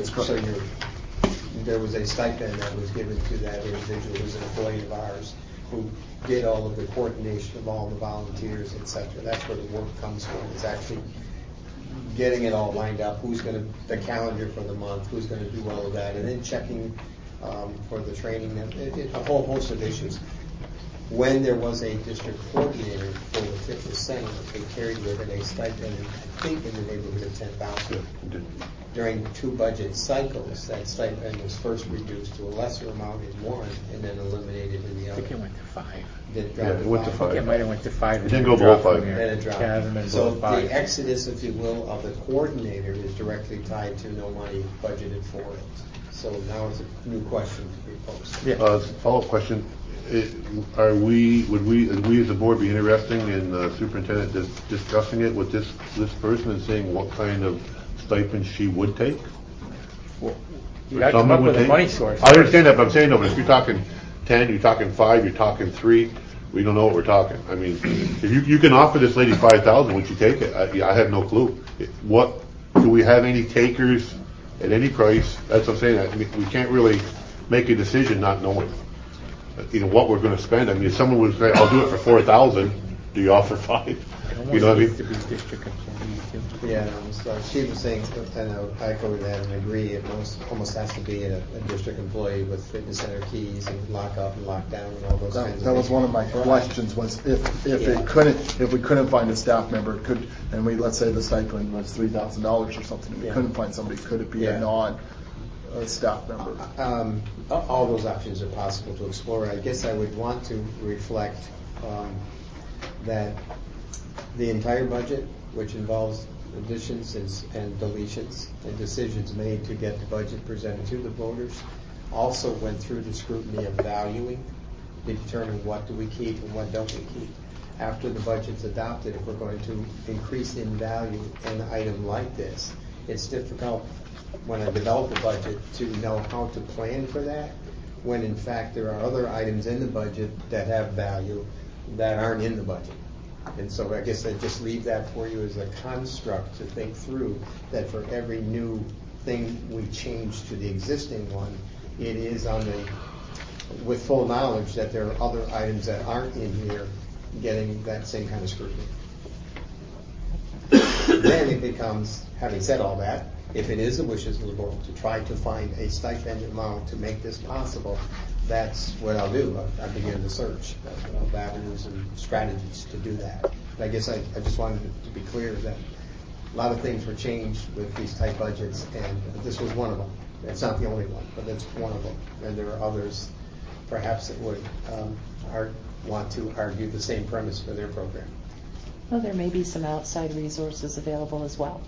There was a stipend that was given to that individual who's an employee of ours who did all of the coordination of all the volunteers, et cetera. That's where the work comes from. It's actually getting it all lined up, the calendar for the month, who's going to do all of that, and then checking for the training, a whole host of issues. When there was a district coordinator for the fitness center, they carried with it a stipend, I think in the neighborhood of $10,000. During 2 budget cycles, that stipend was first reduced to a lesser amount in one and then eliminated in the other. I think it went to 5. It went to 5. I think it might have went to 5. It didn't go below 5. Then it dropped. Yeah, So five. the exodus, if you will, of the coordinator is directly tied to no money budgeted for it. So now it's a new question to be posed. Yeah. Follow-up question. Would we as a board be interested in the superintendent discussing it with this person and seeing what kind of stipend she would take? You got to come up with a money source. I understand that, but I'm saying, no, but if you're talking 10, you're talking 5, you're talking 3, we don't know what we're talking. I mean, if you can offer this lady $5,000, would you take it? I have no clue. Do we have any takers at any price? That's what I'm saying. I mean, we can't really make a decision not knowing, what we're going to spend. I mean, if someone would say, "I'll do it for $4,000," do you offer 5? You know what I mean? To be district employee too. Yeah, so she was saying, and I echo that and agree. It almost has to be a district employee with fitness center keys and lock up and lock down and all those kinds of things. That was one of my questions. Was if we couldn't find a staff member, let's say the stipend was $3,000 or something, and we couldn't find somebody, could it be a non-staff member? All those options are possible to explore. I guess I would want to reflect that the entire budget, which involves additions and deletions and decisions made to get the budget presented to the voters, also went through the scrutiny of valuing to determine what do we keep and what don't we keep. After the budget's adopted, if we're going to increase in value an item like this, it's difficult when I develop a budget to know how to plan for that, when in fact there are other items in the budget that have value that aren't in the budget. And so I guess I just leave that for you as a construct to think through, that for every new thing we change to the existing one, it is with full knowledge that there are other items that aren't in here getting that same kind of scrutiny. Then it becomes, having said all that, if it is the wishes of the board to try to find a stipend amount to make this possible, that's what I'll do. I begin the search of avenues and strategies to do that. But I guess I just wanted to be clear that a lot of things were changed with these tight budgets, and this was one of them. It's not the only one, but it's one of them. And there are others, perhaps, that would want to argue the same premise for their program. Well, there may be some outside resources available as well.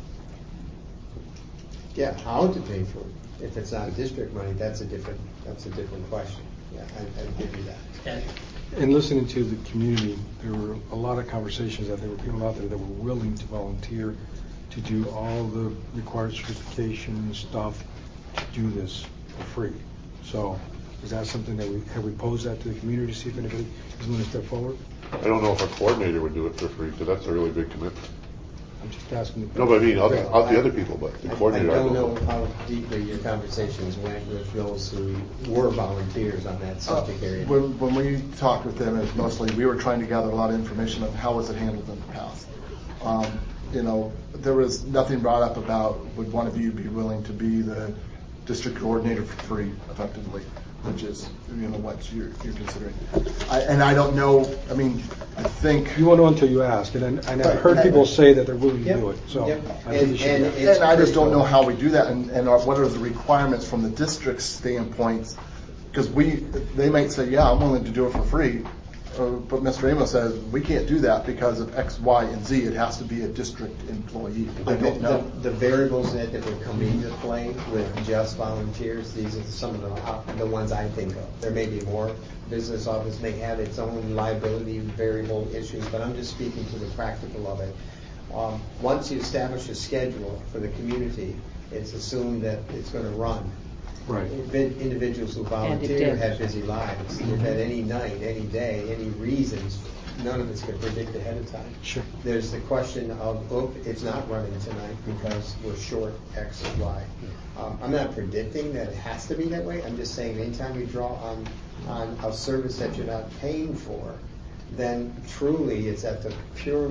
Yeah, how to pay for it. If it's not district money, that's a different question. Yeah, I'd give you that. In listening to the community, there were a lot of conversations that there were people out there that were willing to volunteer to do all the required certification stuff to do this for free. So is that something that have we posed that to the community to see if anybody is going to step forward? I don't know if a coordinator would do it for free, because that's a really big commitment. I'm just asking. No, but I mean, the other people, but the coordinator. I don't know how deeply your conversations went with those who were volunteers on that subject area. When we talked with them, it was mostly we were trying to gather a lot of information on how was it handled in the past. There was nothing brought up about would one of you be willing to be the district coordinator for free, effectively, which is what you're considering. I don't know. I mean, I think you won't know until you ask, and I've heard people say that they're willing to do it. So I think and I just don't know how we do that, and what are the requirements from the district standpoint? Because they might say, yeah, I'm willing to do it for free, but Mr. Amos says we can't do that because of X, Y, and Z. It has to be a district employee. I don't know. The variables that would come into play with just volunteers, these are some of the ones I think of. There may be more. Business office may have its own liability variable issues, but I'm just speaking to the practical of it. Once you establish a schedule for the community, it's assumed that it's going to run. Right. Individuals who volunteer have busy lives. If at any night, any day, any reasons, none of us can predict ahead of time. Sure. There's the question of, it's not running tonight because we're short X, Y. I'm not predicting that it has to be that way. I'm just saying anytime we draw on a service that you're not paying for, then truly it's at the pure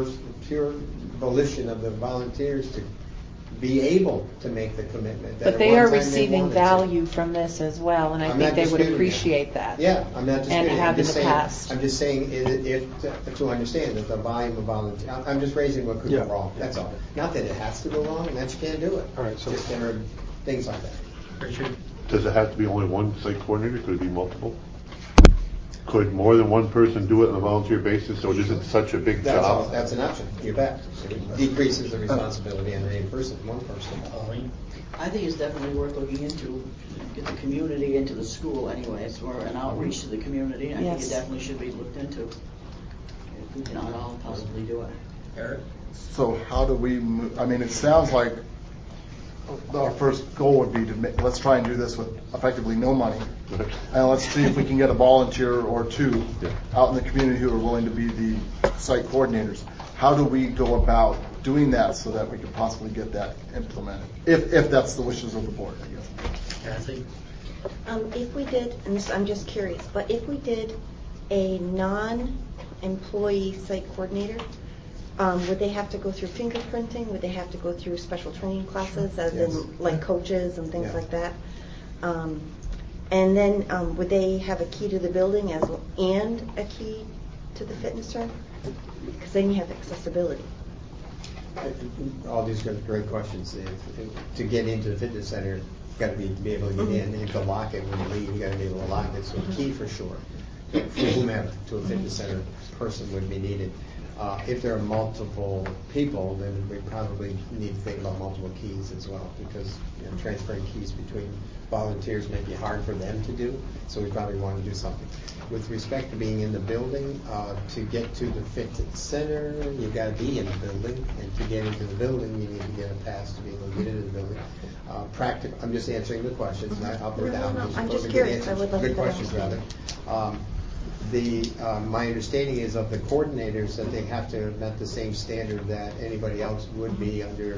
volition of the volunteers to be able to make the commitment. But they are receiving value from this as well, and I think they would appreciate that. Yeah, I'm not disputing. And have in the past. I'm just saying to understand that the volume of volunteers. I'm just raising what could go wrong. That's all. Not that it has to go wrong, and that you can't do it. All right. So just there are things like that. Does it have to be only one site coordinator? Could it be multiple? Could more than one person do it on a volunteer basis, so it isn't such a big job? That's an option. You bet. It decreases the responsibility on one person. I think it's definitely worth looking into. Get the community into the school anyway. It's more an outreach to the community. I think it definitely should be looked into. If we can all possibly do it. Eric? So how do we move? I mean, it sounds like our first goal would be to let's try and do this with effectively no money, and let's see if we can get a volunteer or two out in the community who are willing to be the site coordinators. How do we go about doing that so that we could possibly get that implemented, if that's the wishes of the board, I guess? Kathy? If we did, and this, I'm just curious, but if we did a non-employee site coordinator, would they have to go through fingerprinting? Would they have to go through special training classes, as in like coaches and things like that? And then would they have a key to the building as well, and a key to the fitness center? Because then you have accessibility. All these are great questions. To get into the fitness center, you've got to be able to get in. And to lock it when you leave, you've got to be able to lock it. So a key for sure. For whomever to a fitness center person would be needed. If there are multiple people, then we probably need to think about multiple keys as well, because transferring keys between volunteers may be hard for them to do, so we probably want to do something. With respect to being in the building, to get to the fitness center, you've got to be in the building, and to get into the building, you need to get a pass to be able to get into the building. I'm just answering the questions, not up or down. No, I'm just curious. I would like good questions, rather. My understanding is of the coordinators that they have to have met the same standard that anybody else would be under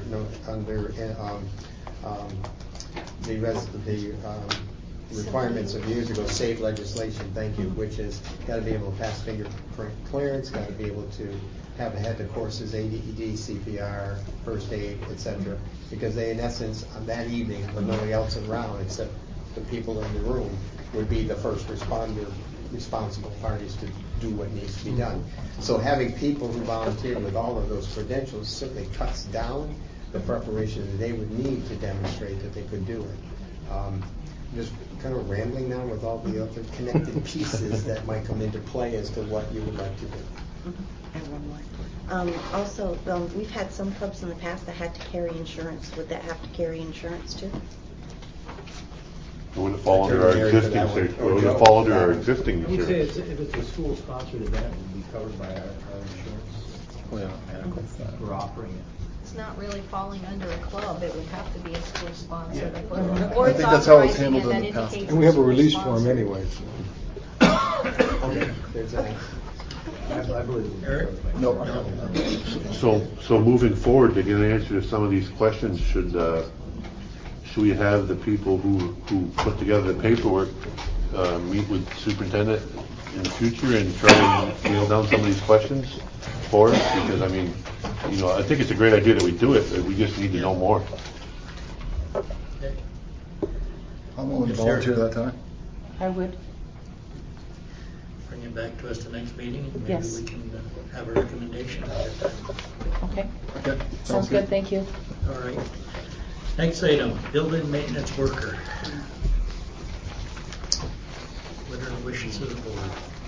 the requirements of years ago, SAFE legislation, thank you, which has got to be able to pass fingerprint clearance, got to be able to have had the courses AED, CPR, first aid, etc. Because they, in essence, on that evening, when nobody else around except the people in the room, would be the first responder responsible parties to do what needs to be done. So having people who volunteer with all of those credentials simply cuts down the preparation that they would need to demonstrate that they could do it. Just kind of rambling now with all the other connected pieces that might come into play as to what you would like to do. And one more. Also, we've had some clubs in the past that had to carry insurance. Would that have to carry insurance too? Would it fall under our existing? Would it fall under our existing? I would say if it's a school-sponsored event, it would be covered by our insurance. We're offering it. It's not really falling under a club. It would have to be a school-sponsored. I think that's how it's handled in the past. And we have a release form anyway. Okay. There's that. I believe Eric? No. So moving forward, to get an answer to some of these questions, should we have the people who put together the paperwork meet with the superintendent in the future and try and nail down some of these questions for us? Because I mean, I think it's a great idea that we do it, but we just need to know more. I'm willing to volunteer that time. I would. Bring it back to us the next meeting, and maybe Yes. we can have a recommendation at that time. Okay. Okay. Sounds good. Thank you. All right. Next item, building maintenance worker. What are the wishes of the board?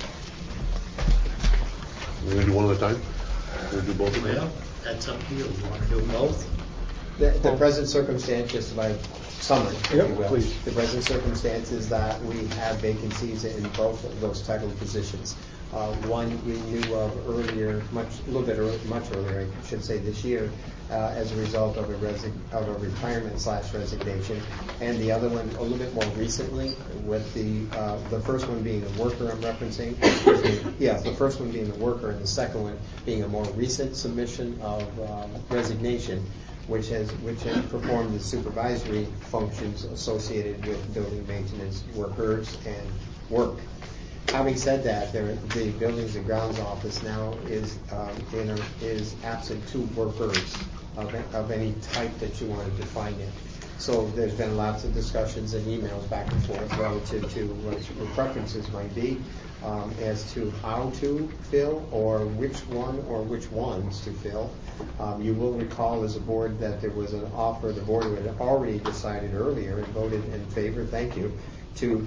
We're going to do one at a time? We're going to do both of them? Well, that's up to you. You want to do both? The present circumstance, just by summary, if you will. Please. The present circumstance is that we have vacancies in both of those title positions. One we knew of earlier, much earlier, I should say, this year, as a result of a retirement/resignation, and the other one a little bit more recently, with the first one being a worker I'm referencing. Yes, the first one being the worker, and the second one being a more recent submission of resignation, which has performed the supervisory functions associated with building maintenance workers and work. Having said that, the Buildings and Grounds Office now is absent 2 workers of any type that you want to define it. So there's been lots of discussions and emails back and forth relative to what your preferences might be as to how to fill or which one or which ones to fill. You will recall as a board that there was an offer. The board had already decided earlier and voted in favor, thank you, to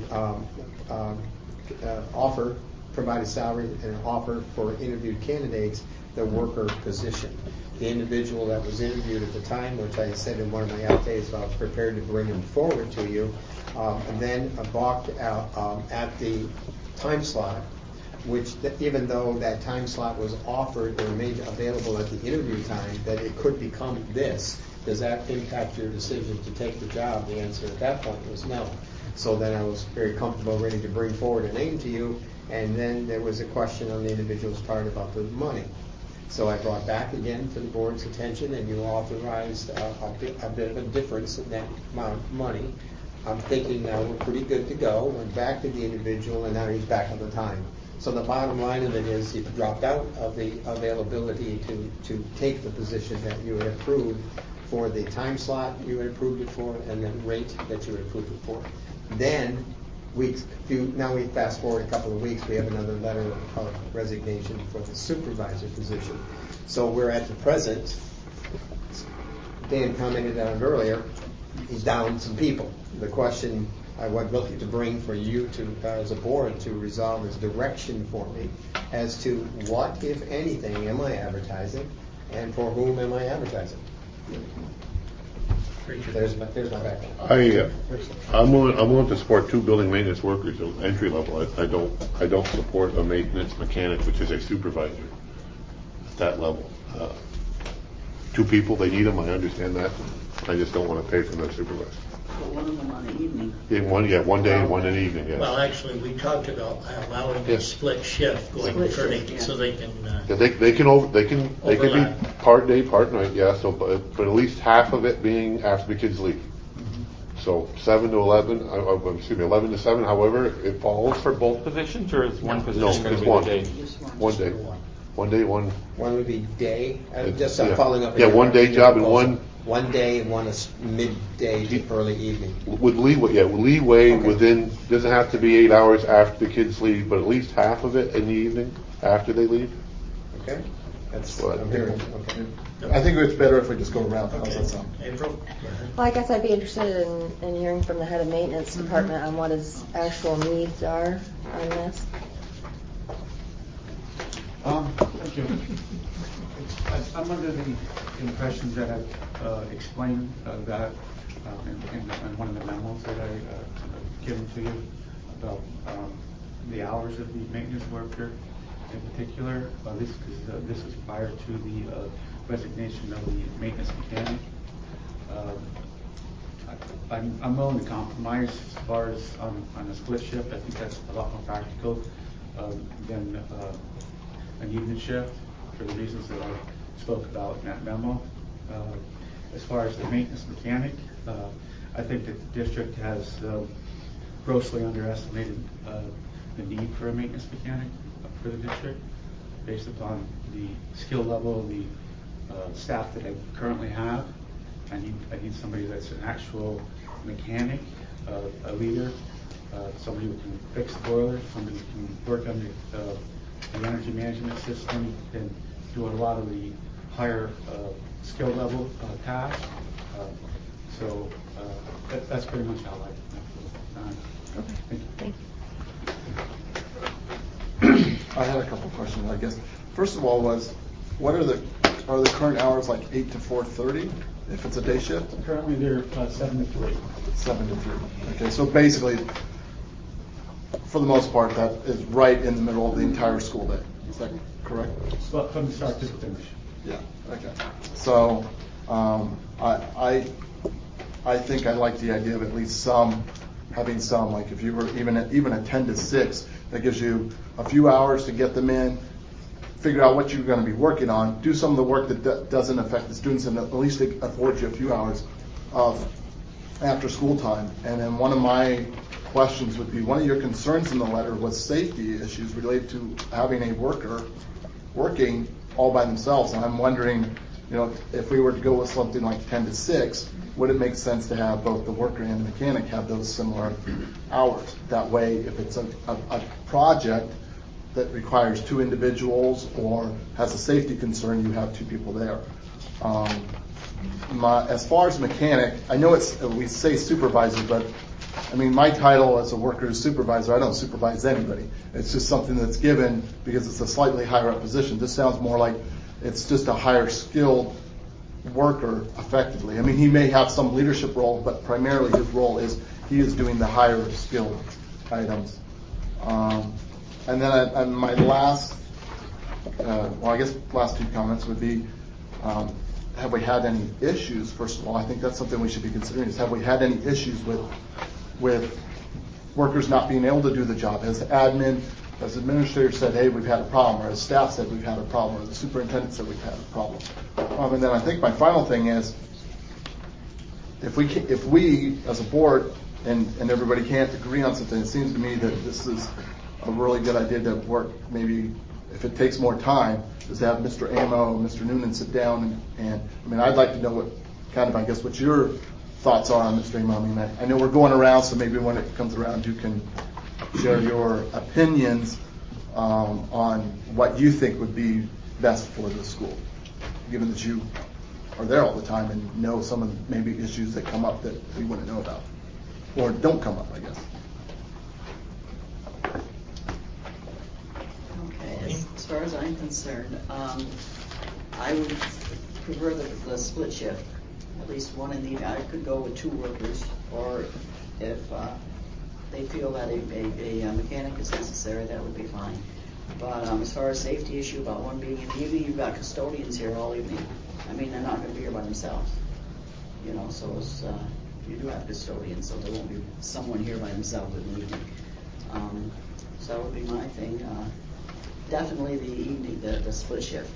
provide a salary and an offer for interviewed candidates, the worker position. The individual that was interviewed at the time, which I said in one of my updates, I was prepared to bring him forward to you, and then balked at the time slot, which even though that time slot was offered or made available at the interview time, that it could become this. Does that impact your decision to take the job? The answer at that point was no. So then I was very comfortable, ready to bring forward a name to you, and then there was a question on the individual's part about the money. So I brought back again to the board's attention, and you authorized a bit of a difference in that amount of money. I'm thinking now we're pretty good to go. Went back to the individual, and now he's back on the time. So the bottom line of it is he dropped out of the availability to take the position that you had approved for the time slot you had approved it for and the rate that you had approved it for. Then now we fast forward a couple of weeks, we have another letter of resignation for the supervisor position. So we're at the present, Dan commented on it earlier, he's down some people. The question I would look to bring for you to, as a board, to resolve is direction for me as to what, if anything, am I advertising and for whom am I advertising? There's my background. I'm willing to support 2 building maintenance workers at entry level. I don't support a maintenance mechanic, which is a supervisor at that level. 2 people, they need them. I understand that. I just don't want to pay for their supervisor. But one of them on the evening. One day and one in the evening. Yes. Well, actually, we talked about allowing a split shift going turning, so they can. They can be part day, part night. Yeah. So, but at least half of it being after the kids leave. Mm-hmm. So 7 to 11. 11 to 7. However, it falls for both positions, or is one position going to be one day? One day. One day. One would be day. Just following up. Yeah, one day job and one day and one is midday to early evening. With leeway within, doesn't have to be 8 hours after the kids leave, but at least half of it in the evening after they leave. Okay. That's what I'm hearing. Okay. I think it's better if we just go around. How's that sound? April? Well, I guess I'd be interested in hearing from the head of maintenance department on what his actual needs are on this. Thank you. I'm under the impression that I've explained that in one of the memos that I've given to you about the hours of the maintenance worker in particular. This is prior to the resignation of the maintenance mechanic. I'm willing to compromise as far as on a split shift. I think that's a lot more practical than an evening shift for the reasons that I spoke about in that memo. As far as the maintenance mechanic, I think that the district has grossly underestimated the need for a maintenance mechanic for the district based upon the skill level of the staff that I currently have. I need somebody that's an actual mechanic, a leader, somebody who can fix the boiler, somebody who can work on the energy management system and do a lot of the higher skill level tasks. So that's pretty much how I feel. Thank you. I had a couple questions, I guess. First of all, are the current hours like 8 to 4:30 if it's a day shift? Currently they're 7 to 3. 7 to 3. Okay, so basically for the most part, that is right in the middle of the entire school day. Is that correct? Well, from start to finish. Yeah. Okay. So I think I like the idea of at least having some, like if you were even a 10 to 6, that gives you a few hours to get them in, figure out what you're going to be working on, do some of the work that doesn't affect the students, and at least it affords you a few hours of after school time. And then one of my questions would be, one of your concerns in the letter was safety issues related to having a worker working all by themselves. And I'm wondering, if we were to go with something like 10 to 6, would it make sense to have both the worker and the mechanic have those similar hours? That way, if it's a project that requires 2 individuals or has a safety concern, you have 2 people there. As far as mechanic, I know we say supervisor, but I mean, my title as a worker is supervisor. I don't supervise anybody. It's just something that's given because it's a slightly higher up position. This sounds more like it's just a higher skilled worker, effectively. I mean, he may have some leadership role, but primarily his role is he is doing the higher skilled items. And then my last 2 comments would be, have we had any issues? First of all, I think that's something we should be considering, is have we had any issues with workers not being able to do the job? Has administrators said, hey, we've had a problem, or has staff said we've had a problem, or the superintendent said we've had a problem? And then I think my final thing is, if we as a board and everybody can't agree on something, it seems to me that this is a really good idea to work, maybe if it takes more time, is to have Mr. Amo, Mr. Noonan sit down and I mean, I'd like to know what your thoughts are on Mr. Amo. I mean, I know we're going around, so maybe when it comes around, you can share your opinions on what you think would be best for the school, given that you are there all the time and know some of the maybe issues that come up that we wouldn't know about, or don't come up, I guess. Okay, as far as I'm concerned, I would prefer the split shift. At least one in the evening. I could go with 2 workers, or if they feel that a mechanic is necessary, that would be fine. But as far as safety issue about one being in the evening, you've got custodians here all evening. I mean, they're not going to be here by themselves. So you do have custodians, so there won't be someone here by themselves in the evening. So that would be my thing. Definitely the evening, the split shift.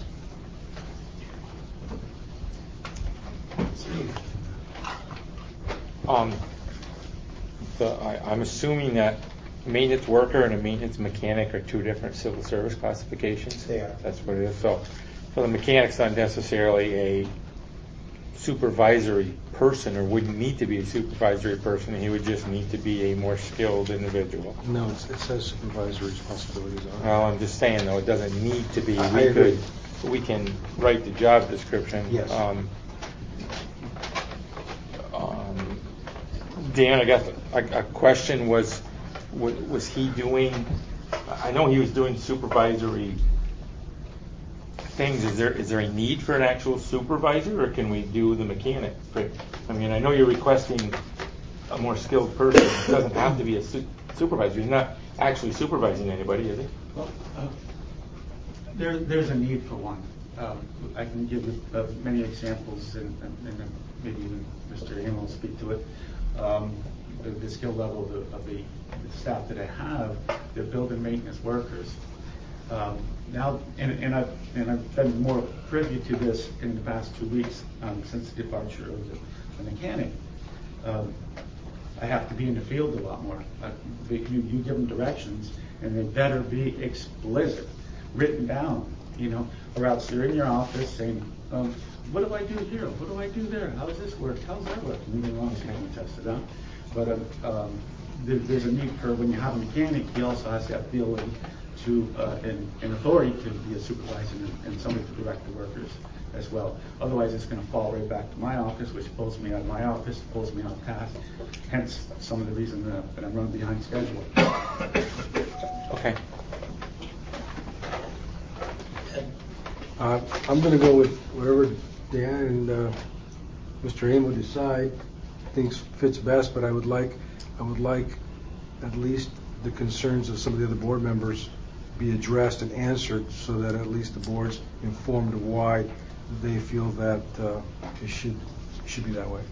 I'm assuming that maintenance worker and a maintenance mechanic are 2 different civil service classifications. They are. That's what it is. So the mechanic's not necessarily a supervisory person, or wouldn't need to be a supervisory person. He would just need to be a more skilled individual. No, it says supervisory responsibilities on it. Well, I'm just saying, though, it doesn't need to be. I agree. We can write the job description. Yes. Dan, I guess a question was he doing? I know he was doing supervisory things. Is there a need for an actual supervisor, or can we do the mechanic? I mean, I know you're requesting a more skilled person. It doesn't have to be a supervisor. He's not actually supervising anybody, is he? Well, there's a need for one. I can give you many examples, and maybe even Mr. Amo will speak to it. The skill level of the staff that I have, they're building maintenance workers. Now, and I've been more privy to this in the past 2 weeks since the departure of the mechanic. I have to be in the field a lot more. You give them directions, and they better be explicit, written down, or else you're in your office saying, what do I do here? What do I do there? How does this work? How does that work? And you obviously can test it out. But there's a need for, when you have a mechanic, he also has to have the ability to, and authority to be a supervisor and somebody to direct the workers as well. Otherwise, it's going to fall right back to my office, which pulls me out of my office, pulls me off task. Hence, some of the reason that I'm running behind schedule. Okay. I'm going to go with whatever Dan and Mr. Amo decide thinks fits best, but I would like at least the concerns of some of the other board members be addressed and answered so that at least the board's informed of why they feel that it should be that way.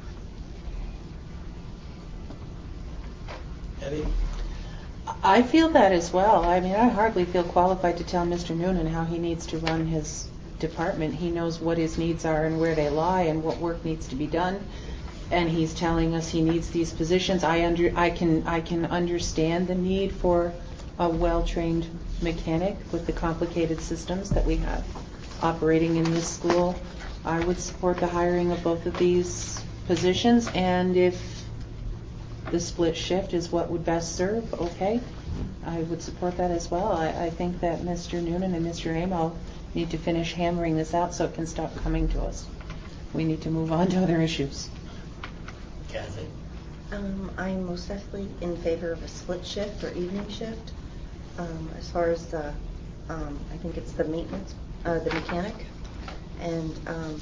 Eddie? I feel that as well. I mean, I hardly feel qualified to tell Mr. Noonan how he needs to run his department. He knows what his needs are and where they lie and what work needs to be done. And he's telling us he needs these positions. I can understand the need for a well-trained mechanic with the complicated systems that we have operating in this school. I would support the hiring of both of these positions, and if the split shift is what would best serve, okay, I would support that as well. I think that Mr. Noonan and Mr. Amo need to finish hammering this out so it can stop coming to us. We need to move on to other issues. Kathy? I'm most definitely in favor of a split shift or evening shift. As far as the, I think it's the maintenance, the mechanic, and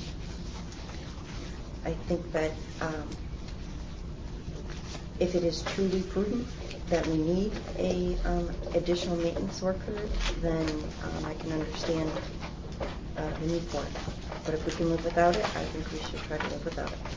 I think that if it is truly prudent that we need a additional maintenance worker, then I can understand the need for it. But if we can live without it, I think we should try to live without it.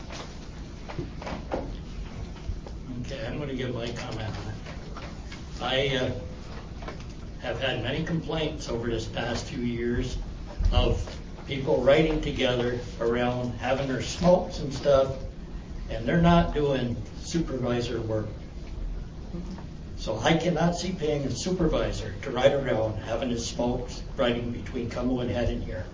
Okay, I'm going to give my comment on it. I have had many complaints over this past few years of people writing together around having their smokes and stuff, and they're not doing supervisor work. So I cannot see paying a supervisor to ride around having his smokes riding between Cumberland Head and here.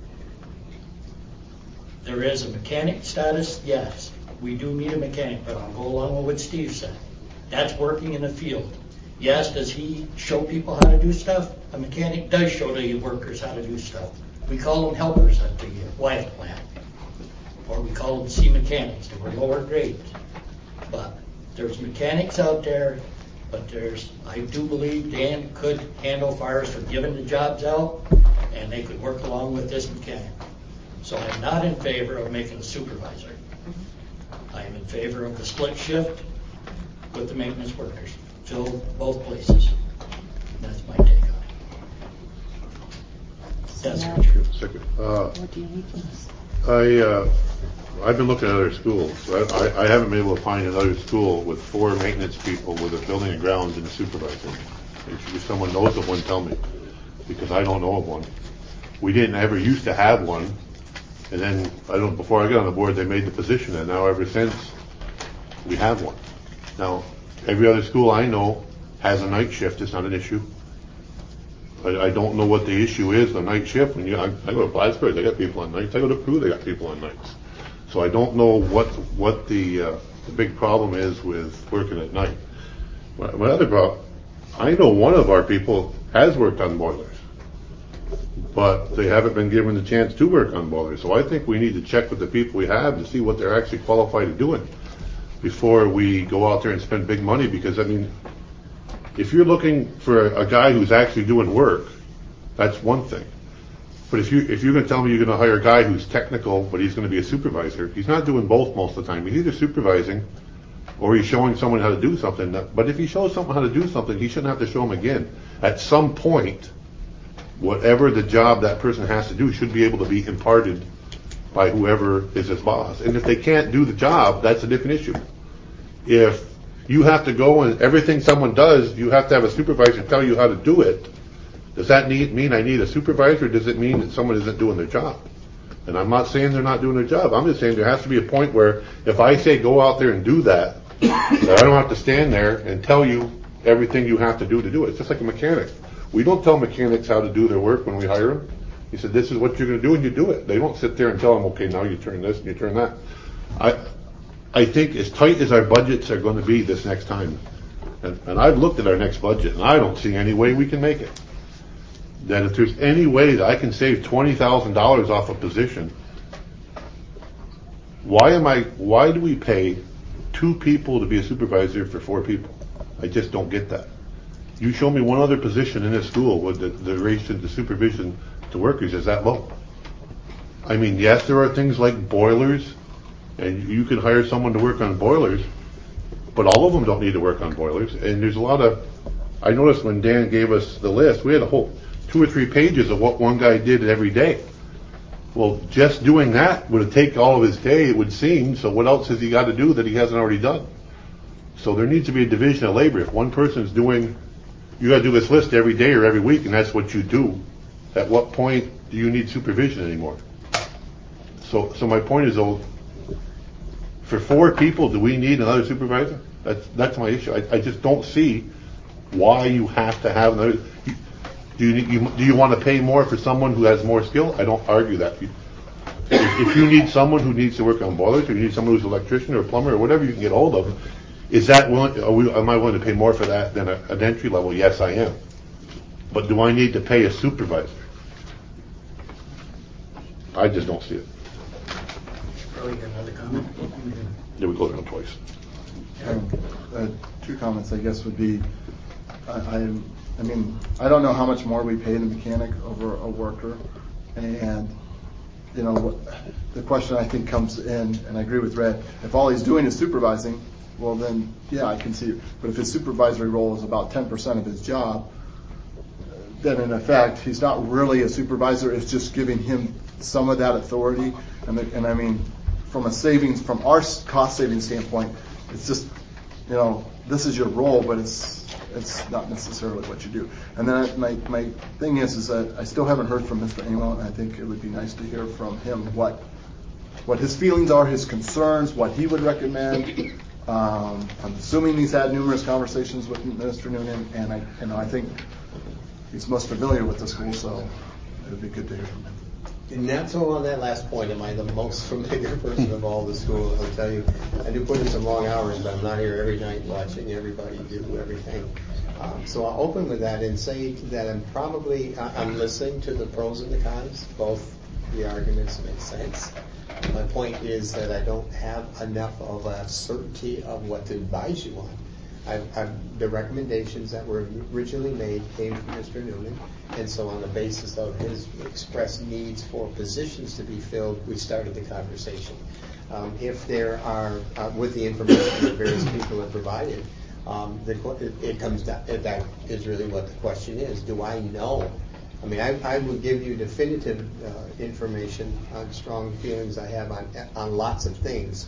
There is a mechanic status, yes. We do need a mechanic, but I'll go along with what Steve said. That's working in the field. Yes, does he show people how to do stuff? A mechanic does show the workers how to do stuff. We call them helpers at the Wyeth plant. Or we call them C mechanics. They were lower grades. But there's mechanics out there, but I do believe Dan could handle fires for giving the jobs out, and they could work along with this mechanic. So I'm not in favor of making a supervisor. I am in favor of the split shift with the maintenance workers. Fill both places. That's my take on it. That's Second. What do you need from us? I've been looking at other schools. I haven't been able to find another school with 4 maintenance people with a building and grounds and a supervisor. If someone knows of one, tell me, because I don't know of one. We didn't ever used to have one, and then before I got on the board, they made the position, and now ever since we have one. Now, every other school I know has a night shift. It's not an issue. I don't know what the issue is, the night shift. When I go to Plattsburgh, they got people on nights. I go to Peru, they got people on nights. So I don't know what the big problem is with working at night. My other problem, I know one of our people has worked on boilers, but they haven't been given the chance to work on boilers. So I think we need to check with the people we have to see what they're actually qualified to doing before we go out there and spend big money. Because, I mean, if you're looking for a guy who's actually doing work, that's one thing. But if you're going to tell me you're going to hire a guy who's technical, but he's going to be a supervisor, he's not doing both most of the time. He's either supervising or he's showing someone how to do something. But if he shows someone how to do something, he shouldn't have to show them again. At some point, whatever the job that person has to do should be able to be imparted by whoever is his boss. And if they can't do the job, that's a different issue. If you have to go and everything someone does, you have to have a supervisor tell you how to do it, does that mean I need a supervisor, or does it mean that someone isn't doing their job? And I'm not saying they're not doing their job. I'm just saying there has to be a point where if I say go out there and do that I don't have to stand there and tell you everything you have to do it. It's just like a mechanic. We don't tell mechanics how to do their work when we hire them. He said, this is what you're going to do, and you do it. They don't sit there and tell them, okay, now you turn this and you turn that. I think as tight as our budgets are going to be this next time, and I've looked at our next budget, and I don't see any way we can make it. That if there's any way that I can save $20,000 off a position, why do we pay 2 people to be a supervisor for 4 people? I just don't get that. You show me one other position in this school with the ratio to supervision to workers is that low. I mean, yes, there are things like boilers, and you can hire someone to work on boilers, but all of them don't need to work on boilers. And there's a lot of I noticed when Dan gave us the list, we had a whole 2 or 3 pages of what one guy did every day. Well, just doing that would take all of his day, it would seem, so what else has he got to do that he hasn't already done? So there needs to be a division of labor. If one person's doing, you got to do this list every day or every week, and that's what you do, at what point do you need supervision anymore? So my point is, though, for 4 people, do we need another supervisor? That's my issue. I just don't see why you have to have another. Do you want to pay more for someone who has more skill? I don't argue that. If you need someone who needs to work on boilers, or you need someone who's an electrician or a plumber or whatever you can get hold of, is that am I willing to pay more for that than an entry level? Yes, I am. But do I need to pay a supervisor? I just don't see it. Probably got another comment. Yeah, we go down twice. 2 comments, I guess, would be, I mean, I don't know how much more we pay the mechanic over a worker, and the question I think comes in, and I agree with Red, if all he's doing is supervising, well then, yeah, I can see it. But if his supervisory role is about 10% of his job, then in effect, he's not really a supervisor, it's just giving him some of that authority, and I mean, from our cost saving standpoint, it's just, this is your role, but it's not necessarily what you do. And then my thing is that I still haven't heard from Mr. Amo, and I think it would be nice to hear from him what his feelings are, his concerns, what he would recommend. I'm assuming he's had numerous conversations with Mr. Noonan, and I think he's most familiar with the school, so it would be good to hear from him. And that's all on that last point. Am I the most familiar person of all the schools? I'll tell you, I do put in some long hours, but I'm not here every night watching everybody do everything. So I'll open with that and say that I'm listening to the pros and the cons. Both the arguments make sense. My point is that I don't have enough of a certainty of what to advise you on. The recommendations that were originally made came from Mr. Noonan, and so on the basis of his expressed needs for positions to be filled, we started the conversation. If there are, with the information that various people have provided, it comes down, that is really what the question is. Do I know? I mean, I will give you definitive information on strong feelings I have on lots of things,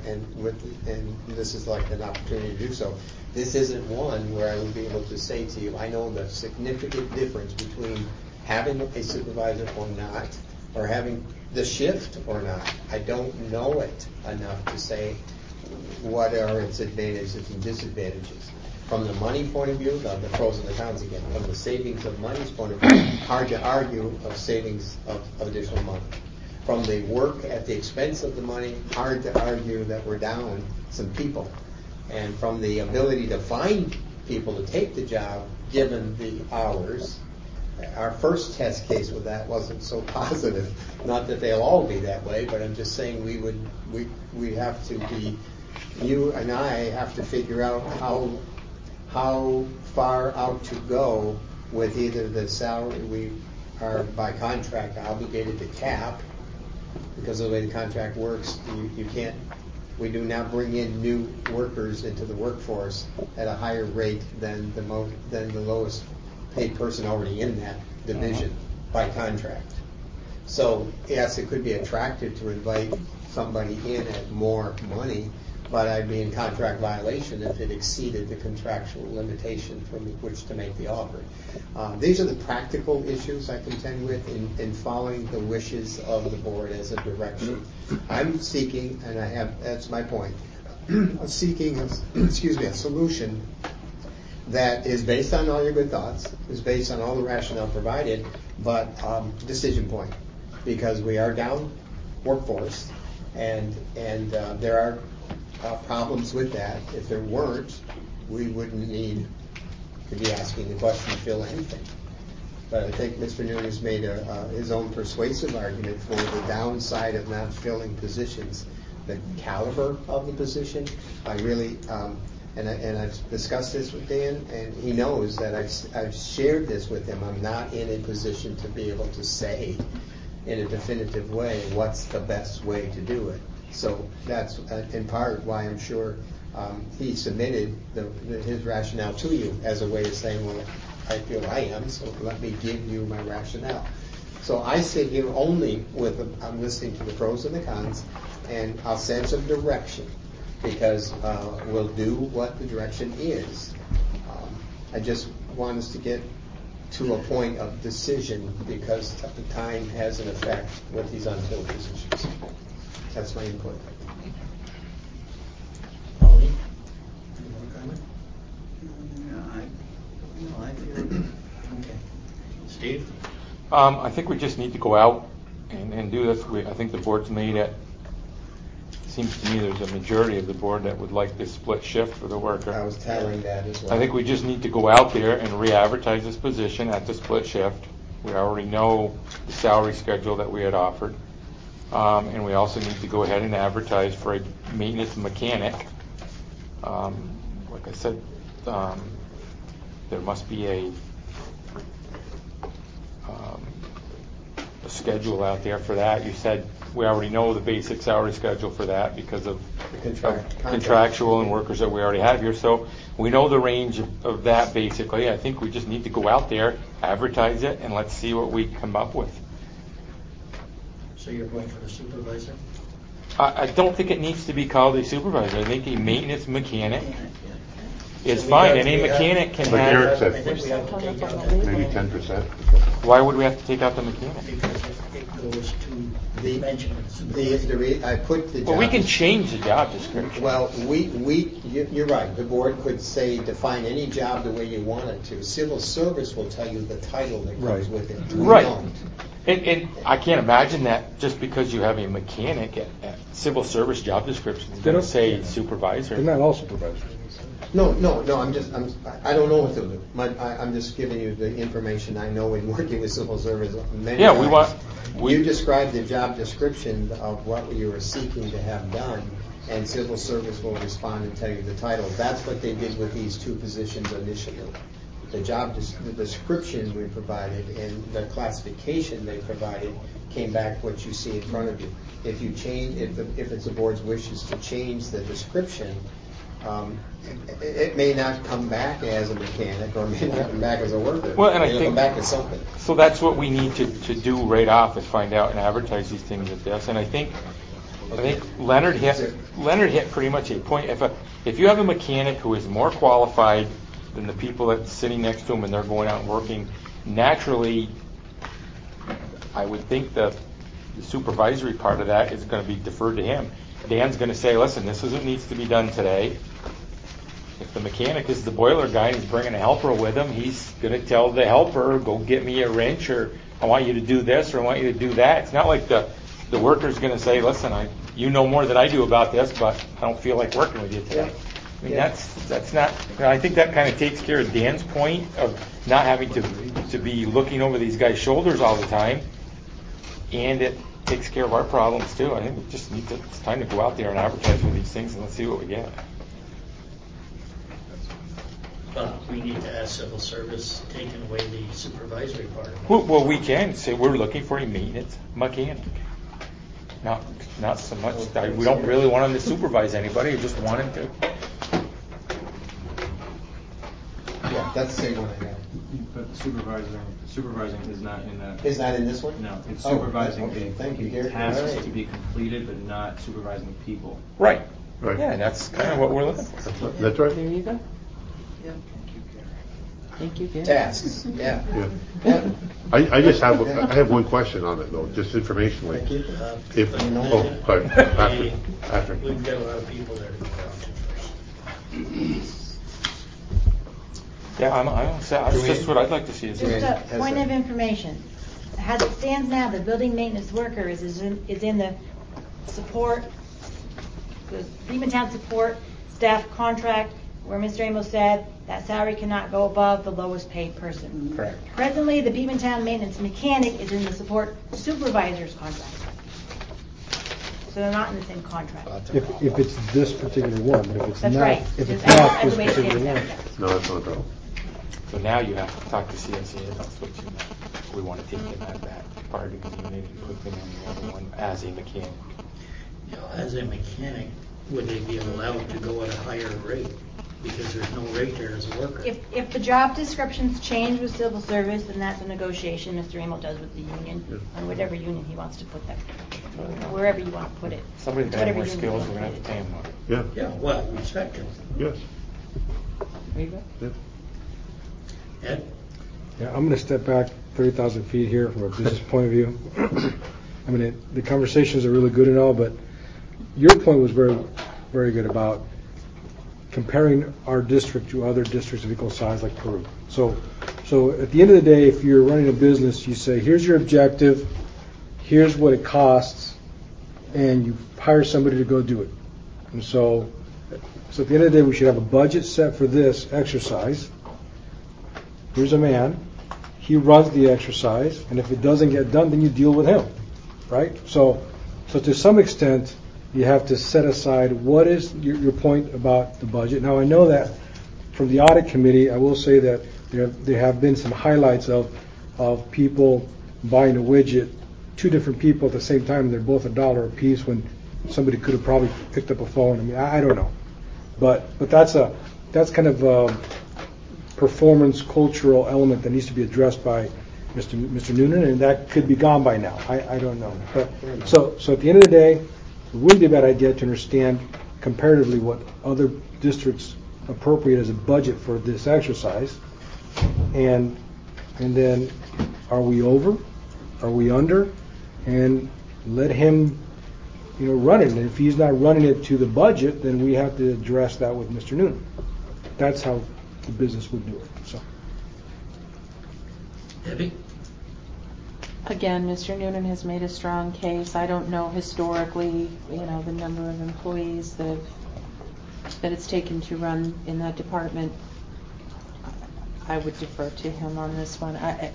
and this is like an opportunity to do so. This isn't one where I would be able to say to you, I know the significant difference between having a supervisor or not, or having the shift or not. I don't know it enough to say what are its advantages and disadvantages. From the money point of view, the pros and the cons again. From the savings of money's point of view, hard to argue of savings of additional money. From the work at the expense of the money, hard to argue that we're down some people. And from the ability to find people to take the job, given the hours, our first test case with that wasn't so positive. Not that they'll all be that way, but I'm just saying we have to be, you and I have to figure out how far out to go with either the salary we are by contract obligated to cap, because of the way the contract works, you can't. We do not bring in new workers into the workforce at a higher rate than the lowest paid person already in that division by contract. So yes, it could be attractive to invite somebody in at more money, but I'd be in contract violation if it exceeded the contractual limitation from which to make the offer. These are the practical issues I contend with in following the wishes of the board as a direction. I'm seeking, and that's my point, seeking a solution that is based on all your good thoughts, is based on all the rationale provided, but decision point, because we are down workforce, and there are problems with that. If there weren't, we wouldn't need to be asking the question to fill anything. But I think Mr. Noonan has made his own persuasive argument for the downside of not filling positions. The caliber of the position, I really, and I've discussed this with Dan, and he knows that I've shared this with him. I'm not in a position to be able to say in a definitive way what's the best way to do it. So that's in part why I'm sure he submitted his rationale to you as a way of saying, well, I feel I am, so let me give you my rationale. So I sit here only I'm listening to the pros and the cons, and I'll send some direction, because we'll do what the direction is. I just want us to get to a point of decision, because the time has an effect with these unfilled positions. That's my input. Pauline, any more comment? No, I feel okay. Steve? I think we just need to go out and do this. I think the board's made it. Seems to me there's a majority of the board that would like this split shift for the worker. I was telling that as well. I think we just need to go out there and re-advertise this position at the split shift. We already know the salary schedule that we had offered. And we also need to go ahead and advertise for a maintenance mechanic. Like I said, there must be a schedule out there for that. You said we already know the basic salary schedule for that because of the contractual and workers that we already have here. So we know the range of that basically. I think we just need to go out there, advertise it, and let's see what we come up with. So you're going for the supervisor? I don't think it needs to be called a supervisor. I think a maintenance mechanic is fine. Any mechanic can like have. Eric said, I think we have to take out maybe 10%. Why would we have to take out the mechanic? Because it goes to the mention. I put the job. Well, we can change the job description. Well, you're right. The board could say define any job the way you want it to. Civil service will tell you the title that comes with it. We don't. And I can't imagine that just because you have a mechanic at civil service job description is going to say supervisor. They're not all supervisors. No. I don't know what they'll do. I'm just giving you the information I know in working with civil service. You described the job description of what you were seeking to have done, and civil service will respond and tell you the title. That's what they did with these two positions initially. The description we provided and the classification they provided came back what you see in front of you. If you change, if it's the board's wishes to change the description, it may not come back as a mechanic, or it may not come back as a worker. Well, and it may come back as something. So that's what we need to do right off, is find out and advertise these things at this. And I think Leonard hit pretty much a point. If you have a mechanic who is more qualified than the people that's sitting next to him and they're going out and working, naturally, I would think the supervisory part of that is going to be deferred to him. Dan's going to say, listen, this is what needs to be done today. If the mechanic is the boiler guy and he's bringing a helper with him, he's going to tell the helper, go get me a wrench, or I want you to do this, or I want you to do that. It's not like the worker's going to say, listen, you know more than I do about this, but I don't feel like working with you today. I mean, that's not. I think that kind of takes care of Dan's point of not having to be looking over these guys' shoulders all the time, and it takes care of our problems too. I think we just need to. It's time to go out there and advertise for these things, and let's see what we get. We need to ask civil service taking away the supervisory part of it. Well, we can say we're looking for a maintenance mechanic. Not so much. We don't really want him to supervise anybody. We just want him to. Yeah, that's the same one I got. But supervising is not in that. Is that in this one? No, it's supervising okay. Thank you, Gary. tasks to be completed, but not supervising people. Right. Yeah, and that's kind of what we're looking for. That's right. There you go. Yeah. Thank you, Gary. Tasks. Yeah. I just have one question on it though, just informationally. Thank you. Patrick. We've got a lot of people there to go out to first. Yeah, that's just what I'd like to see. Just a point of information. As it stands now, the building maintenance worker is in the support, the Beamantown support staff contract, where Mr. Amos said that salary cannot go above the lowest paid person. Correct. Presently, the Beamantown maintenance mechanic is in the support supervisor's contract. So they're not in the same contract. If it's this particular one, but if it's That's not, right. if it's That's not the this way it particular stands one. now. No, that's not a problem. So now you have to talk to CSA about switching that. We want to take them out of that bargaining unit and put them on the other one as a mechanic. As a mechanic, would they be allowed to go at a higher rate? Because there's no rate there as a worker. If the job descriptions change with civil service, then that's a negotiation Mr. Amo does with the union, or whatever union he wants to put that, wherever you want to put it. Somebody that has more skills, we're going to have to pay him more. Yeah. Yeah, well, respect him. Yes. There you go. Yeah. Ed? Yeah, I'm going to step back 30,000 feet here from a business point of view. I mean, the conversations are really good and all, but your point was very, very good about comparing our district to other districts of equal size like Peru. So at the end of the day, if you're running a business, you say, here's your objective, here's what it costs, and you hire somebody to go do it. And so at the end of the day, we should have a budget set for this exercise. Here's a man. He runs the exercise, and if it doesn't get done, then you deal with him, right? So to some extent, you have to set aside what is your point about the budget. Now, I know that from the audit committee, I will say that there have been some highlights of people buying a widget, two different people at the same time, and they're both $1 a piece when somebody could have probably picked up a phone. I mean, I don't know, but that's kind of a performance cultural element that needs to be addressed by Mr. Noonan, and that could be gone by now. I don't know. But so at the end of the day, it wouldn't be a bad idea to understand comparatively what other districts appropriate as a budget for this exercise, and then are we over? Are we under? And let him, run it. And if he's not running it to the budget, then we have to address that with Mr. Noonan. That's how the business would do it. So, Debbie? Again, Mr. Noonan has made a strong case. I don't know historically, the number of employees that it's taken to run in that department. I would defer to him on this one. I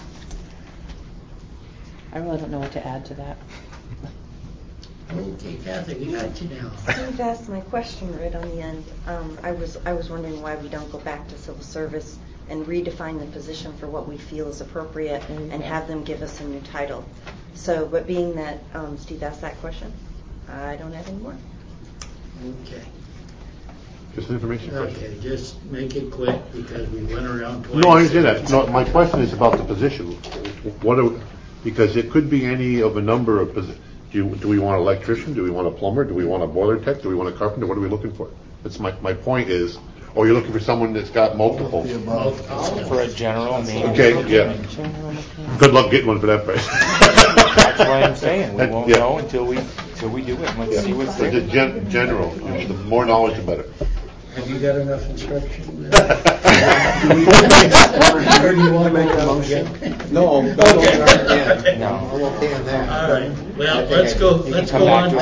really don't know what to add to that. Okay, Kathy, we got you now. Steve asked my question right on the end. I was wondering why we don't go back to civil service and redefine the position for what we feel is appropriate and have them give us a new title. So, but being that Steve asked that question, I don't have any more. Okay. Just an information question. Okay, just make it quick because we went around twice. No, I understand that. No, my question is about the position. Because it could be any of a number of positions. Do we want an electrician? Do we want a plumber? Do we want a boiler tech? Do we want a carpenter? What are we looking for? That's my point is, you're looking for someone that's got multiple. For a general meeting. Okay, yeah. Good luck getting one for that price. That's what I'm saying. We won't know until we do it. Let's see what's there. General. The more knowledge, the better. Have you got enough instruction? Do you want to make a motion? No. No. I'm okay on that. All right. Well, let's go on. Do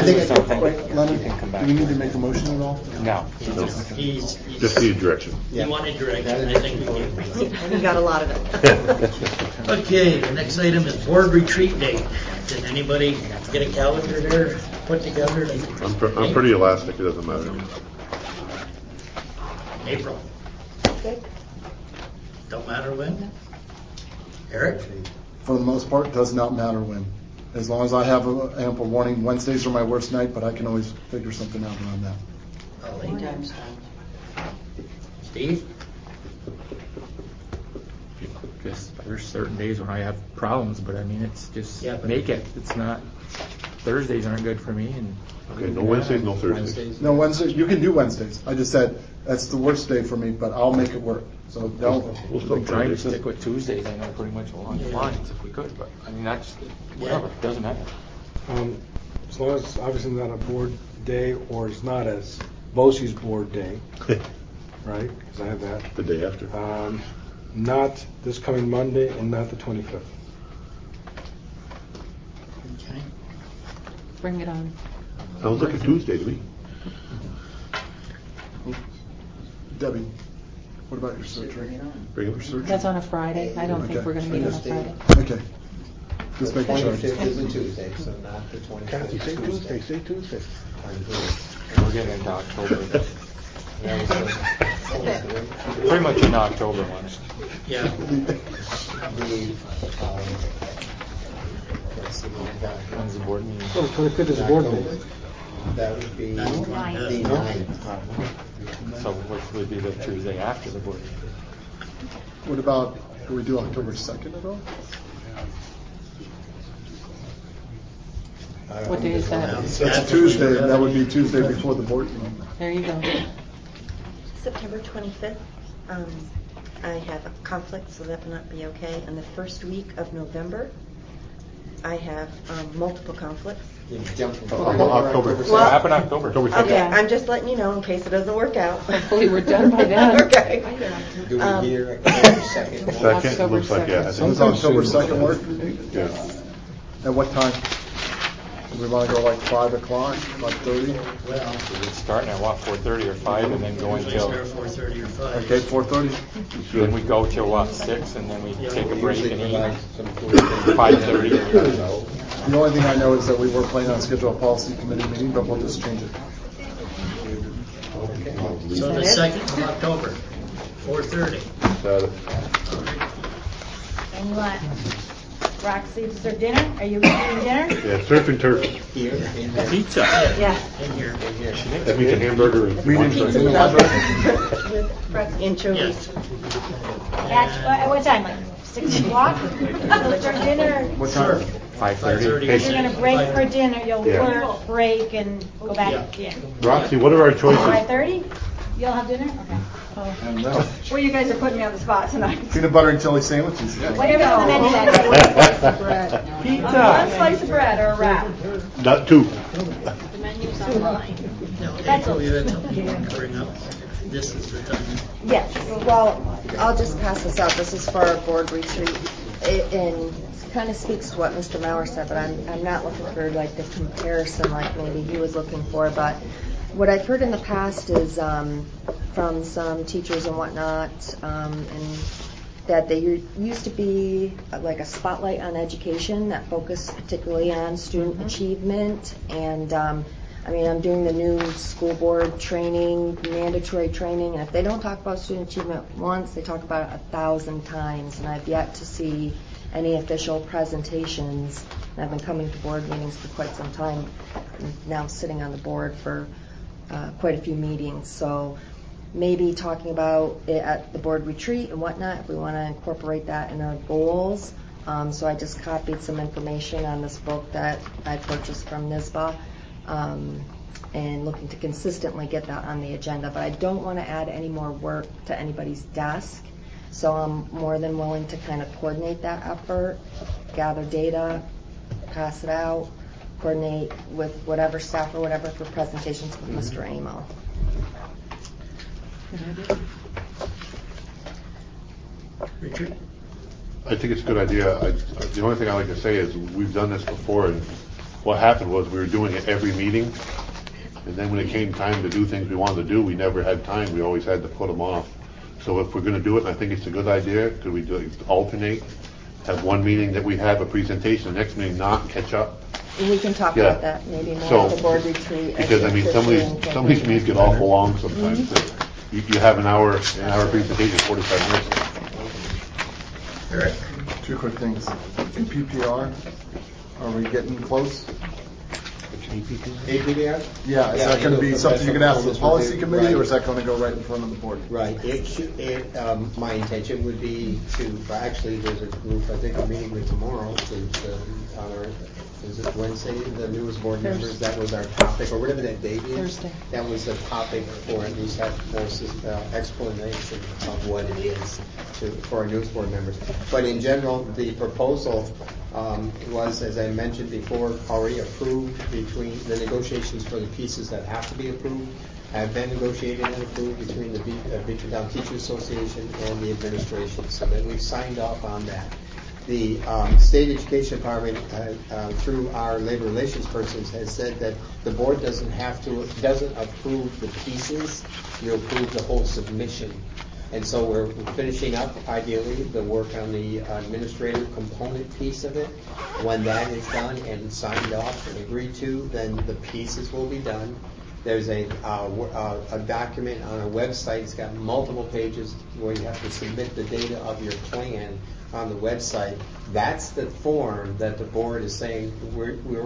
we need to make a motion at all? No. He's Just need direction. He wanted direction. I think we gave him. And you got a lot of it. Okay, the next item is board retreat date. Did anybody get a calendar there put together? I'm pretty elastic. It doesn't matter. April. Don't matter when? Eric? For the most part, it does not matter when. As long as I have ample warning. Wednesdays are my worst night, but I can always figure something out around that. Anytime's fine. Steve? Just there's certain days when I have problems, but I mean it's just but make it. It's not. Thursdays aren't good for me, and Okay, no Wednesdays, no Thursdays. No, Wednesdays. You can do Wednesdays. I just said that's the worst day for me, but I'll make it work. So don't. We'll still I'm trying to stick with Tuesdays. I know pretty much along the lines if we could, but I mean that's whatever. It doesn't matter. As long as it's obviously not a board day or it's not as BOCES board day, right? Because I have that. The day after. Not this coming Monday and not the 25th. Okay. Bring it on. Sounds like a Tuesday to me. Debbie, what about your surgery? Regular surgery? That's on a Friday. I don't think we're going to meet on a Friday. Okay. Just making sure. 25th is a Tuesday, so not the 25th. Kathy, say Tuesday. Say Tuesday. We're getting into October. Pretty much in October ones. Yeah. When's the board meeting? Oh, the 25th is a board meeting. That would be the 9th. So which would be the Tuesday after the board? What about, can we do October 2nd at all? What day is that? That's Tuesday, and that would be Tuesday before the board meeting. There you go. September 25th, I have a conflict, so that will not be okay. And the first week of November, I have multiple conflicts. October. What happened October? Okay, I'm just letting you know in case it doesn't work out. Hopefully we're done by then. Okay. Do we hear October 2nd? Second, looks like, yeah. Does October 2nd work? Yeah. At what time? Do we want to go like 5 o'clock, 5:30? Well, We're starting at what, 4:30 or 5, and then go until, start 4:30 or 5. Okay, 4:30? then we go till what, 6, and then we take a break and eat. Provide some food. 5:30. The only thing I know is that we were planning on scheduling a policy committee meeting, but we'll just change it. So the 2nd of October, 4:30. And you want Roxy to serve dinner? Are you eating dinner? Yeah, surf and turf. Here, in there. Pizza. Yeah. In here. That means a hamburger and one Pizza drink. with anchovies. At what time? Like 6 o'clock? We'll start dinner. What time? 5:30. You're going to break for dinner. You'll Yeah. work, break, and go back. Yeah. Roxy, what are our choices? 5:30? You'll have dinner? Okay. And no. Well, you guys are putting me on the spot tonight. Peanut butter and jelly sandwiches. Whatever's on the menu that day. One Pizza. slice of bread or a wrap. Not two. The menu's online. Now, April, you had something you want to bring up? This is the time. Yes, well, I'll just pass this out. This is for our board retreat. And kind of speaks to what Mr. Maurer said, but I'm not looking for like the comparison like maybe he was looking for. But what I've heard in the past is from some teachers and whatnot, and that there used to be like a spotlight on education that focused particularly on student achievement. And I mean, I'm doing the new school board training, mandatory training, and if they don't talk about student achievement once, they talk about it 1,000 times, and I've yet to see any official presentations. And I've been coming to board meetings for quite some time, and now sitting on the board for quite a few meetings. So maybe talking about it at the board retreat and whatnot, if we want to incorporate that in our goals. So I just copied some information on this book that I purchased from NYSBA, and looking to consistently get that on the agenda. But I don't want to add any more work to anybody's desk. So I'm more than willing to kind of coordinate that effort, gather data, pass it out, coordinate with whatever staff or whatever for presentations with Mr. Amo. Richard? I think it's a good idea. The only thing I like to say is we've done this before, and what happened was we were doing it every meeting, and then when it came time to do things we wanted to do, we never had time. We always had to put them off. So if we're going to do it, and I think it's a good idea, could we do it, alternate? Have one meeting that we have a presentation, the next meeting not, catch up? We can talk about that maybe more at the board retreat. Because I mean, some of these meetings get awful long sometimes. Mm-hmm. You have an hour presentation, 45 minutes. Eric? Two quick things. In PPR, are we getting close? APBR? Yeah, is that going to be something you can ask the policy committee, right. or is that going to go right in front of the board? Right. My intention would be to, actually, there's a group, I think I'm meeting with tomorrow, on our, is it Wednesday, the newest board members, that was our topic, or whatever that date is. Thursday. That was the topic for at least have more explanation of what it is for our newest board members. But in general, the proposal was, as I mentioned before, already approved between the negotiations for the pieces that have to be approved have been negotiated and approved between the Beacontown Teachers Association and the administration, so that we've signed off on that. The State Education Department, through our labor relations persons, has said that the board doesn't approve the pieces, you approve the whole submission. And so we're finishing up, ideally, the work on the administrative component piece of it. When that is done and signed off and agreed to, then the pieces will be done. There's a document on our website. It's got multiple pages where you have to submit the data of your plan on the website. That's the form that the board is saying we're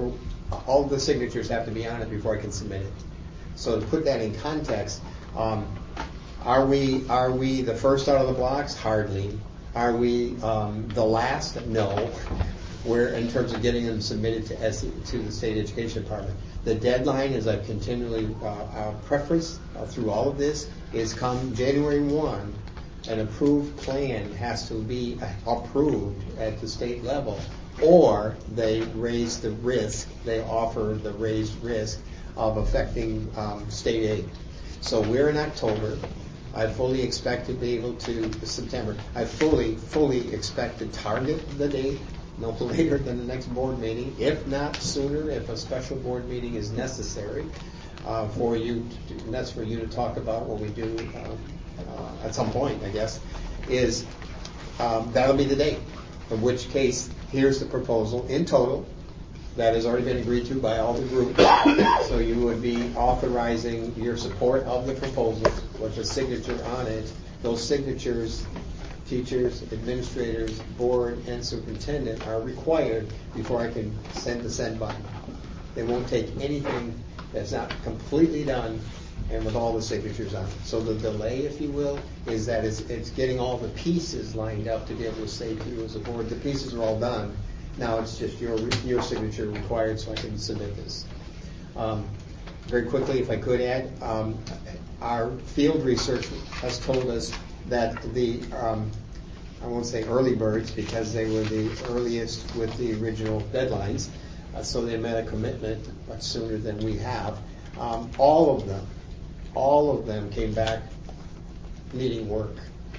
all the signatures have to be on it before I can submit it. So to put that in context, are we the first out of the blocks? Hardly. Are we the last? No. We're in terms of getting them submitted to the State Education Department. The deadline, as I've continually preferenced through all of this, is come January 1, an approved plan has to be approved at the state level, or they raise the risk, they offer the raised risk of affecting state aid. So we're in October. I fully expect to be able to, September, I fully expect to target the date no later than the next board meeting, if not sooner, if a special board meeting is necessary for you, and that's for you to talk about what we do at some point, I guess, is that'll be the date. In which case, here's the proposal in total that has already been agreed to by all the groups. So you would be authorizing your support of the proposal with a signature on it. Those signatures, teachers, administrators, board, and superintendent, are required before I can send the send button. They won't take anything that's not completely done and with all the signatures on it. So the delay, if you will, is that it's getting all the pieces lined up to be able to say to you as a board, the pieces are all done. Now it's just your signature required so I can submit this. Very quickly, if I could add, our field research has told us that the, I won't say early birds because they were the earliest with the original deadlines, so they met a commitment much sooner than we have. All of them came back needing work.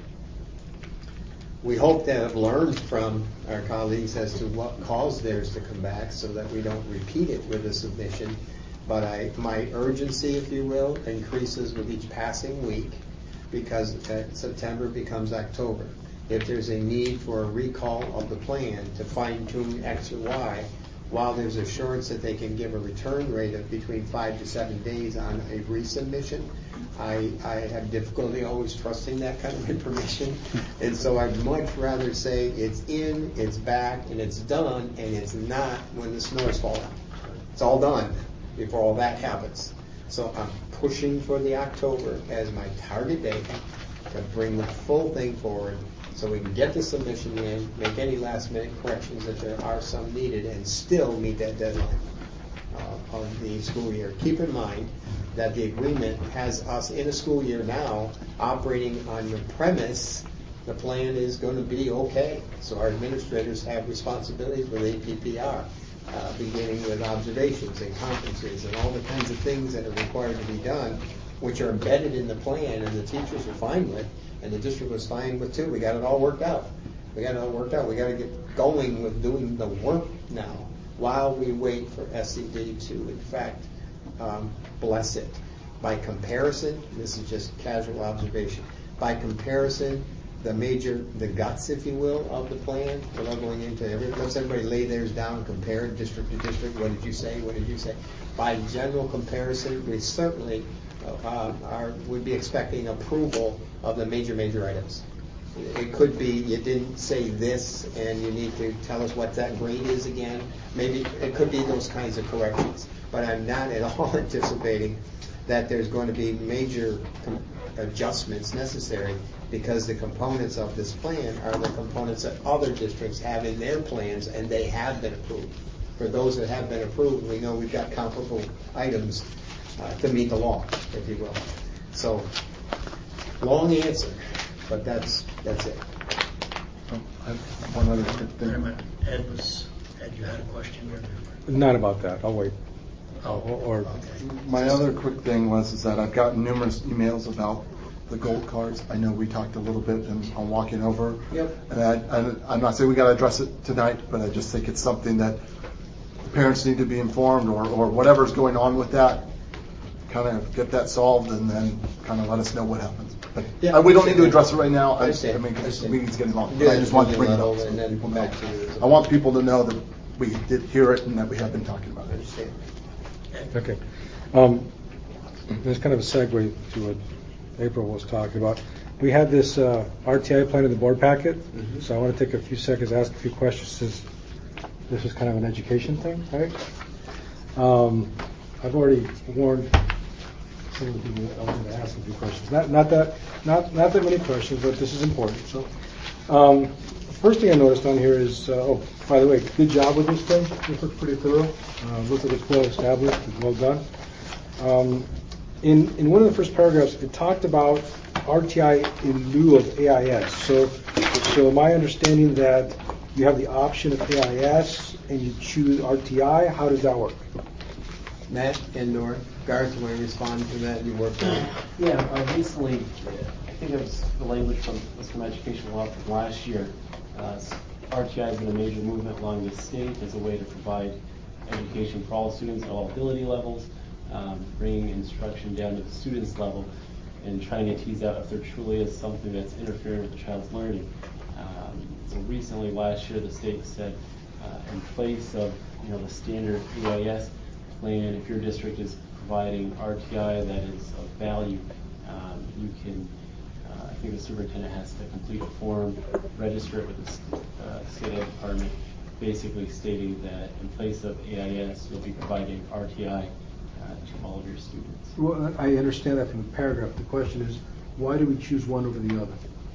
We hope to have learned from our colleagues as to what caused theirs to come back so that we don't repeat it with a submission. But my urgency, if you will, increases with each passing week because September becomes October. If there's a need for a recall of the plan to fine-tune X or Y, while there's assurance that they can give a return rate of between 5 to 7 days on a resubmission, I have difficulty always trusting that kind of information. And so I'd much rather say it's in, it's back, and it's done, and it's not when the snow is falling. It's all done before all that happens. So I'm pushing for the October as my target date to bring the full thing forward so we can get the submission in, make any last-minute corrections if there are some needed, and still meet that deadline of the school year. Keep in mind that the agreement has us in a school year now operating on the premise the plan is going to be okay. So our administrators have responsibilities with APPR, beginning with observations and conferences and all the kinds of things that are required to be done, which are embedded in the plan, and the teachers are fine with, and the district was fine with too. We got it all worked out. We got to get going with doing the work now while we wait for SED to, in fact, bless it. By comparison, this is just casual observation, by comparison, the guts, if you will, of the plan, without going into let's everybody lay theirs down, compare district to district, what did you say? By general comparison, we certainly would be expecting approval of the major items. It could be you didn't say this and you need to tell us what that grade is again. Maybe it could be those kinds of corrections. But I'm not at all anticipating that there's going to be major adjustments necessary because the components of this plan are the components that other districts have in their plans and they have been approved. For those that have been approved, we know we've got comparable items to meet the law, if you will. So, long answer, but that's it. I have one other quick thing. Ed, you had a question? Not about that. I'll wait. My other quick thing is that I've gotten numerous emails about the gold cards. I know we talked a little bit on walking over. Yep. And I'm not saying we got to address it tonight, but I just think it's something that parents need to be informed or whatever's going on with that, kind of get that solved and then kind of let us know what happens. But yeah, we don't need to address it right now. I understand. Because the meeting's getting long. But I just want to bring it up so people know. I want people to know that we did hear it and that we have been talking about it. I understand. Okay. There's kind of a segue to what April was talking about. We had this RTI plan in the board packet, so I want to take a few seconds to ask a few questions since this is kind of an education thing, right? I've already warned some of the people that I was going to ask a few questions. Not that many questions, but this is important. So, first thing I noticed on here is, by the way, good job with this thing. This looks pretty thorough. Looks like it's well established. It's well done. In one of the first paragraphs, it talked about RTI in lieu of AIS. So am I understanding that you have the option of AIS and you choose RTI? How does that work? Matt and Nora, Garth, want to respond to that? You worked on it. Yeah, recently, I think it was the language from Education Law from last year. RTI has been a major movement along the state as a way to provide education for all students at all ability levels, bringing instruction down to the students' level, and trying to tease out if there truly is something that's interfering with the child's learning. So recently, last year, the state said, in place of the standard AIS plan, if your district is providing RTI that is of value, you can, I think the superintendent has to complete a form, register it with the state ed department, basically stating that in place of AIS, you'll be providing RTI to all of your students. Well, I understand that from the paragraph. The question is, why do we choose one over the other?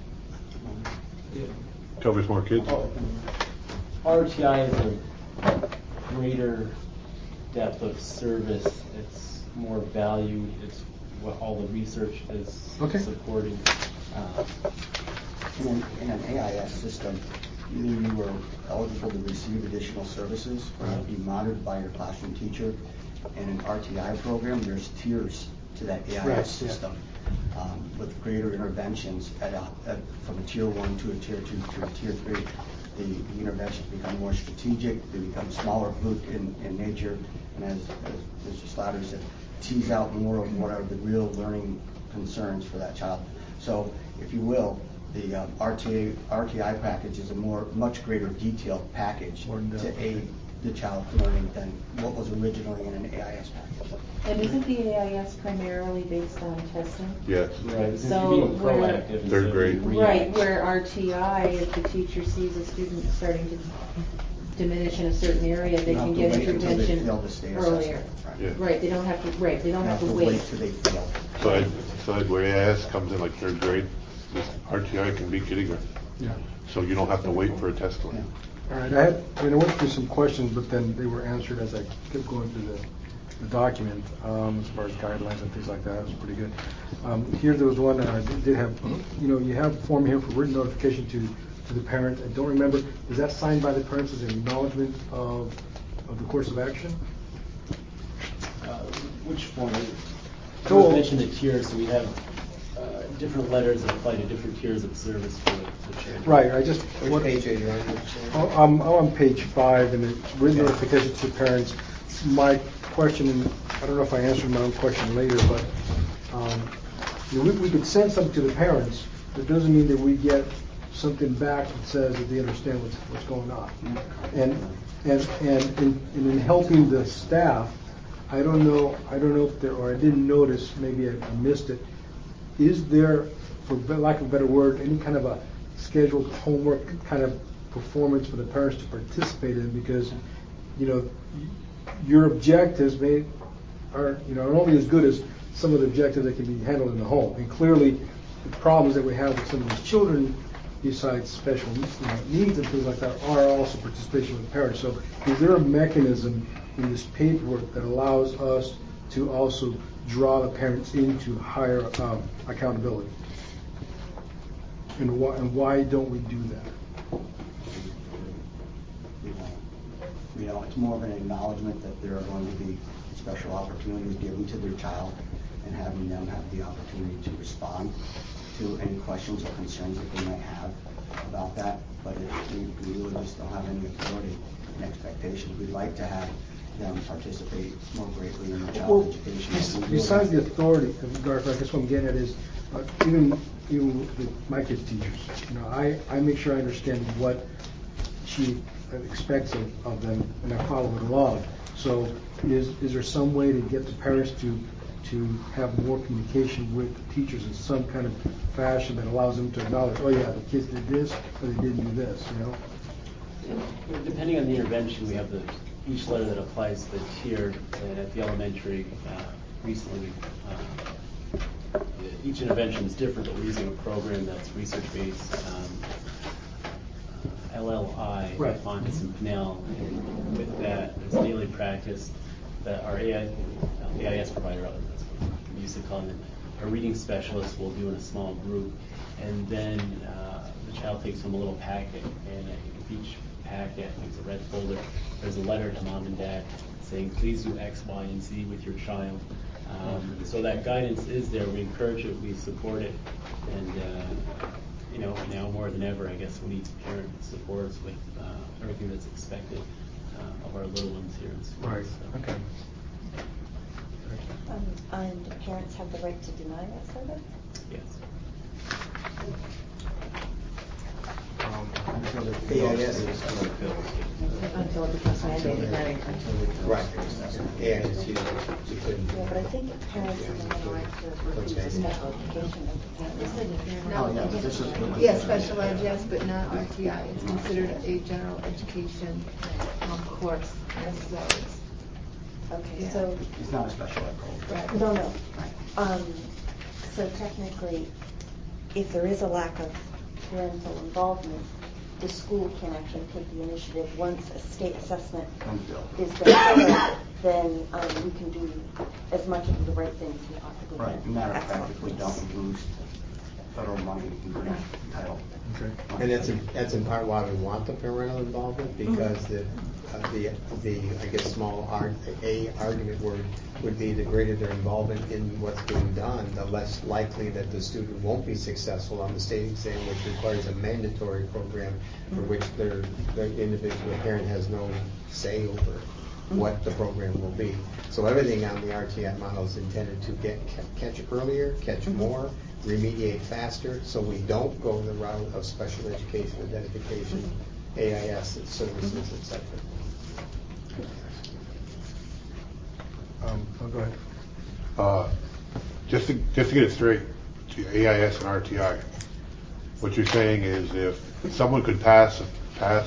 Covers more kids. RTI is a greater depth of service. It's more valued. It's what all the research is supporting. In an AIS system, you mean you were eligible to receive additional services or be monitored by your classroom teacher. In an RTI program, there's tiers to that AIS system with greater interventions from a tier 1 to a tier 2 to a tier 3. The interventions become more strategic, they become smaller group in nature, and as Mr. Slaughter said, tease out more of what are the real learning concerns for that child. So, if you will, the RTI package is a much greater detailed package to aid the child's learning than what was originally in an AIS package. And isn't the AIS primarily based on testing? Yes. Right. So third grade. Right, where RTI, if the teacher sees a student starting to diminish in a certain area, they can get intervention earlier. Right. They don't have to. Right. They don't have to wait till they fail. So where AIS comes in like third grade, this RTI can be kindergarten. Yeah. So you don't have to wait for a test line. All right. I went through some questions, but then they were answered as I kept going through the document as far as guidelines and things like that. It was pretty good. Here there was one I did have. You have a form here for written notification to the parent. I don't remember. Is that signed by the parents as an acknowledgement of the course of action? Which form? You mentioned the tiers, so we have different letters that apply to different tiers of service for the children. Right. What page are you on? I'm on page 5, and it's written notification to parents. My question, and I don't know if I answered my own question later, but we could send something to the parents. That doesn't mean that we get something back that says that they understand what's going on. And in helping the staff, I don't know if there, or I didn't notice, maybe I missed it. Is there, for lack of a better word, any kind of a scheduled homework kind of performance for the parents to participate in? Because your objectives are only as good as some of the objectives that can be handled in the home. And clearly, the problems that we have with some of these children, besides special needs and things like that, are also participation with parents. So, is there a mechanism in this paperwork that allows us to also draw the parents into higher accountability? And why don't we do that? It's more of an acknowledgement that there are going to be special opportunities given to their child, and having them have the opportunity to respond to any questions or concerns that they might have about that. But we really just don't have any authority and expectations. We'd like to have them participate more greatly in the child's education. Besides the authority, Garth, I guess what I'm getting at is even with my kids' teachers, I make sure I understand what she expects of them, and I follow it along. So is there some way to get the parents to have more communication with the teachers in some kind of fashion that allows them to acknowledge, oh yeah, the kids did this, or they didn't do this, Depending on the intervention, we have the each letter that applies to the tier. And at the elementary, recently, each intervention is different, but we're using a program that's research-based, LLI, Right. Fontes and Pinnell, and with that, it's daily practice that our AIS provider, that's what we used to call them, a reading specialist will do in a small group, and then the child takes home a little packet, and with each packet, it's a red folder, there's a letter to mom and dad saying, please do X, Y, and Z with your child. So that guidance is there. We encourage it, we support it, and now more than ever, I guess we need parent supports with everything that's expected of our little ones here in school. Right. So. Okay. And parents have the right to deny that service? Yes. AIS Until it becomes mandated, right. AIS, you couldn't. Yeah, but I think parents have the right to refuse a special education. Yes, special ed, yes, but not RTI. It's considered a general education course. Okay, so It's not a special ed program. Right. no. So technically, if there is a lack of parental involvement, the school can actually take the initiative. Once a state assessment is done, then we can do as much of the right things we possibly can. Right. Matter of fact, if we don't lose federal money, we can grant title. Okay. And that's in part why we want the parental involvement, because the I guess small argument would be the greater their involvement in what's being done, the less likely that the student won't be successful on the state exam, which requires a mandatory program for which the individual parent has no say over what the program will be. So everything on the RTI model is intended to catch earlier, catch more, remediate faster, so we don't go the route of special education identification, AIS services, etc. Go ahead. Just to get it straight, to AIS and RTI, what you're saying is if someone could pass a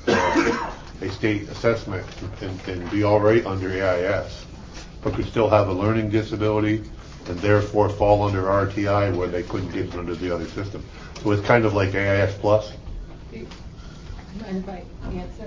state assessment and be all right under AIS, but could still have a learning disability and therefore fall under RTI where they couldn't get under the other system. So it's kind of like AIS plus? Mind if I answer?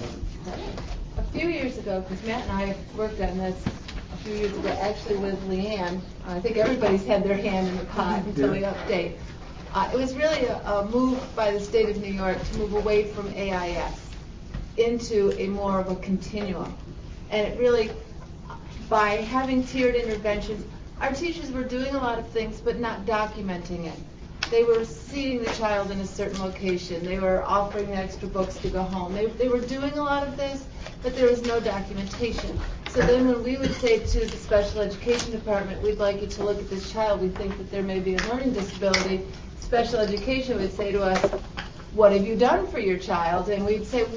A few years ago, because Matt and I worked on this a few years ago, actually with Leanne. I think everybody's had their hand in the pot until we update. It was really a move by the state of New York to move away from AIS into a more of a continuum. And it really, by having tiered interventions, our teachers were doing a lot of things but not documenting it. They were seating the child in a certain location. They were offering extra books to go home. They were doing a lot of this, but there was no documentation. So then when we would say to the special education department, we'd like you to look at this child, we think that there may be a learning disability, special education would say to us, what have you done for your child? And we'd say,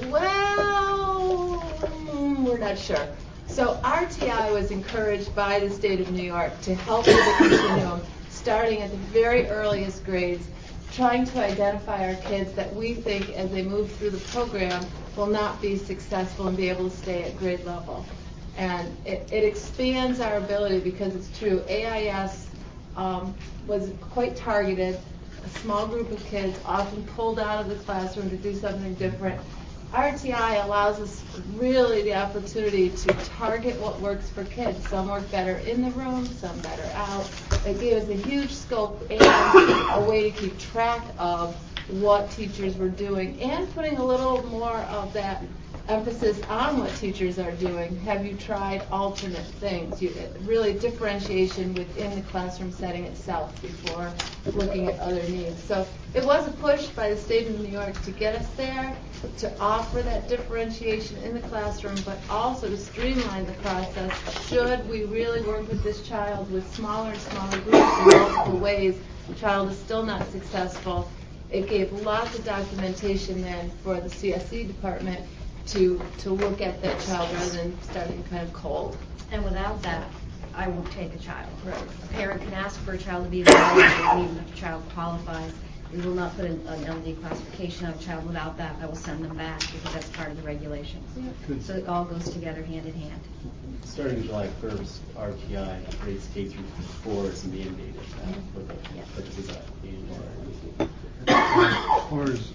well, we're not sure. So RTI was encouraged by the state of New York to help with the continuum, starting at the very earliest grades, trying to identify our kids that we think as they move through the program will not be successful and be able to stay at grade level. And it expands our ability because it's true. AIS was quite targeted, a small group of kids often pulled out of the classroom to do something different. RTI allows us really the opportunity to target what works for kids. Some work better in the room, some better out. It gave us a huge scope and a way to keep track of what teachers were doing and putting a little more of that emphasis on what teachers are doing. Have you tried alternate things? Really differentiation within the classroom setting itself before looking at other needs. So it was a push by the state of New York to get us there, to offer that differentiation in the classroom, but also to streamline the process. Should we really work with this child with smaller and smaller groups in multiple ways, the child is still not successful. It gave lots of documentation then for the CSE department to look at that child rather than starting kind of cold. And without that, I won't take a child. Right. A parent can ask for a child to be evaluated even if the child qualifies. We will not put an LD classification of a child without that. I will send them back because that's part of the regulations. So it all goes together hand in hand. Starting July 1st, RTI rates K through 4 is mandated for the purposes of the As far as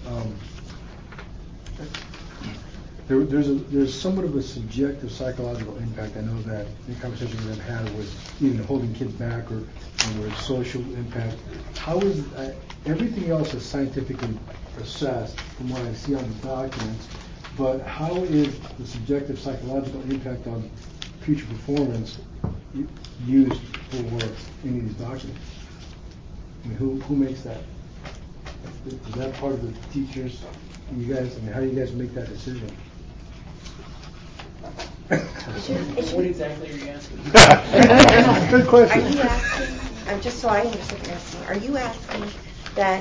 there's somewhat of a subjective psychological impact. I know that in conversations we've had with even holding kids back or with social impact. How is everything else is scientifically assessed from what I see on the documents, but how is the subjective psychological impact on future performance used for any of these documents? I mean, who makes that? Is that part of the teachers? You guys, I mean, how do you guys make that decision? What exactly are you asking? Good question. Are you asking, just so I understand what you're asking, are you asking that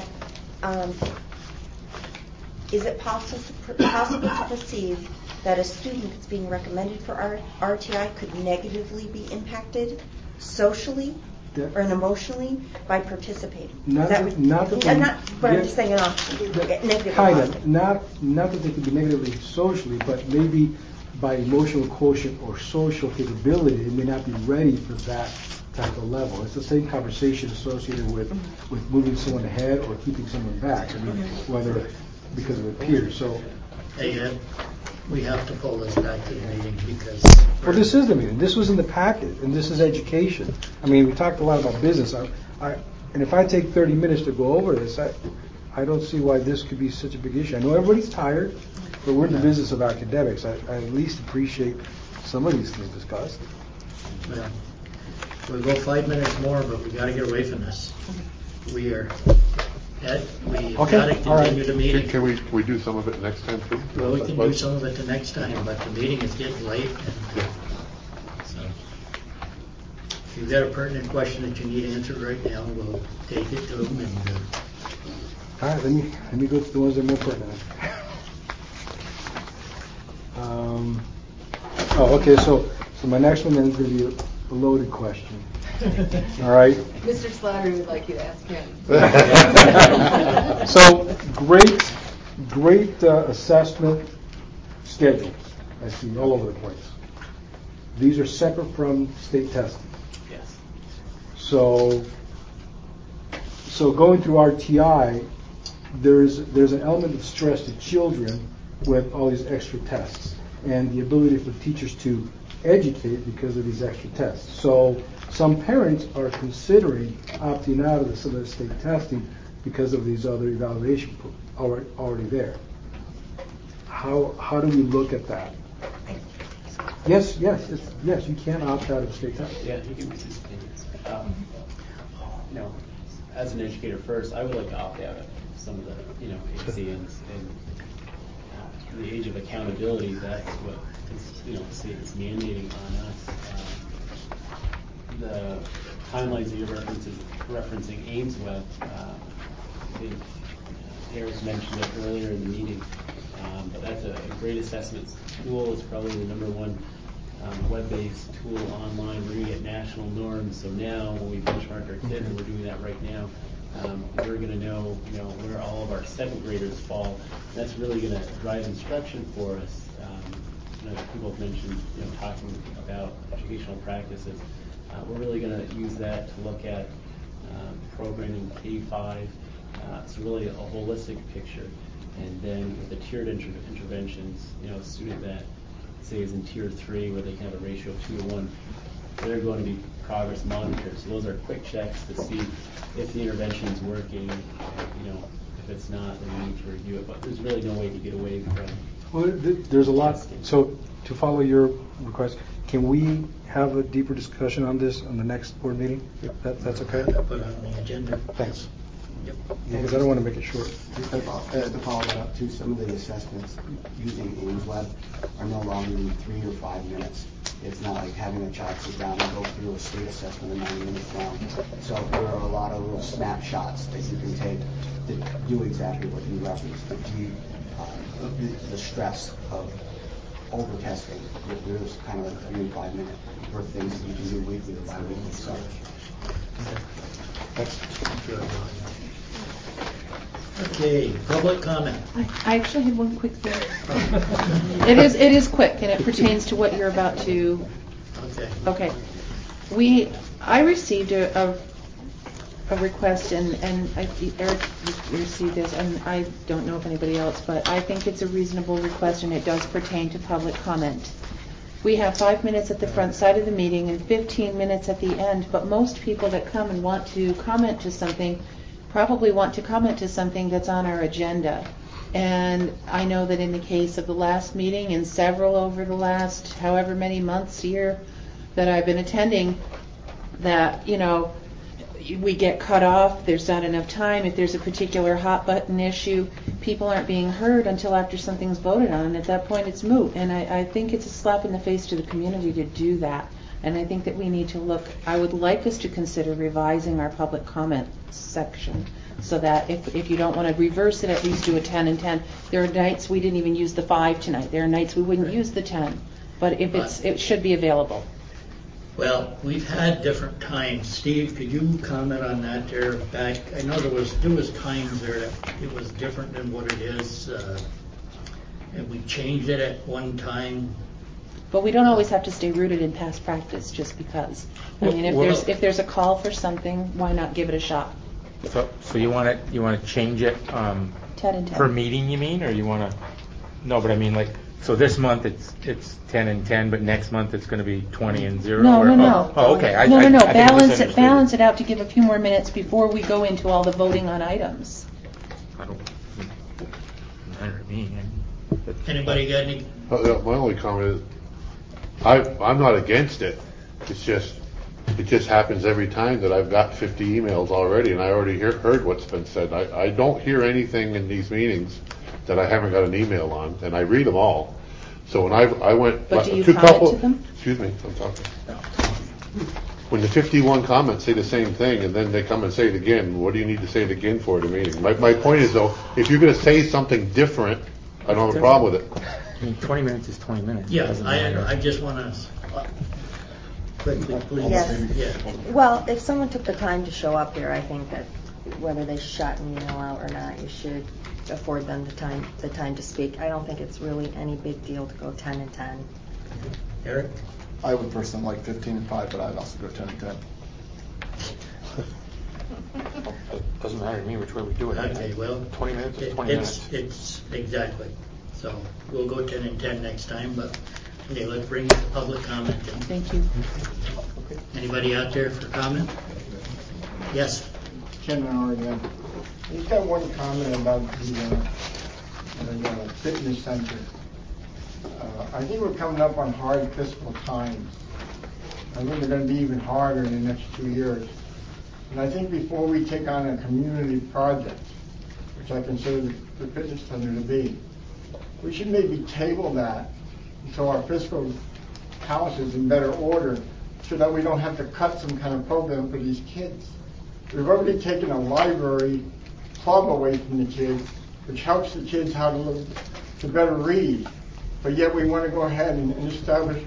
is it possible to perceive that a student that's being recommended for RTI could negatively be impacted socially or emotionally by participating? Not that I'm just saying negatively. Kind of. Not that they could be negatively socially, but maybe by emotional quotient or social capability, they may not be ready for that type of level. It's the same conversation associated with moving someone ahead or keeping someone back. I mean, whether because of their peers. So, hey Ed, we have to pull this back to the meeting because. Well, this is the meeting. This was in the packet, and this is education. I mean, we talked a lot about business. And if I take 30 minutes to go over this, I don't see why this could be such a big issue. I know everybody's tired, but we're in the business of academics. I at least appreciate some of these things discussed. Yeah. We'll go 5 minutes more, but we got to get away from this. We are. Ed, we got to continue the meeting. Can we do some of it next time too? Well, we can do some of it the next time, but the meeting is getting late. So, if you've got a pertinent question that you need answered right now, we'll take it to them. And, all right, let me go to the ones that are more pertinent. Okay. So my next one then is going to be a loaded question. All right. Mr. Slattery would like you to ask him. So great assessment schedules I see all over the place. These are separate from state testing. Yes. So going through RTI, there's an element of stress to children with all these extra tests and the ability for teachers to educate because of these extra tests. So some parents are considering opting out of some of the state testing because of these other evaluations already there. How do we look at that? Yes, you can opt out of state testing. Yeah, you can participate. As an educator first, I would like to opt out of some of the, exams and the age of accountability. That's what the state is mandating on us. The timelines that you're referencing AimsWeb, I think Harris mentioned it earlier in the meeting, but that's a great assessment tool. It's probably the number one web-based tool online. We're going to get national norms. So now when we benchmark our kids, and we're doing that right now, we're going to know, where all of our second graders fall. That's really going to drive instruction for us. People have mentioned, talking about educational practices. We're really going to use that to look at programming K-5. It's really a holistic picture. And then with the tiered interventions, a student that, say, is in Tier 3 where they can have a ratio of 2 to 1, they're going to be progress monitored. So those are quick checks to see if the intervention is working. If it's not, then we need to review it. But there's really no way to get away from. Well, there's a lot. So to follow your request, can we have a deeper discussion on this on the next board meeting? That's okay? put on the agenda. Thanks. Yep. Because I don't want to make it short. To follow that up too, some of the assessments using AimsWeb are no longer than 3 or 5 minutes. It's not like having a child sit down and go through a state assessment in 9 minutes long. So there are a lot of little snapshots that you can take that do exactly what you referenced, the stress of over-testing. There's kind of like 3 and 5 minute for things that you can do weekly or bi-weekly. So. Thanks. Okay, public comment. I actually had one quick thing. It is quick, and it pertains to what you're about to. Okay. I received a request, and Eric received this, and I don't know if anybody else, but I think it's a reasonable request, and it does pertain to public comment. We have 5 minutes at the front side of the meeting and 15 minutes at the end, but most people that come and want to comment to something probably want to comment to something that's on our agenda. And I know that in the case of the last meeting and several over the last however many months, year that I've been attending, that, we get cut off, there's not enough time. If there's a particular hot button issue, people aren't being heard until after something's voted on, and at that point it's moot. And I think it's a slap in the face to the community to do that. And I think that we need to I would like us to consider revising our public comment section so that if you don't want to reverse it, at least do a 10 and 10. There are nights we didn't even use the 5 tonight. There are nights we wouldn't use the 10. But it should be available. Well, we've had different times. Steve, could you comment on that there back? I know there was times there that it was different than what it is, and we changed it at one time. But we don't always have to stay rooted in past practice just because. I mean, if there's a call for something, why not give it a shot? So you want to change it 10 and 10 per meeting, you mean, or you want to? No, but I mean so this month it's 10 and 10, but next month it's going to be 20 and 0. No. Oh, okay. No. Balance it out to give a few more minutes before we go into all the voting on items. I don't matter to me. Anybody got any? My only comment is I'm not against it. It just happens every time that I've got 50 emails already, and I already heard what's been said. I don't hear anything in these meetings that I haven't got an email on, and I read them all. So when I went, but do you comment to them? Excuse me, I'm talking. When the 51 comments say the same thing, and then they come and say it again, what do you need to say it again for at a meeting? My point is, though, if you're going to say something different, I don't have a problem with it. I mean, 20 minutes is 20 minutes. Yeah, I just want to quickly, please. Yes. Yeah. Well, if someone took the time to show up here, I think that whether they shut an email out or not, you should afford them the time to speak. I don't think it's really any big deal to go 10 and 10. Eric? I would personally like 15 and 5, but I'd also go 10 and 10. It doesn't matter to me which way we do it. Okay, well, 20 minutes is 20 minutes. It's exactly. So we'll go 10 and 10 next time, but okay, let's bring it to public comment then. Thank you. Anybody out there for comment? Yes. Ken Mauer again. He's got one comment about the fitness center. I think we're coming up on hard fiscal times. I think they're going to be even harder in the next 2 years. And I think before we take on a community project, which I consider the fitness center to be, we should maybe table that until our fiscal house is in better order so that we don't have to cut some kind of program for these kids. We've already taken a library club away from the kids, which helps the kids how to better read. But yet we want to go ahead and establish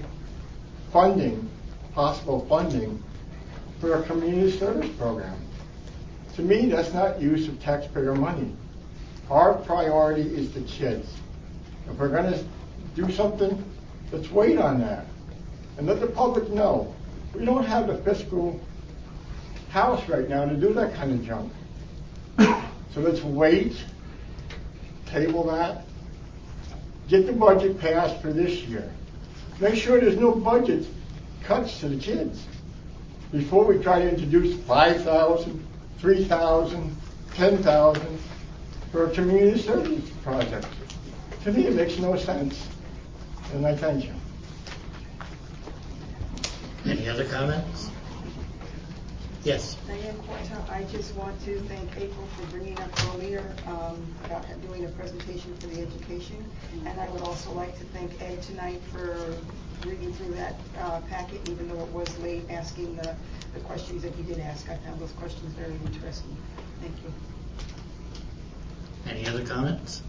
possible funding for a community service program. To me, that's not use of taxpayer money. Our priority is the kids. If we're going to do something, let's wait on that. And let the public know. We don't have the fiscal house right now to do that kind of junk. So let's wait, table that, get the budget passed for this year. Make sure there's no budget cuts to the kids before we try to introduce 5,000, 3,000, 10,000 for a community service project. To me, it makes no sense, and I thank you. Any other comments? Yes. Diane Porter, I just want to thank April for bringing up earlier about doing a presentation for the education. And I would also like to thank Ed tonight for reading through that packet, even though it was late, asking the questions that he did ask. I found those questions very interesting. Thank you. Any other comments?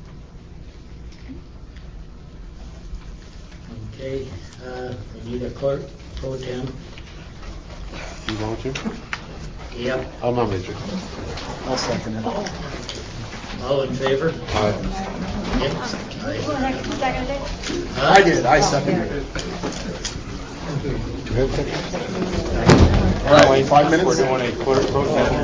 Okay, we need a clerk pro tem. You want to? Yep. I'll nominate you. I'll second it. All in favor? Aye. Yes. Who seconded it? I did. I seconded it. All right, 5 minutes. We're doing a clerk protest.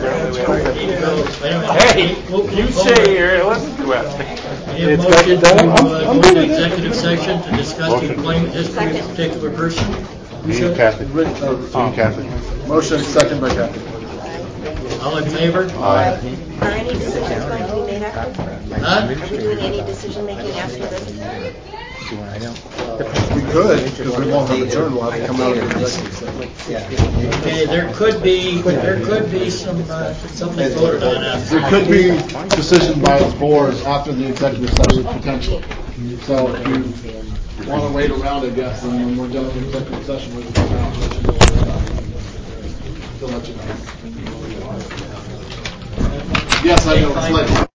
Hey, You say here, listen to it. Any motion to go into executive session to discuss the employment history of a particular person? Me and Kathy. Me and Kathy. Motion second by Kathy. All in favor? Aye. Are any decisions going to be made after? Huh? Are we doing any decision making after this? We could, because we won't have adjourned. We'll have to come out of the executive session. Okay, there could be some something voted on after. There could be decision by the board after the executive session, potentially. So if you want to wait around, I guess, and when we're done with the executive session, we can come out and let you know. They'll let you know. Yes, I know, it's late.